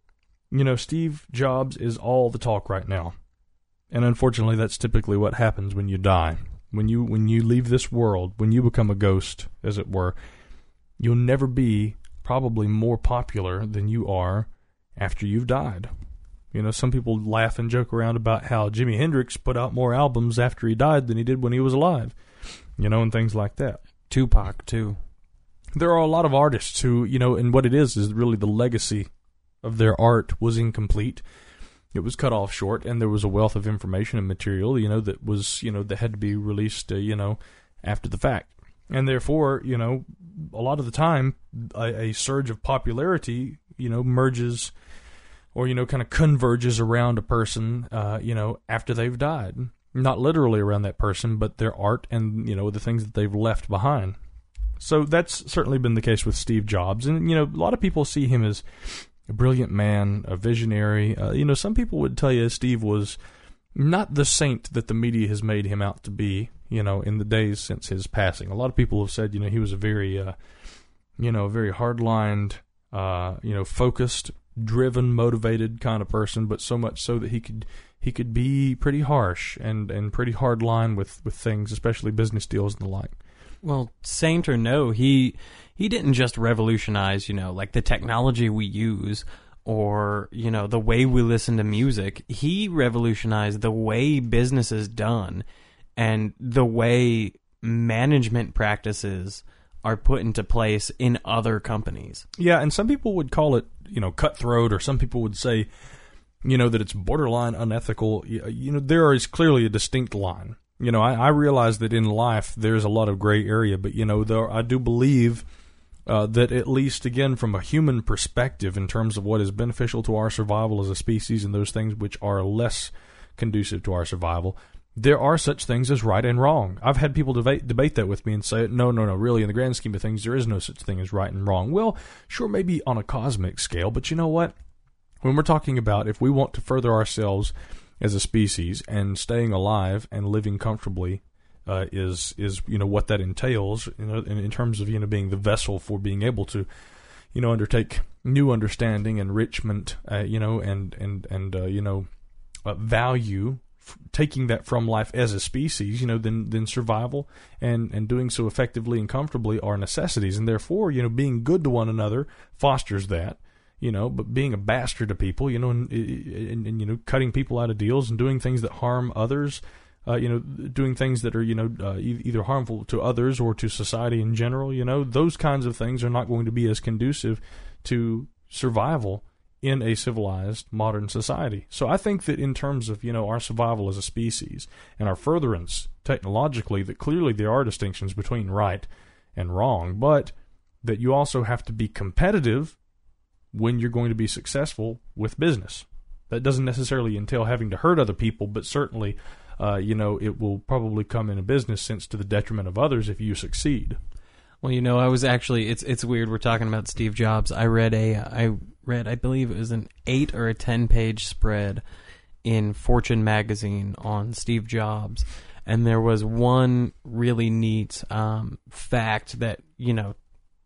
S2: you know, Steve Jobs is all the talk right now. And unfortunately, that's typically what happens when you die. When you when you leave this world, when you become a ghost, as it were, you'll never be probably more popular than you are after you've died. You know, some people laugh and joke around about how Jimi Hendrix put out more albums after he died than he did when he was alive, you know, and things like that.
S3: Tupac, too.
S2: There are a lot of artists who, you know, and what it is is really the legacy of their art was incomplete. It was cut off short, and there was a wealth of information and material, you know, that was, you know, that had to be released, uh, you know, after the fact. And therefore, you know, a lot of the time, a, a surge of popularity, you know, merges or, you know, kind of converges around a person, uh, you know, after they've died. Not literally around that person, but their art and, you know, the things that they've left behind. So that's certainly been the case with Steve Jobs. And, you know, a lot of people see him as a brilliant man, a visionary. Uh, you know, some people would tell you Steve was not the saint that the media has made him out to be, you know, in the days since his passing. A lot of people have said, you know, he was a very, uh, you know, very hard-lined, uh, you know, focused, driven, motivated kind of person, but so much so that he could he could be pretty harsh and, and pretty hard line with, with things, especially business deals and the like.
S3: Well, saint or no, he he didn't just revolutionize, you know, like the technology we use or, you know, the way we listen to music. He revolutionized the way business is done and the way management practices are put into place in other companies.
S2: Yeah, and some people would call it, you know, cutthroat, or some people would say, you know, that it's borderline unethical. You know, there is clearly a distinct line. You know, I, I realize that in life there's a lot of gray area, but, you know, there, I do believe uh, that at least, again, from a human perspective, in terms of what is beneficial to our survival as a species and those things which are less conducive to our survival, there are such things as right and wrong. I've had people debate, debate that with me and say, no, no, no, really, in the grand scheme of things, there is no such thing as right and wrong. Well, sure, maybe on a cosmic scale, but you know what? When we're talking about if we want to further ourselves as a species and staying alive and living comfortably uh, is, is you know, what that entails, you know, in, in terms of, you know, being the vessel for being able to, you know, undertake new understanding, enrichment, uh, you know, and, and, and uh, you know, uh, value, taking that from life as a species, you know, then then survival and, and doing so effectively and comfortably are necessities. And therefore, you know, being good to one another fosters that, you know, but being a bastard to people, you know, and, and, and you know, cutting people out of deals and doing things that harm others, uh, you know, doing things that are, you know, uh, e- either harmful to others or to society in general, you know, those kinds of things are not going to be as conducive to survival in a civilized modern society. So I think that in terms of, you know, our survival as a species and our furtherance technologically, that clearly there are distinctions between right and wrong, but that you also have to be competitive when you're going to be successful with business. That doesn't necessarily entail having to hurt other people, but certainly, uh, you know, it will probably come in a business sense to the detriment of others if you succeed.
S3: Well, you know, I was actually, it's it's weird we're talking about Steve Jobs. I read a, I read, I believe it was an eight or a ten page spread in Fortune magazine on Steve Jobs. And there was one really neat um, fact that, you know,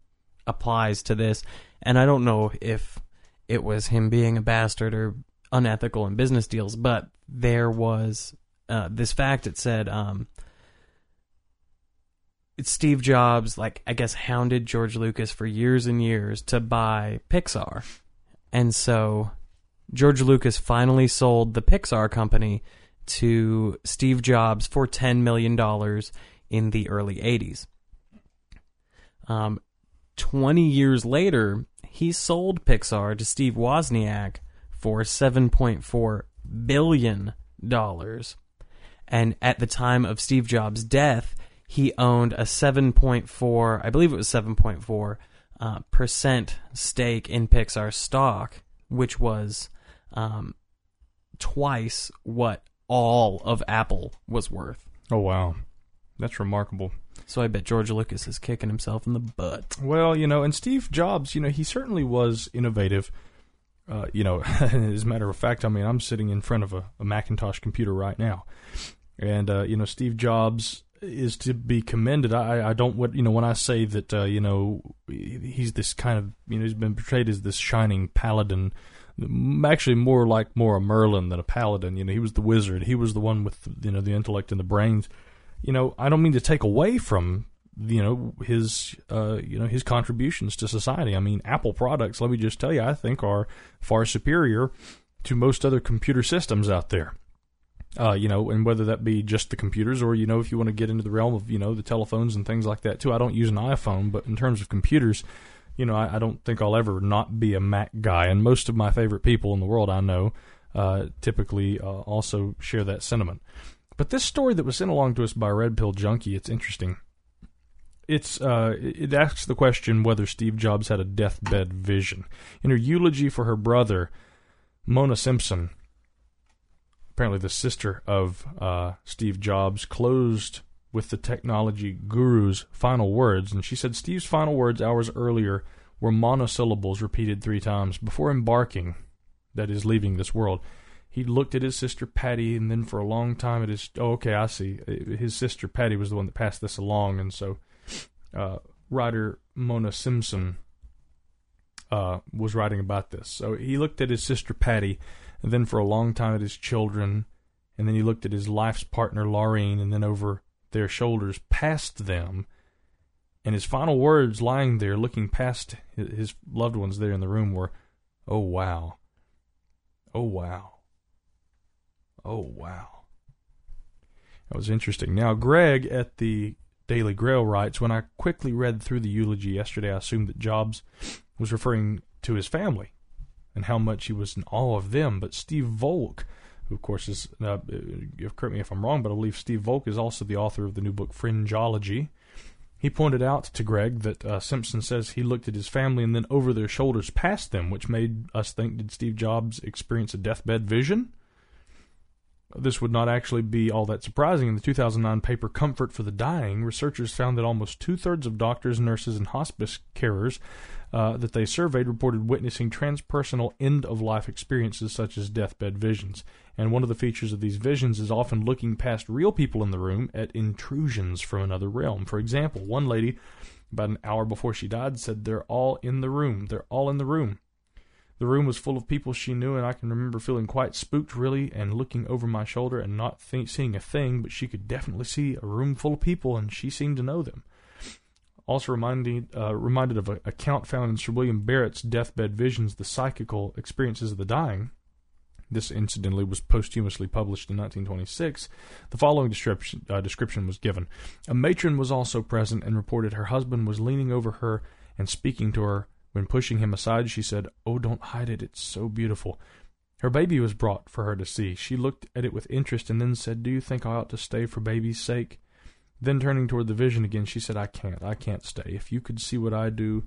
S3: applies to this. And I don't know if it was him being a bastard or unethical in business deals, but there was uh, this fact. It said, um, Steve Jobs, like, I guess, hounded George Lucas for years and years to buy Pixar. And so George Lucas finally sold the Pixar company to Steve Jobs for ten million dollars in the early eighties. Um, twenty years later, he sold Pixar to Steve Wozniak for seven point four billion dollars. And at the time of Steve Jobs' death, he owned a seven point four, I believe it was seven point four uh, percent stake in Pixar stock, which was um, twice what all of Apple was worth.
S2: Oh, wow. That's remarkable.
S3: So I bet George Lucas is kicking himself in the butt.
S2: Well, you know, and Steve Jobs, you know, he certainly was innovative. Uh, you know, as a matter of fact, I mean, I'm sitting in front of a, a Macintosh computer right now. And, uh, you know, Steve Jobs, is to be commended. I, I don't what you know when I say that uh, you know he's this kind of you know he's been portrayed as this shining paladin, actually more like more a Merlin than a paladin. You know, he was the wizard. He was the one with you know the intellect and the brains. You know, I don't mean to take away from you know his uh, you know his contributions to society. I mean, Apple products, let me just tell you, I think are far superior to most other computer systems out there. Uh, you know, and whether that be just the computers or, you know, if you want to get into the realm of, you know, the telephones and things like that too. I don't use an iPhone, but in terms of computers, you know, I, I don't think I'll ever not be a Mac guy. And most of my favorite people in the world I know uh, typically uh, also share that sentiment. But this story that was sent along to us by Red Pill Junkie, it's interesting. It's uh, it asks the question whether Steve Jobs had a deathbed vision. In her eulogy for her brother, Mona Simpson, apparently the sister of uh, Steve Jobs, closed with the technology guru's final words. And she said Steve's final words hours earlier were monosyllables repeated three times. Before embarking, that is, leaving this world, he looked at his sister Patty, and then for a long time at his... Oh, okay, I see. His sister Patty was the one that passed this along, and so uh, writer Mona Simpson uh, was writing about this. So he looked at his sister Patty, and then for a long time at his children, and then he looked at his life's partner, Laureen, and then over their shoulders, past them, and his final words lying there, looking past his loved ones there in the room were, "Oh, wow. Oh, wow. Oh, wow." That was interesting. Now, Greg at the Daily Grail writes, when I quickly read through the eulogy yesterday, I assumed that Jobs was referring to his family and how much he was in awe of them. But Steve Volk, who of course is, uh, correct me if I'm wrong, but I believe Steve Volk is also the author of the new book Fringeology. He pointed out to Greg that uh, Simpson says he looked at his family and then over their shoulders past them, which made us think, did Steve Jobs experience a deathbed vision? This would not actually be all that surprising. In the two thousand nine paper Comfort for the Dying, researchers found that almost two-thirds of doctors, nurses, and hospice carers uh, that they surveyed reported witnessing transpersonal end-of-life experiences such as deathbed visions. And one of the features of these visions is often looking past real people in the room at intrusions from another realm. For example, one lady, about an hour before she died, said they're all in the room. They're all in the room. The room was full of people she knew, and I can remember feeling quite spooked, really, and looking over my shoulder and not th- seeing a thing, but she could definitely see a room full of people, and she seemed to know them. Also reminded, uh, reminded of an account found in Sir William Barrett's Deathbed Visions, The Psychical Experiences of the Dying. This, incidentally, was posthumously published in nineteen twenty-six. The following description, uh, description was given. A matron was also present and reported her husband was leaning over her and speaking to her. When pushing him aside, she said, "Oh, don't hide it, it's so beautiful." Her baby was brought for her to see. She looked at it with interest and then said, "Do you think I ought to stay for baby's sake?" Then turning toward the vision again, she said, "I can't, I can't stay. If you could see what I do,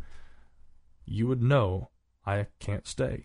S2: you would know I can't stay."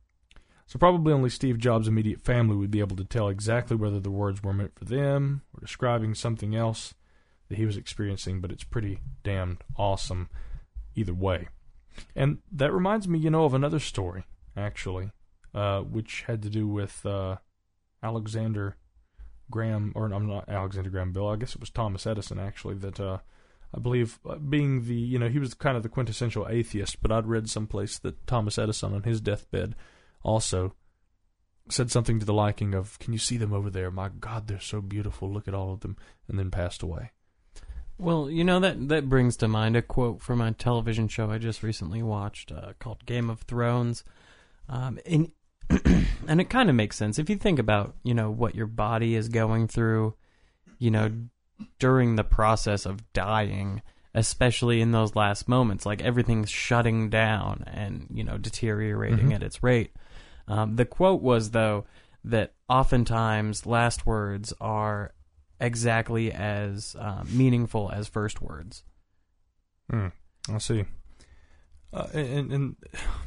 S2: So probably only Steve Jobs' immediate family would be able to tell exactly whether the words were meant for them or describing something else that he was experiencing, but it's pretty damned awesome either way. And that reminds me, you know, of another story, actually, uh, which had to do with uh, Alexander Graham, or I'm not Alexander Graham Bell, I guess it was Thomas Edison, actually, that uh, I believe uh, being the, you know, he was kind of the quintessential atheist, but I'd read someplace that Thomas Edison on his deathbed also said something to the liking of, "Can you see them over there? My God, they're so beautiful. Look at all of them," and then passed away.
S3: Well, you know, that, that brings to mind a quote from a television show I just recently watched uh, called Game of Thrones. Um, and, and it kind of makes sense. If you think about, you know, what your body is going through, you know, during the process of dying, especially in those last moments, like everything's shutting down and, you know, deteriorating
S2: Mm-hmm.
S3: at its rate. Um, the quote was, though, that oftentimes last words are exactly as uh, meaningful as first words.
S2: Hmm. I see. Uh, and, and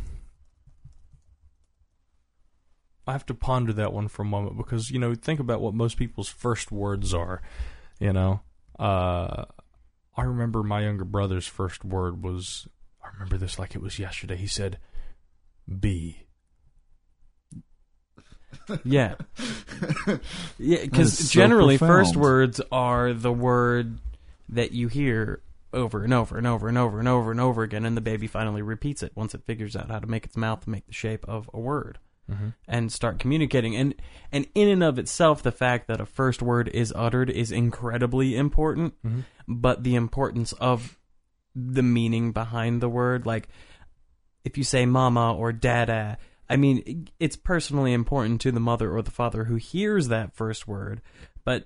S2: I have to ponder that one for a moment because, you know, think about what most people's first words are, you know. Uh, I remember my younger brother's first word was, I remember this like it was yesterday, he said, "B."
S3: Yeah. Yeah,
S4: That
S3: because
S4: is so
S3: generally
S4: profound.
S3: first words are the word that you hear over and over and over and over and over and over again, and the baby finally repeats it once it figures out how to make its mouth make the shape of a word.
S2: Mhm.
S3: And start communicating. And and in and of itself, the fact that a first word is uttered is incredibly important,
S2: Mhm.
S3: but the importance of the meaning behind the word, like if you say mama or dada, I mean, it's personally important to the mother or the father who hears that first word, but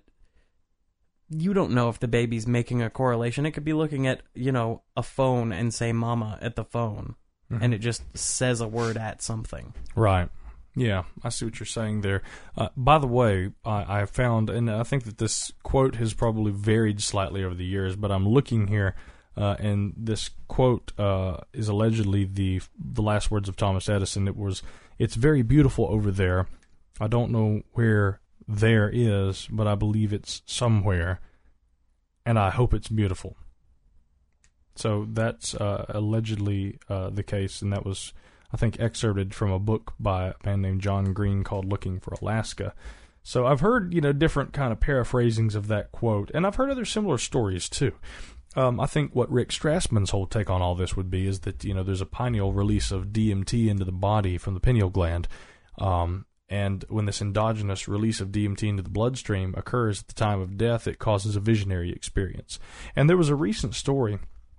S3: you don't know if the baby's making a correlation. It could be looking at, you know, a phone and say mama at the phone,
S2: Mhm.
S3: and it just says a word at something.
S2: Right. Yeah, I see what you're saying there. Uh, by the way, I, I found, and I think that this quote has probably varied slightly over the years, but I'm looking here, uh, and this quote uh, is allegedly the the last words of Thomas Edison. It was, "It's very beautiful over there. I don't know where there is, but I believe it's somewhere, and I hope it's beautiful." So that's uh, allegedly uh, the case, and that was, I think, excerpted from a book by a man named John Green called Looking for Alaska. So I've heard, you know, different kind of paraphrasings of that quote, and I've heard other similar stories too. Um, I think what Rick Strassman's whole take on all this would be is that, you know, there's a pineal release of D M T into the body from the pineal gland, um, and when this endogenous release of D M T into the bloodstream occurs at the time of death, it causes a visionary experience. And there was a recent story,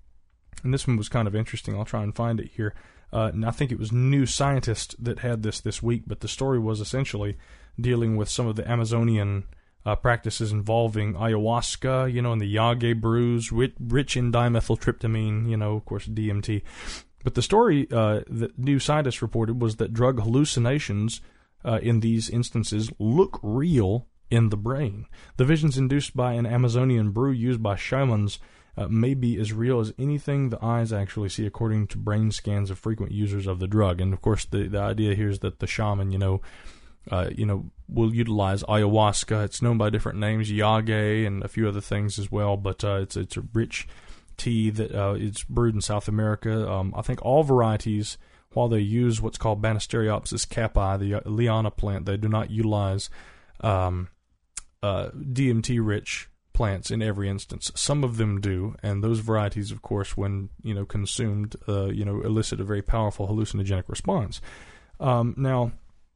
S2: and this one was kind of interesting. I'll try and find it here. Uh, and I think it was New Scientist that had this this week, but the story was essentially dealing with some of the Amazonian uh, practices involving ayahuasca, you know, and the yage brews, rich in dimethyltryptamine, you know, of course, D M T. But the story uh, that New Scientist reported was that drug hallucinations uh, in these instances look real in the brain. The visions induced by an Amazonian brew used by shamans Uh, may be as real as anything the eyes actually see, according to brain scans of frequent users of the drug. And of course, the the idea here is that the shaman, you know, uh, you know, will utilize ayahuasca. It's known by different names, yage, and a few other things as well. But uh, it's it's a rich tea that uh, it's brewed in South America. Um, I think all varieties, while they use what's called Banisteriopsis caapi, the liana plant, they do not utilize um, uh, D M T-rich plants in every instance. Some of them do, and those varieties, of course, when you know consumed, uh, you know, elicit a very powerful hallucinogenic response. Um, now,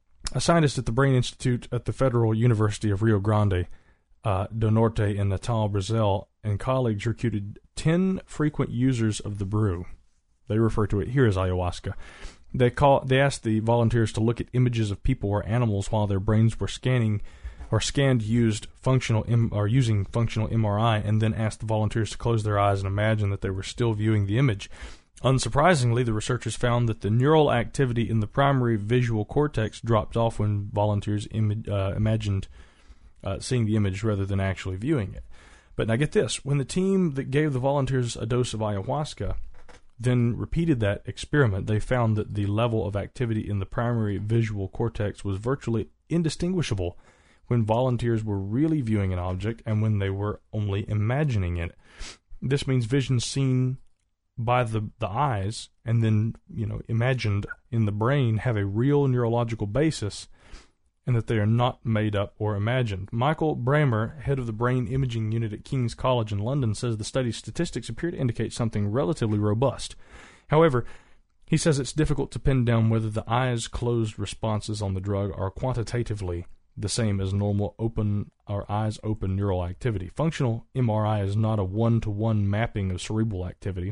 S2: a scientist at the Brain Institute at the Federal University of Rio Grande uh, do Norte in Natal, Brazil, and colleagues recruited ten frequent users of the brew. They refer to it here as ayahuasca. They call. They asked the volunteers to look at images of people or animals while their brains were scanning. Or scanned used functional M, or using functional M R I, and then asked the volunteers to close their eyes and imagine that they were still viewing the image. Unsurprisingly, the researchers found that the neural activity in the primary visual cortex dropped off when volunteers Im- uh, imagined uh, seeing the image rather than actually viewing it. But now get this, when the team that gave the volunteers a dose of ayahuasca then repeated that experiment, they found that the level of activity in the primary visual cortex was virtually indistinguishable when volunteers were really viewing an object and when they were only imagining it. This means visions seen by the, the eyes and then, you know, imagined in the brain have a real neurological basis, and that they are not made up or imagined. Michael Bramer, head of the brain imaging unit at King's College in London, says the study's statistics appear to indicate something relatively robust. However, he says it's difficult to pin down whether the eyes closed responses on the drug are quantitatively the same as normal open or eyes open neural activity. Functional M R I is not a one-to-one mapping of cerebral activity.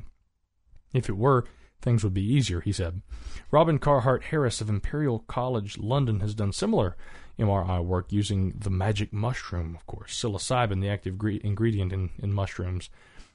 S2: If it were, things would be easier, he said. Robin Carhart Harris of Imperial College London has done similar M R I work using the magic mushroom, of course, psilocybin, the active gre- ingredient in, in mushrooms.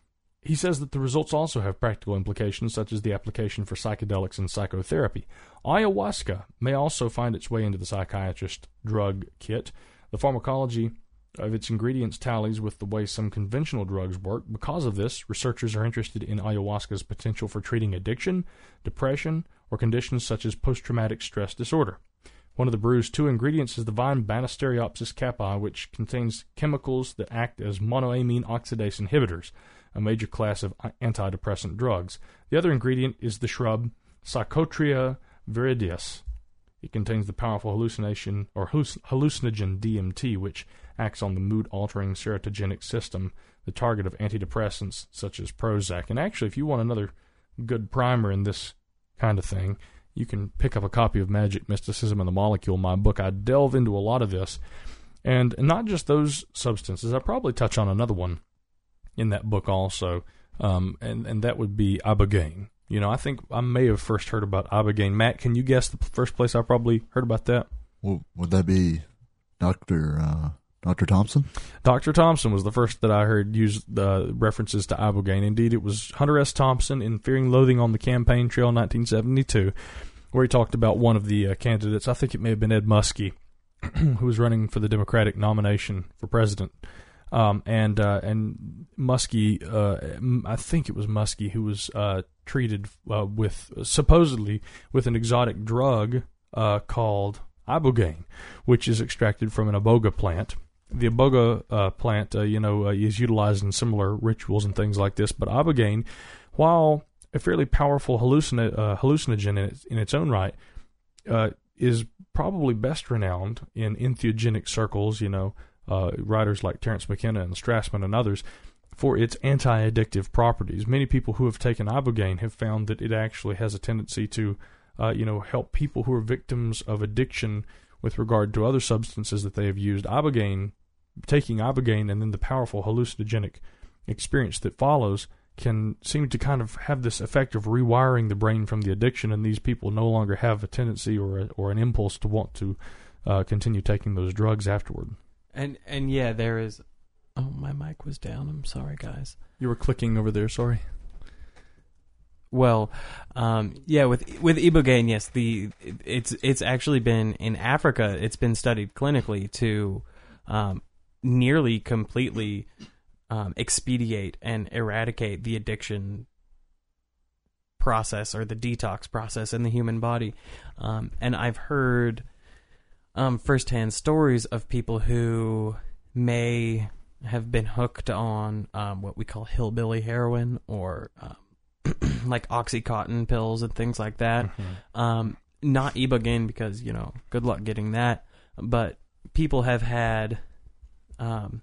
S2: He says that the results also have practical implications, such as the application for psychedelics and psychotherapy. Ayahuasca may also find its way into the psychiatrist drug kit. The pharmacology of its ingredients tallies with the way some conventional drugs work. Because of this, researchers are interested in ayahuasca's potential for treating addiction, depression, or conditions such as post-traumatic stress disorder. One of the brew's two ingredients is the vine Banisteriopsis caapi, which contains chemicals that act as monoamine oxidase inhibitors, a major class of antidepressant drugs. The other ingredient is the shrub Psychotria viridis. It contains the powerful hallucination or hallucinogen D M T, which acts on the mood-altering serotogenic system, the target of antidepressants such as Prozac. And actually, if you want another good primer in this kind of thing, you can pick up a copy of Magic, Mysticism, and the Molecule, my book. I delve into a lot of this. And not just those substances. I probably touch on another one in that book also, um, and, and that would be ibogaine. You know, I think I may have first heard about ibogaine. Matt, can you guess the first place I probably heard about that?
S4: Well, would that be Doctor Uh, Doctor Thompson?
S2: Doctor Thompson was the first that I heard use uh, references to ibogaine. Indeed, it was Hunter S. Thompson in Fear and Loathing on the Campaign Trail, nineteen seventy-two, where he talked about one of the uh, candidates. I think it may have been Ed Muskie, who was running for the Democratic nomination for president. Um, and uh, and Muskie, uh, I think it was Muskie who was uh, treated uh, with, supposedly, with an exotic drug uh, called ibogaine, which is extracted from an iboga plant. The iboga uh, plant, uh, you know, uh, is utilized in similar rituals and things like this. But ibogaine, while a fairly powerful hallucin- uh, hallucinogen in its, in its own right, uh, is probably best renowned in entheogenic circles, you know, uh, writers like Terence McKenna and Strassman and others, for its anti-addictive properties. Many people who have taken ibogaine have found that it actually has a tendency to, uh, you know, help people who are victims of addiction with regard to other substances that they have used. Ibogaine, taking ibogaine and then the powerful hallucinogenic experience that follows can seem to kind of have this effect of rewiring the brain from the addiction, and these people no longer have a tendency or a, or an impulse to want to uh, continue taking those drugs afterward.
S3: And and yeah, there is. Oh, my mic was down. I'm sorry, guys.
S2: You were clicking over there. Sorry.
S3: Well, um, yeah, with with ibogaine, yes, the it's it's actually been in Africa. It's been studied clinically to um, nearly completely um, expedite and eradicate the addiction process or the detox process in the human body. Um, and I've heard um, firsthand stories of people who may have been hooked on um, what we call hillbilly heroin or um, like Oxycontin pills and things like that. Mm-hmm. Um, not ibogaine because, you know, good luck getting that. But people have had um,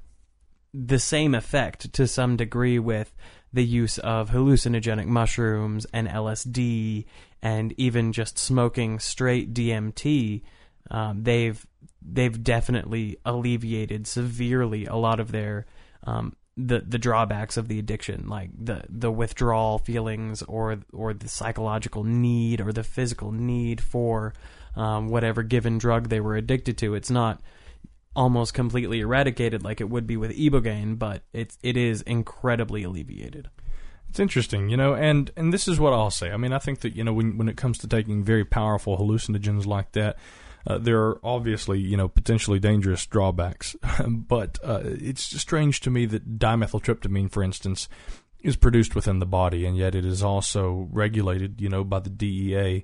S3: the same effect to some degree with the use of hallucinogenic mushrooms and L S D and even just smoking straight D M T. Um, they've they've definitely alleviated severely a lot of their um, the the drawbacks of the addiction, like the the withdrawal feelings or or the psychological need or the physical need for um, whatever given drug they were addicted to. It's not almost completely eradicated like it would be with ibogaine, but it's it is incredibly alleviated.
S2: It's interesting, you know, and, and this is what I'll say. I mean, I think that, you know, when when it comes to taking very powerful hallucinogens like that, Uh, there are obviously, you know, potentially dangerous drawbacks, but uh, it's strange to me that dimethyltryptamine, for instance, is produced within the body, and yet it is also regulated, you know, by the D E A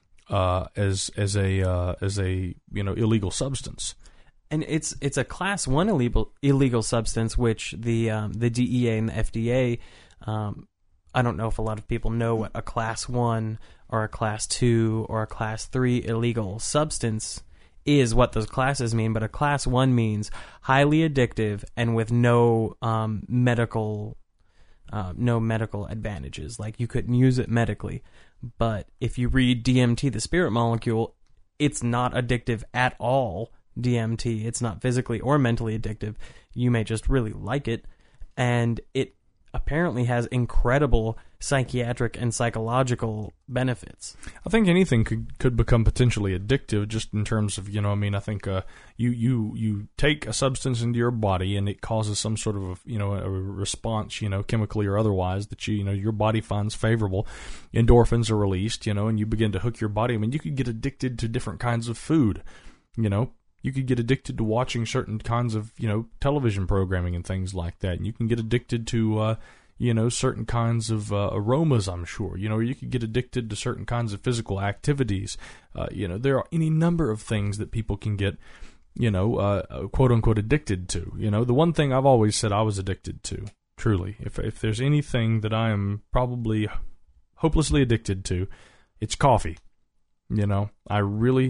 S2: uh, as as a uh, as a you know illegal substance.
S3: And it's it's a class one illegal illegal substance, which the um, the D E A and the F D A. Um, I don't know if a lot of people know what a class one or a class two or a class three illegal substance is, what those classes mean, but a class one means highly addictive and with no um, medical uh, no medical advantages. Like you couldn't use it medically. But if you read D M T, the spirit molecule, it's not addictive at all. D M T, it's not physically or mentally addictive. You may just really like it, and it apparently has incredible psychiatric and psychological benefits.
S2: I think anything could could become potentially addictive just in terms of, you know, I mean, I think uh, you, you you take a substance into your body and it causes some sort of, you know, a response, you know, chemically or otherwise that, you, you know, your body finds favorable. Endorphins are released, you know, and you begin to hook your body. I mean, you could get addicted to different kinds of food, you know. You could get addicted to watching certain kinds of, you know, television programming and things like that. And you can get addicted to, uh, you know, certain kinds of uh, aromas, I'm sure. You know, you could get addicted to certain kinds of physical activities. Uh, you know, there are any number of things that people can get, you know, uh, quote-unquote addicted to. You know, the one thing I've always said I was addicted to, truly, if if there's anything that I am probably hopelessly addicted to, it's coffee. You know, I really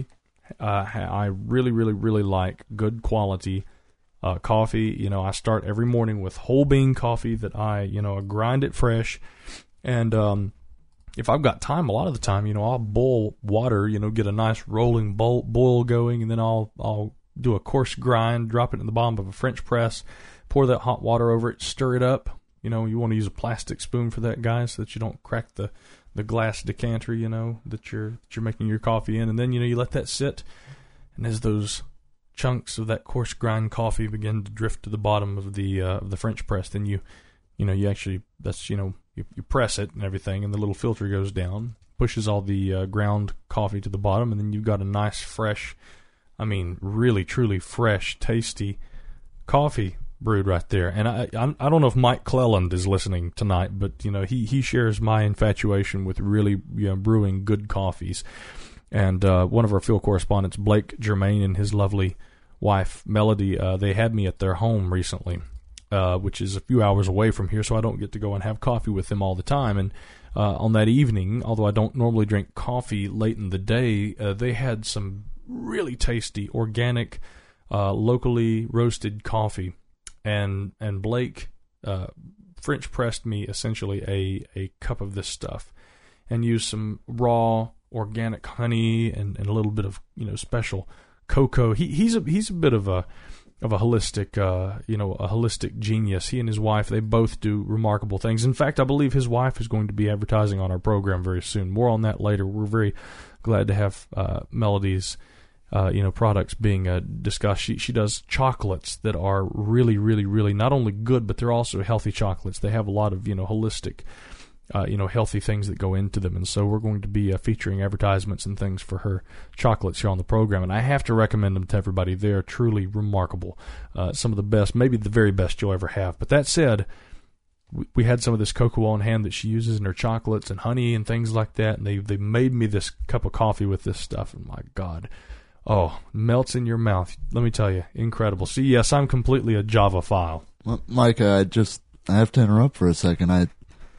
S2: Uh, I really, really, really like good quality uh, coffee. You know, I start every morning with whole bean coffee that I, you know, I grind it fresh. And um, if I've got time, a lot of the time, you know, I'll boil water, you know, get a nice rolling boil, boil going, and then I'll I'll do a coarse grind, drop it in the bottom of a French press, pour that hot water over it, stir it up. You know, you want to use a plastic spoon for that, guys, so that you don't crack the, the glass decanter, you know, that you're that you're making your coffee in. And then, you know, you let that sit, and as those chunks of that coarse grind coffee begin to drift to the bottom of the uh, of the French press, then you, you know, you actually, that's, you know, you, you press it and everything, and the little filter goes down, pushes all the uh, ground coffee to the bottom, and then you've got a nice, fresh, I mean, really, truly fresh, tasty coffee brewed right there. And I, I I don't know if Mike Cleland is listening tonight, but you know he he shares my infatuation with really, you know, brewing good coffees. And uh, one of our field correspondents, Blake Germain, and his lovely wife Melody, uh, they had me at their home recently, uh, which is a few hours away from here, so I don't get to go and have coffee with them all the time. And uh, on that evening, although I don't normally drink coffee late in the day, uh, they had some really tasty organic, uh, locally roasted coffee. And and Blake uh, French pressed me essentially a, a cup of this stuff, and used some raw organic honey and, and a little bit of, you know, special cocoa. He he's a he's a bit of a of a holistic uh, you know a holistic genius. He and his wife, they both do remarkable things. In fact, I believe his wife is going to be advertising on our program very soon. More on that later. We're very glad to have uh, Melody's Uh, you know, products being uh, discussed. She she does chocolates that are really, really, really not only good, but they're also healthy chocolates. They have a lot of, you know, holistic, uh, you know, healthy things that go into them. And so we're going to be uh, featuring advertisements and things for her chocolates here on the program. And I have to recommend them to everybody. They are truly remarkable. Uh, some of the best, maybe the very best you'll ever have. But that said, we, we had some of this cocoa on hand that she uses in her chocolates and honey and things like that. And they, they made me this cup of coffee with this stuff. And my God, oh, melts in your mouth. Let me tell you, incredible. See, yes, I'm completely a Java-phile.
S4: Well, Mike, I just I have to interrupt for a second. I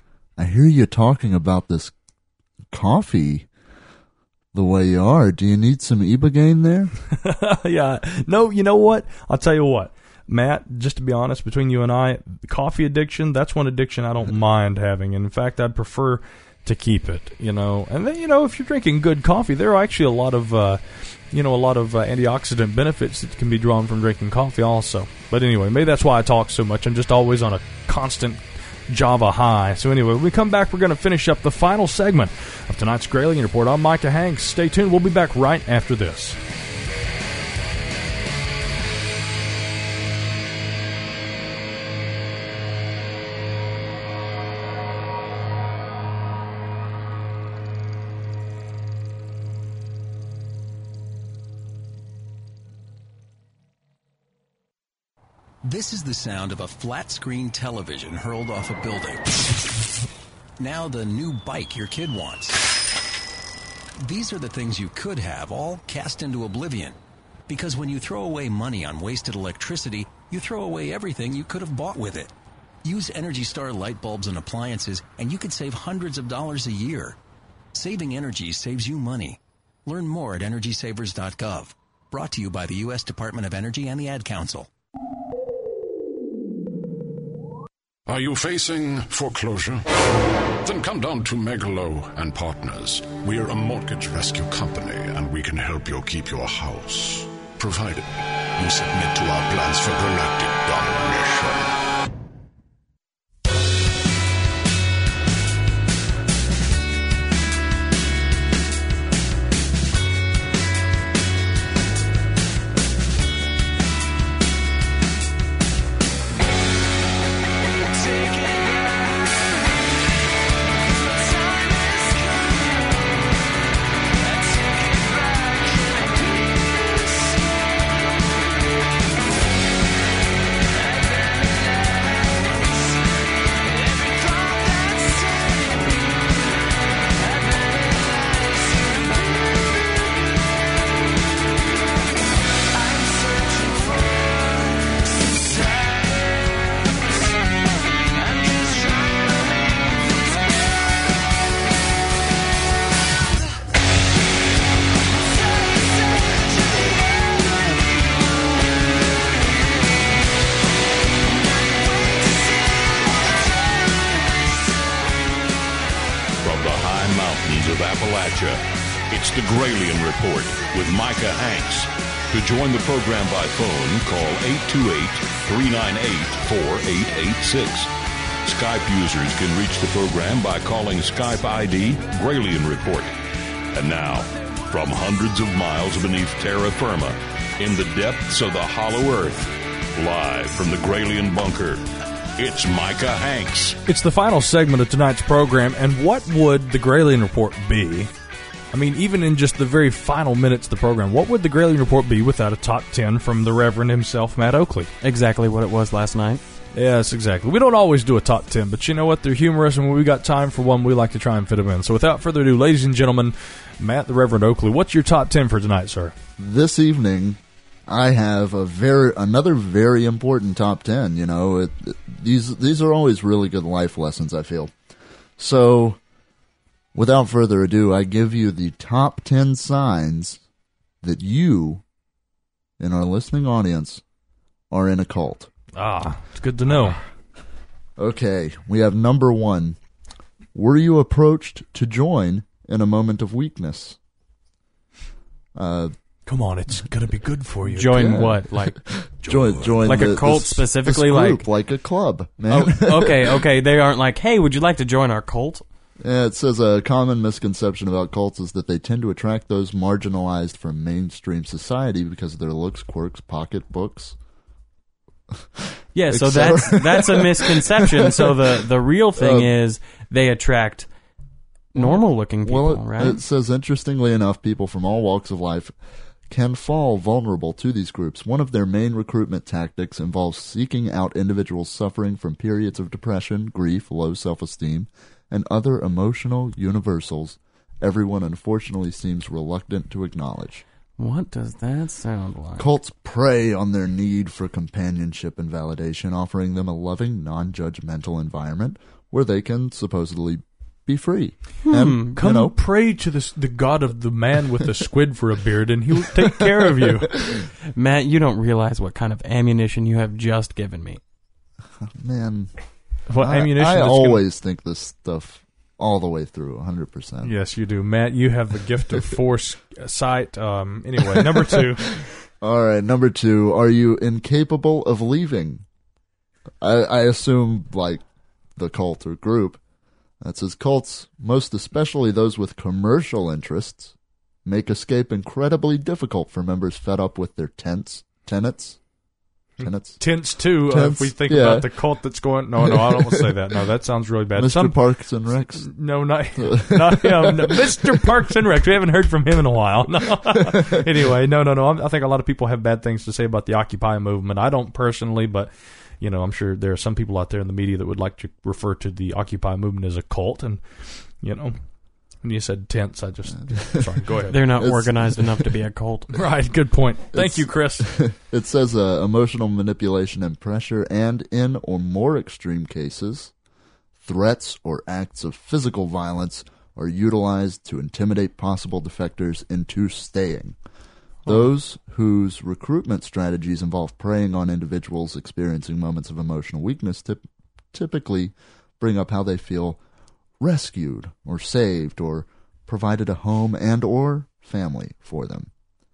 S4: I hear you talking about this coffee the way you are. Do you need some Ibogaine there?
S2: Yeah. No, you know what? I'll tell you what, Matt, just to be honest, between you and I, coffee addiction, that's one addiction I don't mind having. And in fact, I'd prefer to keep it, you know. And then, you know, if you're drinking good coffee, there are actually a lot of, uh, you know, a lot of uh, antioxidant benefits that can be drawn from drinking coffee also. But anyway, maybe that's why I talk so much. I'm just always on a constant Java high. So anyway, when we come back, we're going to finish up the final segment of tonight's Gralien Report. I'm Micah Hanks. Stay tuned. We'll be back right after this.
S13: This is the sound of a flat-screen television hurled off a building. Now the new bike your kid wants. These are the things you could have, all cast into oblivion. Because when you throw away money on wasted electricity, you throw away everything you could have bought with it. Use Energy Star light bulbs and appliances, and you could save hundreds of dollars a year. Saving energy saves you money. Learn more at energy savers dot gov. Brought to you by the U S Department of Energy and the Ad Council.
S14: Are you facing foreclosure? Then come down to Megalow and Partners. We're a mortgage rescue company, and we can help you keep your house, provided you submit to our plans for galactic domination.
S19: the Gralien Report with Micah Hanks. To join the program by phone, call eight two eight, three nine eight, four eight eight six. Skype users can reach the program by calling Skype I D Gralien Report. And now, from hundreds of miles beneath terra firma, in the depths of the hollow earth, live from the Gralien Bunker, it's Micah Hanks.
S2: It's the final segment of tonight's program, and what would the Gralien Report be? I mean, even in just the very final minutes of the program, what would the Gralien Report be without a top ten from the Reverend himself, Matt Oakley?
S3: Exactly what it was last night.
S2: Yes, exactly. We don't always do a top ten, but you know what? They're humorous, and when we got time for one, we like to try and fit them in. So without further ado, ladies and gentlemen, Matt the Reverend Oakley, what's your top ten for tonight, sir?
S4: This evening, I have a very another very important top ten. You know, it, it, these these are always really good life lessons, I feel. So, without further ado, I give you the top ten signs that you, in our listening audience, are in a cult.
S2: Ah, it's good to know.
S4: Okay, we have number one. Were you approached to join in a moment of weakness? Uh,
S2: Come on, it's going to be good for you.
S3: Join
S4: Yeah.
S3: what? Like
S4: join, join
S3: like
S4: the-
S3: a cult
S4: this-
S3: specifically?
S4: this group,
S3: like
S4: like a club, man.
S3: Oh, okay, okay. They aren't like, hey, would you like to join our cult?
S4: Yeah, it says a common misconception about cults is that they tend to attract those marginalized from mainstream society because of their looks, quirks, pocketbooks.
S3: Yeah, so
S4: et cetera.
S3: that's that's a misconception. So the the real thing
S4: Uh,
S3: is they attract normal looking people,
S4: Well, it,
S3: right?
S4: it says, interestingly enough, people from all walks of life can fall vulnerable to these groups. One of their main recruitment tactics involves seeking out individuals suffering from periods of depression, grief, low self-esteem, and other emotional universals everyone unfortunately seems reluctant to acknowledge.
S3: What does that sound like?
S4: Cults prey on their need for companionship and validation, offering them a loving, non-judgmental environment where they can supposedly be free.
S2: Hmm,
S4: and,
S2: come
S4: you know,
S2: pray to the, the god of the man with the squid for a beard, and he'll take care of you.
S3: Matt, you don't realize what kind of ammunition you have just given me.
S4: man,
S2: What
S4: I,
S2: ammunition
S4: I
S2: that's
S4: always think this stuff all the way through, one hundred percent.
S2: Yes, you do, Matt. You have the gift of foresight. Um, anyway, number two.
S4: All right, number two. Are you incapable of leaving? I, I assume, like, the cult or group. That says cults, most especially those with commercial interests, make escape incredibly difficult for members fed up with their tents, tenets. Tenets?
S2: Tense too. Uh,
S4: Tense,
S2: if we think
S4: yeah.
S2: about the cult that's going. No, no, I don't want to say that. No, that sounds really bad.
S4: Mister
S2: Some,
S4: Parks and Rex.
S2: No, not, not him. No, Mister Parks and Rex. We haven't heard from him in a while. No. Anyway, no, no, no. I'm, I think a lot of people have bad things to say about the Occupy movement. I don't personally, but you know, I'm sure there are some people out there in the media that would like to refer to the Occupy movement as a cult. And you know, when you said tense, I just sorry. Go ahead.
S3: They're not
S4: It's-
S3: organized enough to be a cult.
S2: Right. Good point. Thank
S4: It's-
S2: you, Chris.
S4: It says uh, emotional manipulation and pressure, and in or more extreme cases, threats or acts of physical violence are utilized to intimidate possible defectors into staying. Those whose recruitment strategies involve preying on individuals experiencing moments of emotional weakness tip- typically bring up how they feel rescued or saved or provided a home and or family for them.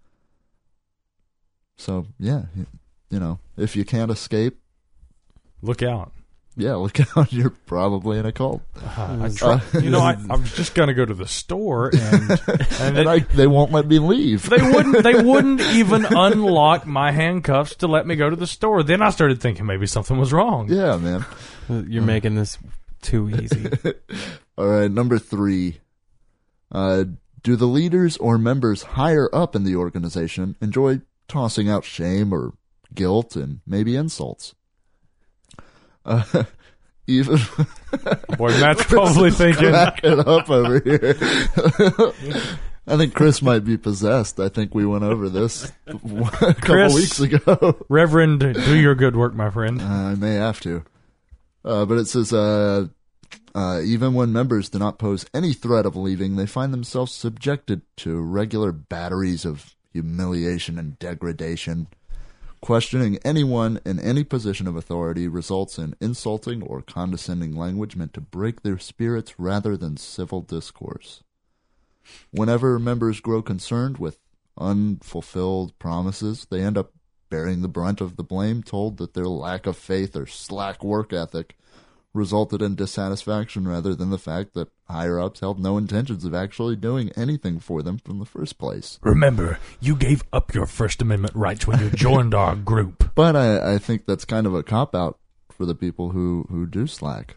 S4: So, yeah, you, you know, if you can't escape,
S2: look out.
S4: Yeah, look out. You're probably in a cult.
S2: Uh, I try, you know, I, I was just going to go to the store, and and,
S4: And
S2: it,
S4: I, they won't let me leave.
S2: they wouldn't. They wouldn't even unlock my handcuffs to let me go to the store. Then I started thinking maybe something was wrong.
S4: Yeah, man.
S3: You're making this too easy.
S4: All right, number three. Uh, do the leaders or members higher up in the organization enjoy tossing out shame or guilt and maybe insults? Uh, even
S2: Boy, Matt's probably thinking.
S4: cracking up over here. I think Chris might be possessed. I think we went over this a couple
S2: Chris,
S4: weeks ago.
S2: Reverend, do your good work, my friend.
S4: Uh, I may have to. Uh, but it says, uh, uh, even when members do not pose any threat of leaving, they find themselves subjected to regular batteries of humiliation and degradation. Questioning anyone in any position of authority results in insulting or condescending language meant to break their spirits rather than civil discourse. Whenever members grow concerned with unfulfilled promises, they end up bearing the brunt of the blame, told that their lack of faith or slack work ethic resulted in dissatisfaction rather than the fact that higher-ups held no intentions of actually doing anything for them from the first place.
S2: Remember, you gave up your First Amendment rights when you joined our group.
S4: But I, I think that's kind of a cop-out for the people who, who do slack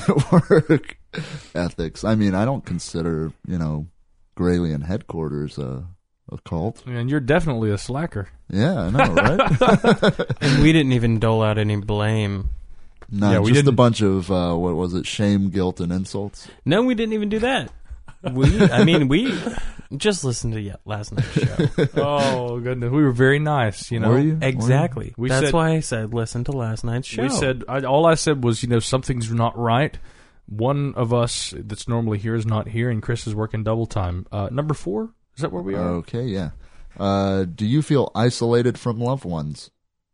S4: work ethics. I mean, I don't consider, you know, Gralien headquarters a, a cult.
S2: And you're definitely a slacker.
S4: Yeah, I know, right?
S3: And we didn't even dole out any blame.
S4: No,
S3: Yeah, we
S4: just a
S3: didn't-
S4: bunch of, uh, what was it, shame, guilt, and insults.
S3: No, we didn't even do that. We, I mean, we just listened to yet last night's show.
S2: Oh, goodness. We were very nice, you know.
S4: Were you?
S3: Exactly.
S2: We
S3: That's
S2: said-
S3: why I said listen to last night's show.
S2: We said, I, all I said was, you know, something's not right. One of us that's normally here is not here, and Chris is working double time. Uh, number four? Is that where we are?
S4: Okay, yeah. Uh, do you feel isolated from loved ones?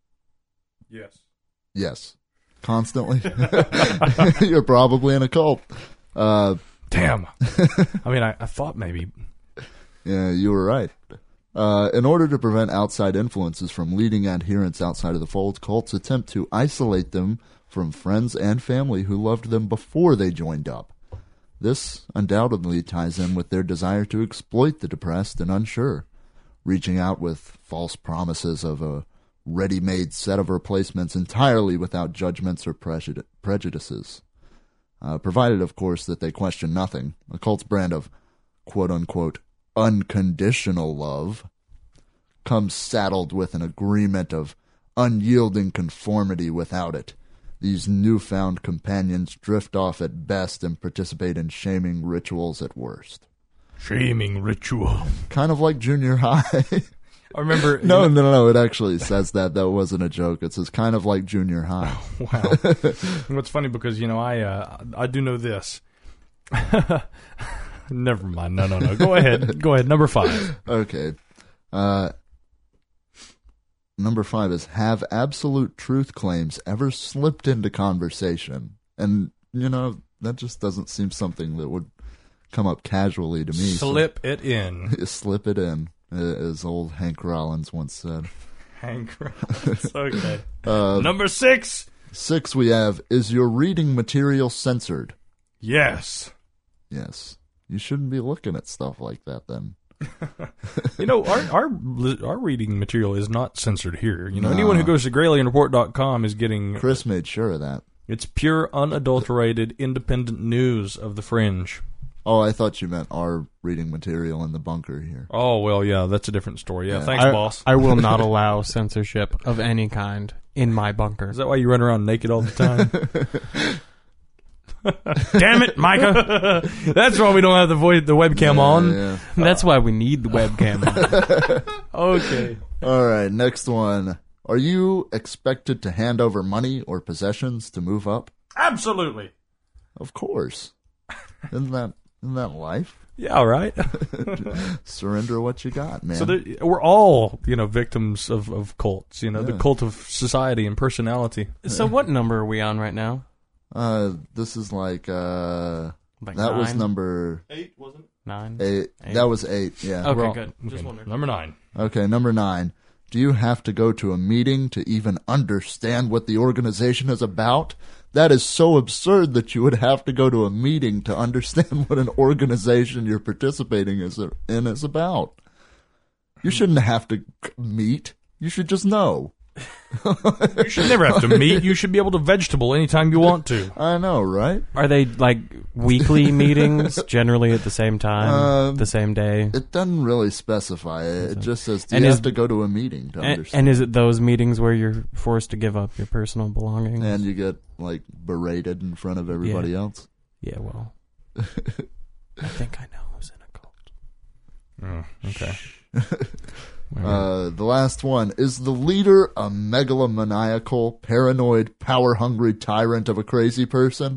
S2: Yes.
S4: Yes. Constantly? You're probably in a cult. Uh,
S2: Damn. I mean, I, I thought maybe.
S4: Yeah, you were right. Uh, in order to prevent outside influences from leading adherents outside of the fold, cults attempt to isolate them from friends and family who loved them before they joined up. This undoubtedly ties in with their desire to exploit the depressed and unsure, reaching out with false promises of a ready-made set of replacements entirely without judgments or prejud- prejudices. Uh, provided, of course, that they question nothing. A cult's brand of quote-unquote unconditional love comes saddled with an agreement of unyielding conformity without it. These newfound companions drift off at best and participate in shaming rituals at worst.
S2: Shaming ritual.
S4: Kind of like junior high.
S2: I remember...
S4: No, no, no, no, it actually says that. That wasn't a joke. It says kind of like junior high.
S2: Wow. What's funny because, you know, I uh, I do know this. Never mind. No, no, no. Go ahead. Go ahead. Number five.
S4: Okay. Uh, number five is, have absolute truth claims ever slipped into conversation? And, you know, that just doesn't seem something that would come up casually to me.
S2: Slip so, it in.
S4: Slip it in, as old Hank Rollins once said.
S2: Hank Rollins. Okay.
S4: Uh,
S2: Number six.
S4: Six we have, is your reading material censored?
S2: Yes.
S4: Yes. You shouldn't be looking at stuff like that then.
S2: You know, our, our our reading material is not censored here. You know,
S4: No.
S2: anyone who goes to Gralien Report dot com is getting...
S4: Chris made sure of that.
S2: It's pure, unadulterated, independent news of the fringe.
S4: Oh, I thought you meant our reading material in the bunker here.
S2: Oh, well, yeah, that's a different story. Yeah,
S4: Yeah.
S2: thanks,
S3: I,
S2: boss.
S3: I will not allow censorship of any kind in my bunker.
S2: Is that why you run around naked all the time? Damn it, Micah! That's why we don't have the voice, the webcam
S4: Yeah,
S2: on.
S4: yeah.
S3: That's why we need the webcam on.
S2: Okay.
S4: All right, next one. Are you expected to hand over money or possessions to move up?
S2: Absolutely.
S4: Of course. Isn't that isn't that life?
S2: Yeah, all right.
S4: Surrender what you got, man.
S2: So there, we're all, you know, victims of, of cults. You know, the
S4: Yeah.
S2: cult of society and personality.
S3: So what number are we on right now?
S4: Uh, this is like uh,
S3: Like
S4: that was
S3: nine?
S4: number
S2: Eight, wasn't it?
S3: Nine?
S4: eight.
S3: Eight?
S4: That was eight. Yeah.
S3: Okay,
S2: We're all-
S3: good. Just
S2: okay,
S3: wondering.
S2: Number nine.
S4: Okay, number nine. Do you have to go to a meeting to even understand what the organization is about? That is so absurd that you would have to go to a meeting to understand what an organization you're participating is in is about. You shouldn't have to meet. You should just know.
S2: You should never have to meet. You should be able to vegetable anytime you want to.
S4: I know, right?
S3: Are they like weekly meetings, generally at the same time,
S4: Um,
S3: the same day?
S4: It doesn't really specify. It just says, do
S3: And
S4: you
S3: is-
S4: have to go to a meeting to
S3: And,
S4: understand?
S3: and is it those meetings where you're forced to give up your personal belongings?
S4: And you get, like, berated in front of everybody
S3: Yeah.
S4: else?
S3: Yeah, well, I think I know who's in a cult.
S2: Oh, okay.
S4: Uh, the last one. Is the leader a megalomaniacal, paranoid, power-hungry tyrant of a crazy person?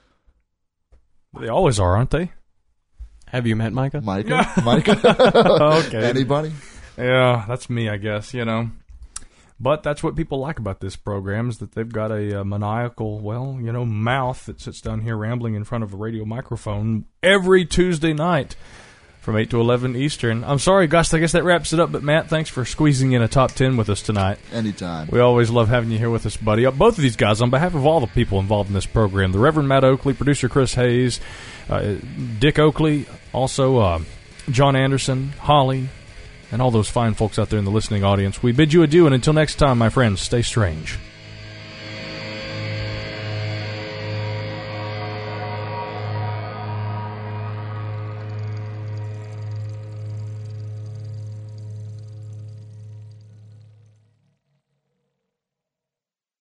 S2: They always are, aren't they?
S3: Have you met Micah?
S4: Micah? Micah?
S2: Okay.
S4: Anybody?
S2: Yeah, that's me, I guess, you know. But that's what people like about this program is that they've got a, uh maniacal, well, you know, mouth that sits down here rambling in front of a radio microphone every Tuesday night from eight to eleven Eastern. I'm sorry, Gus, I guess that wraps it up, but Matt, thanks for squeezing in a top ten with us tonight.
S4: Anytime.
S2: We always love having you here with us, buddy. Uh, both of these guys, on behalf of all the people involved in this program, the Reverend Matt Oakley, producer Chris Hayes, uh, Dick Oakley, also uh, John Anderson, Holly, and all those fine folks out there in the listening audience, we bid you adieu, and until next time, my friends, stay strange.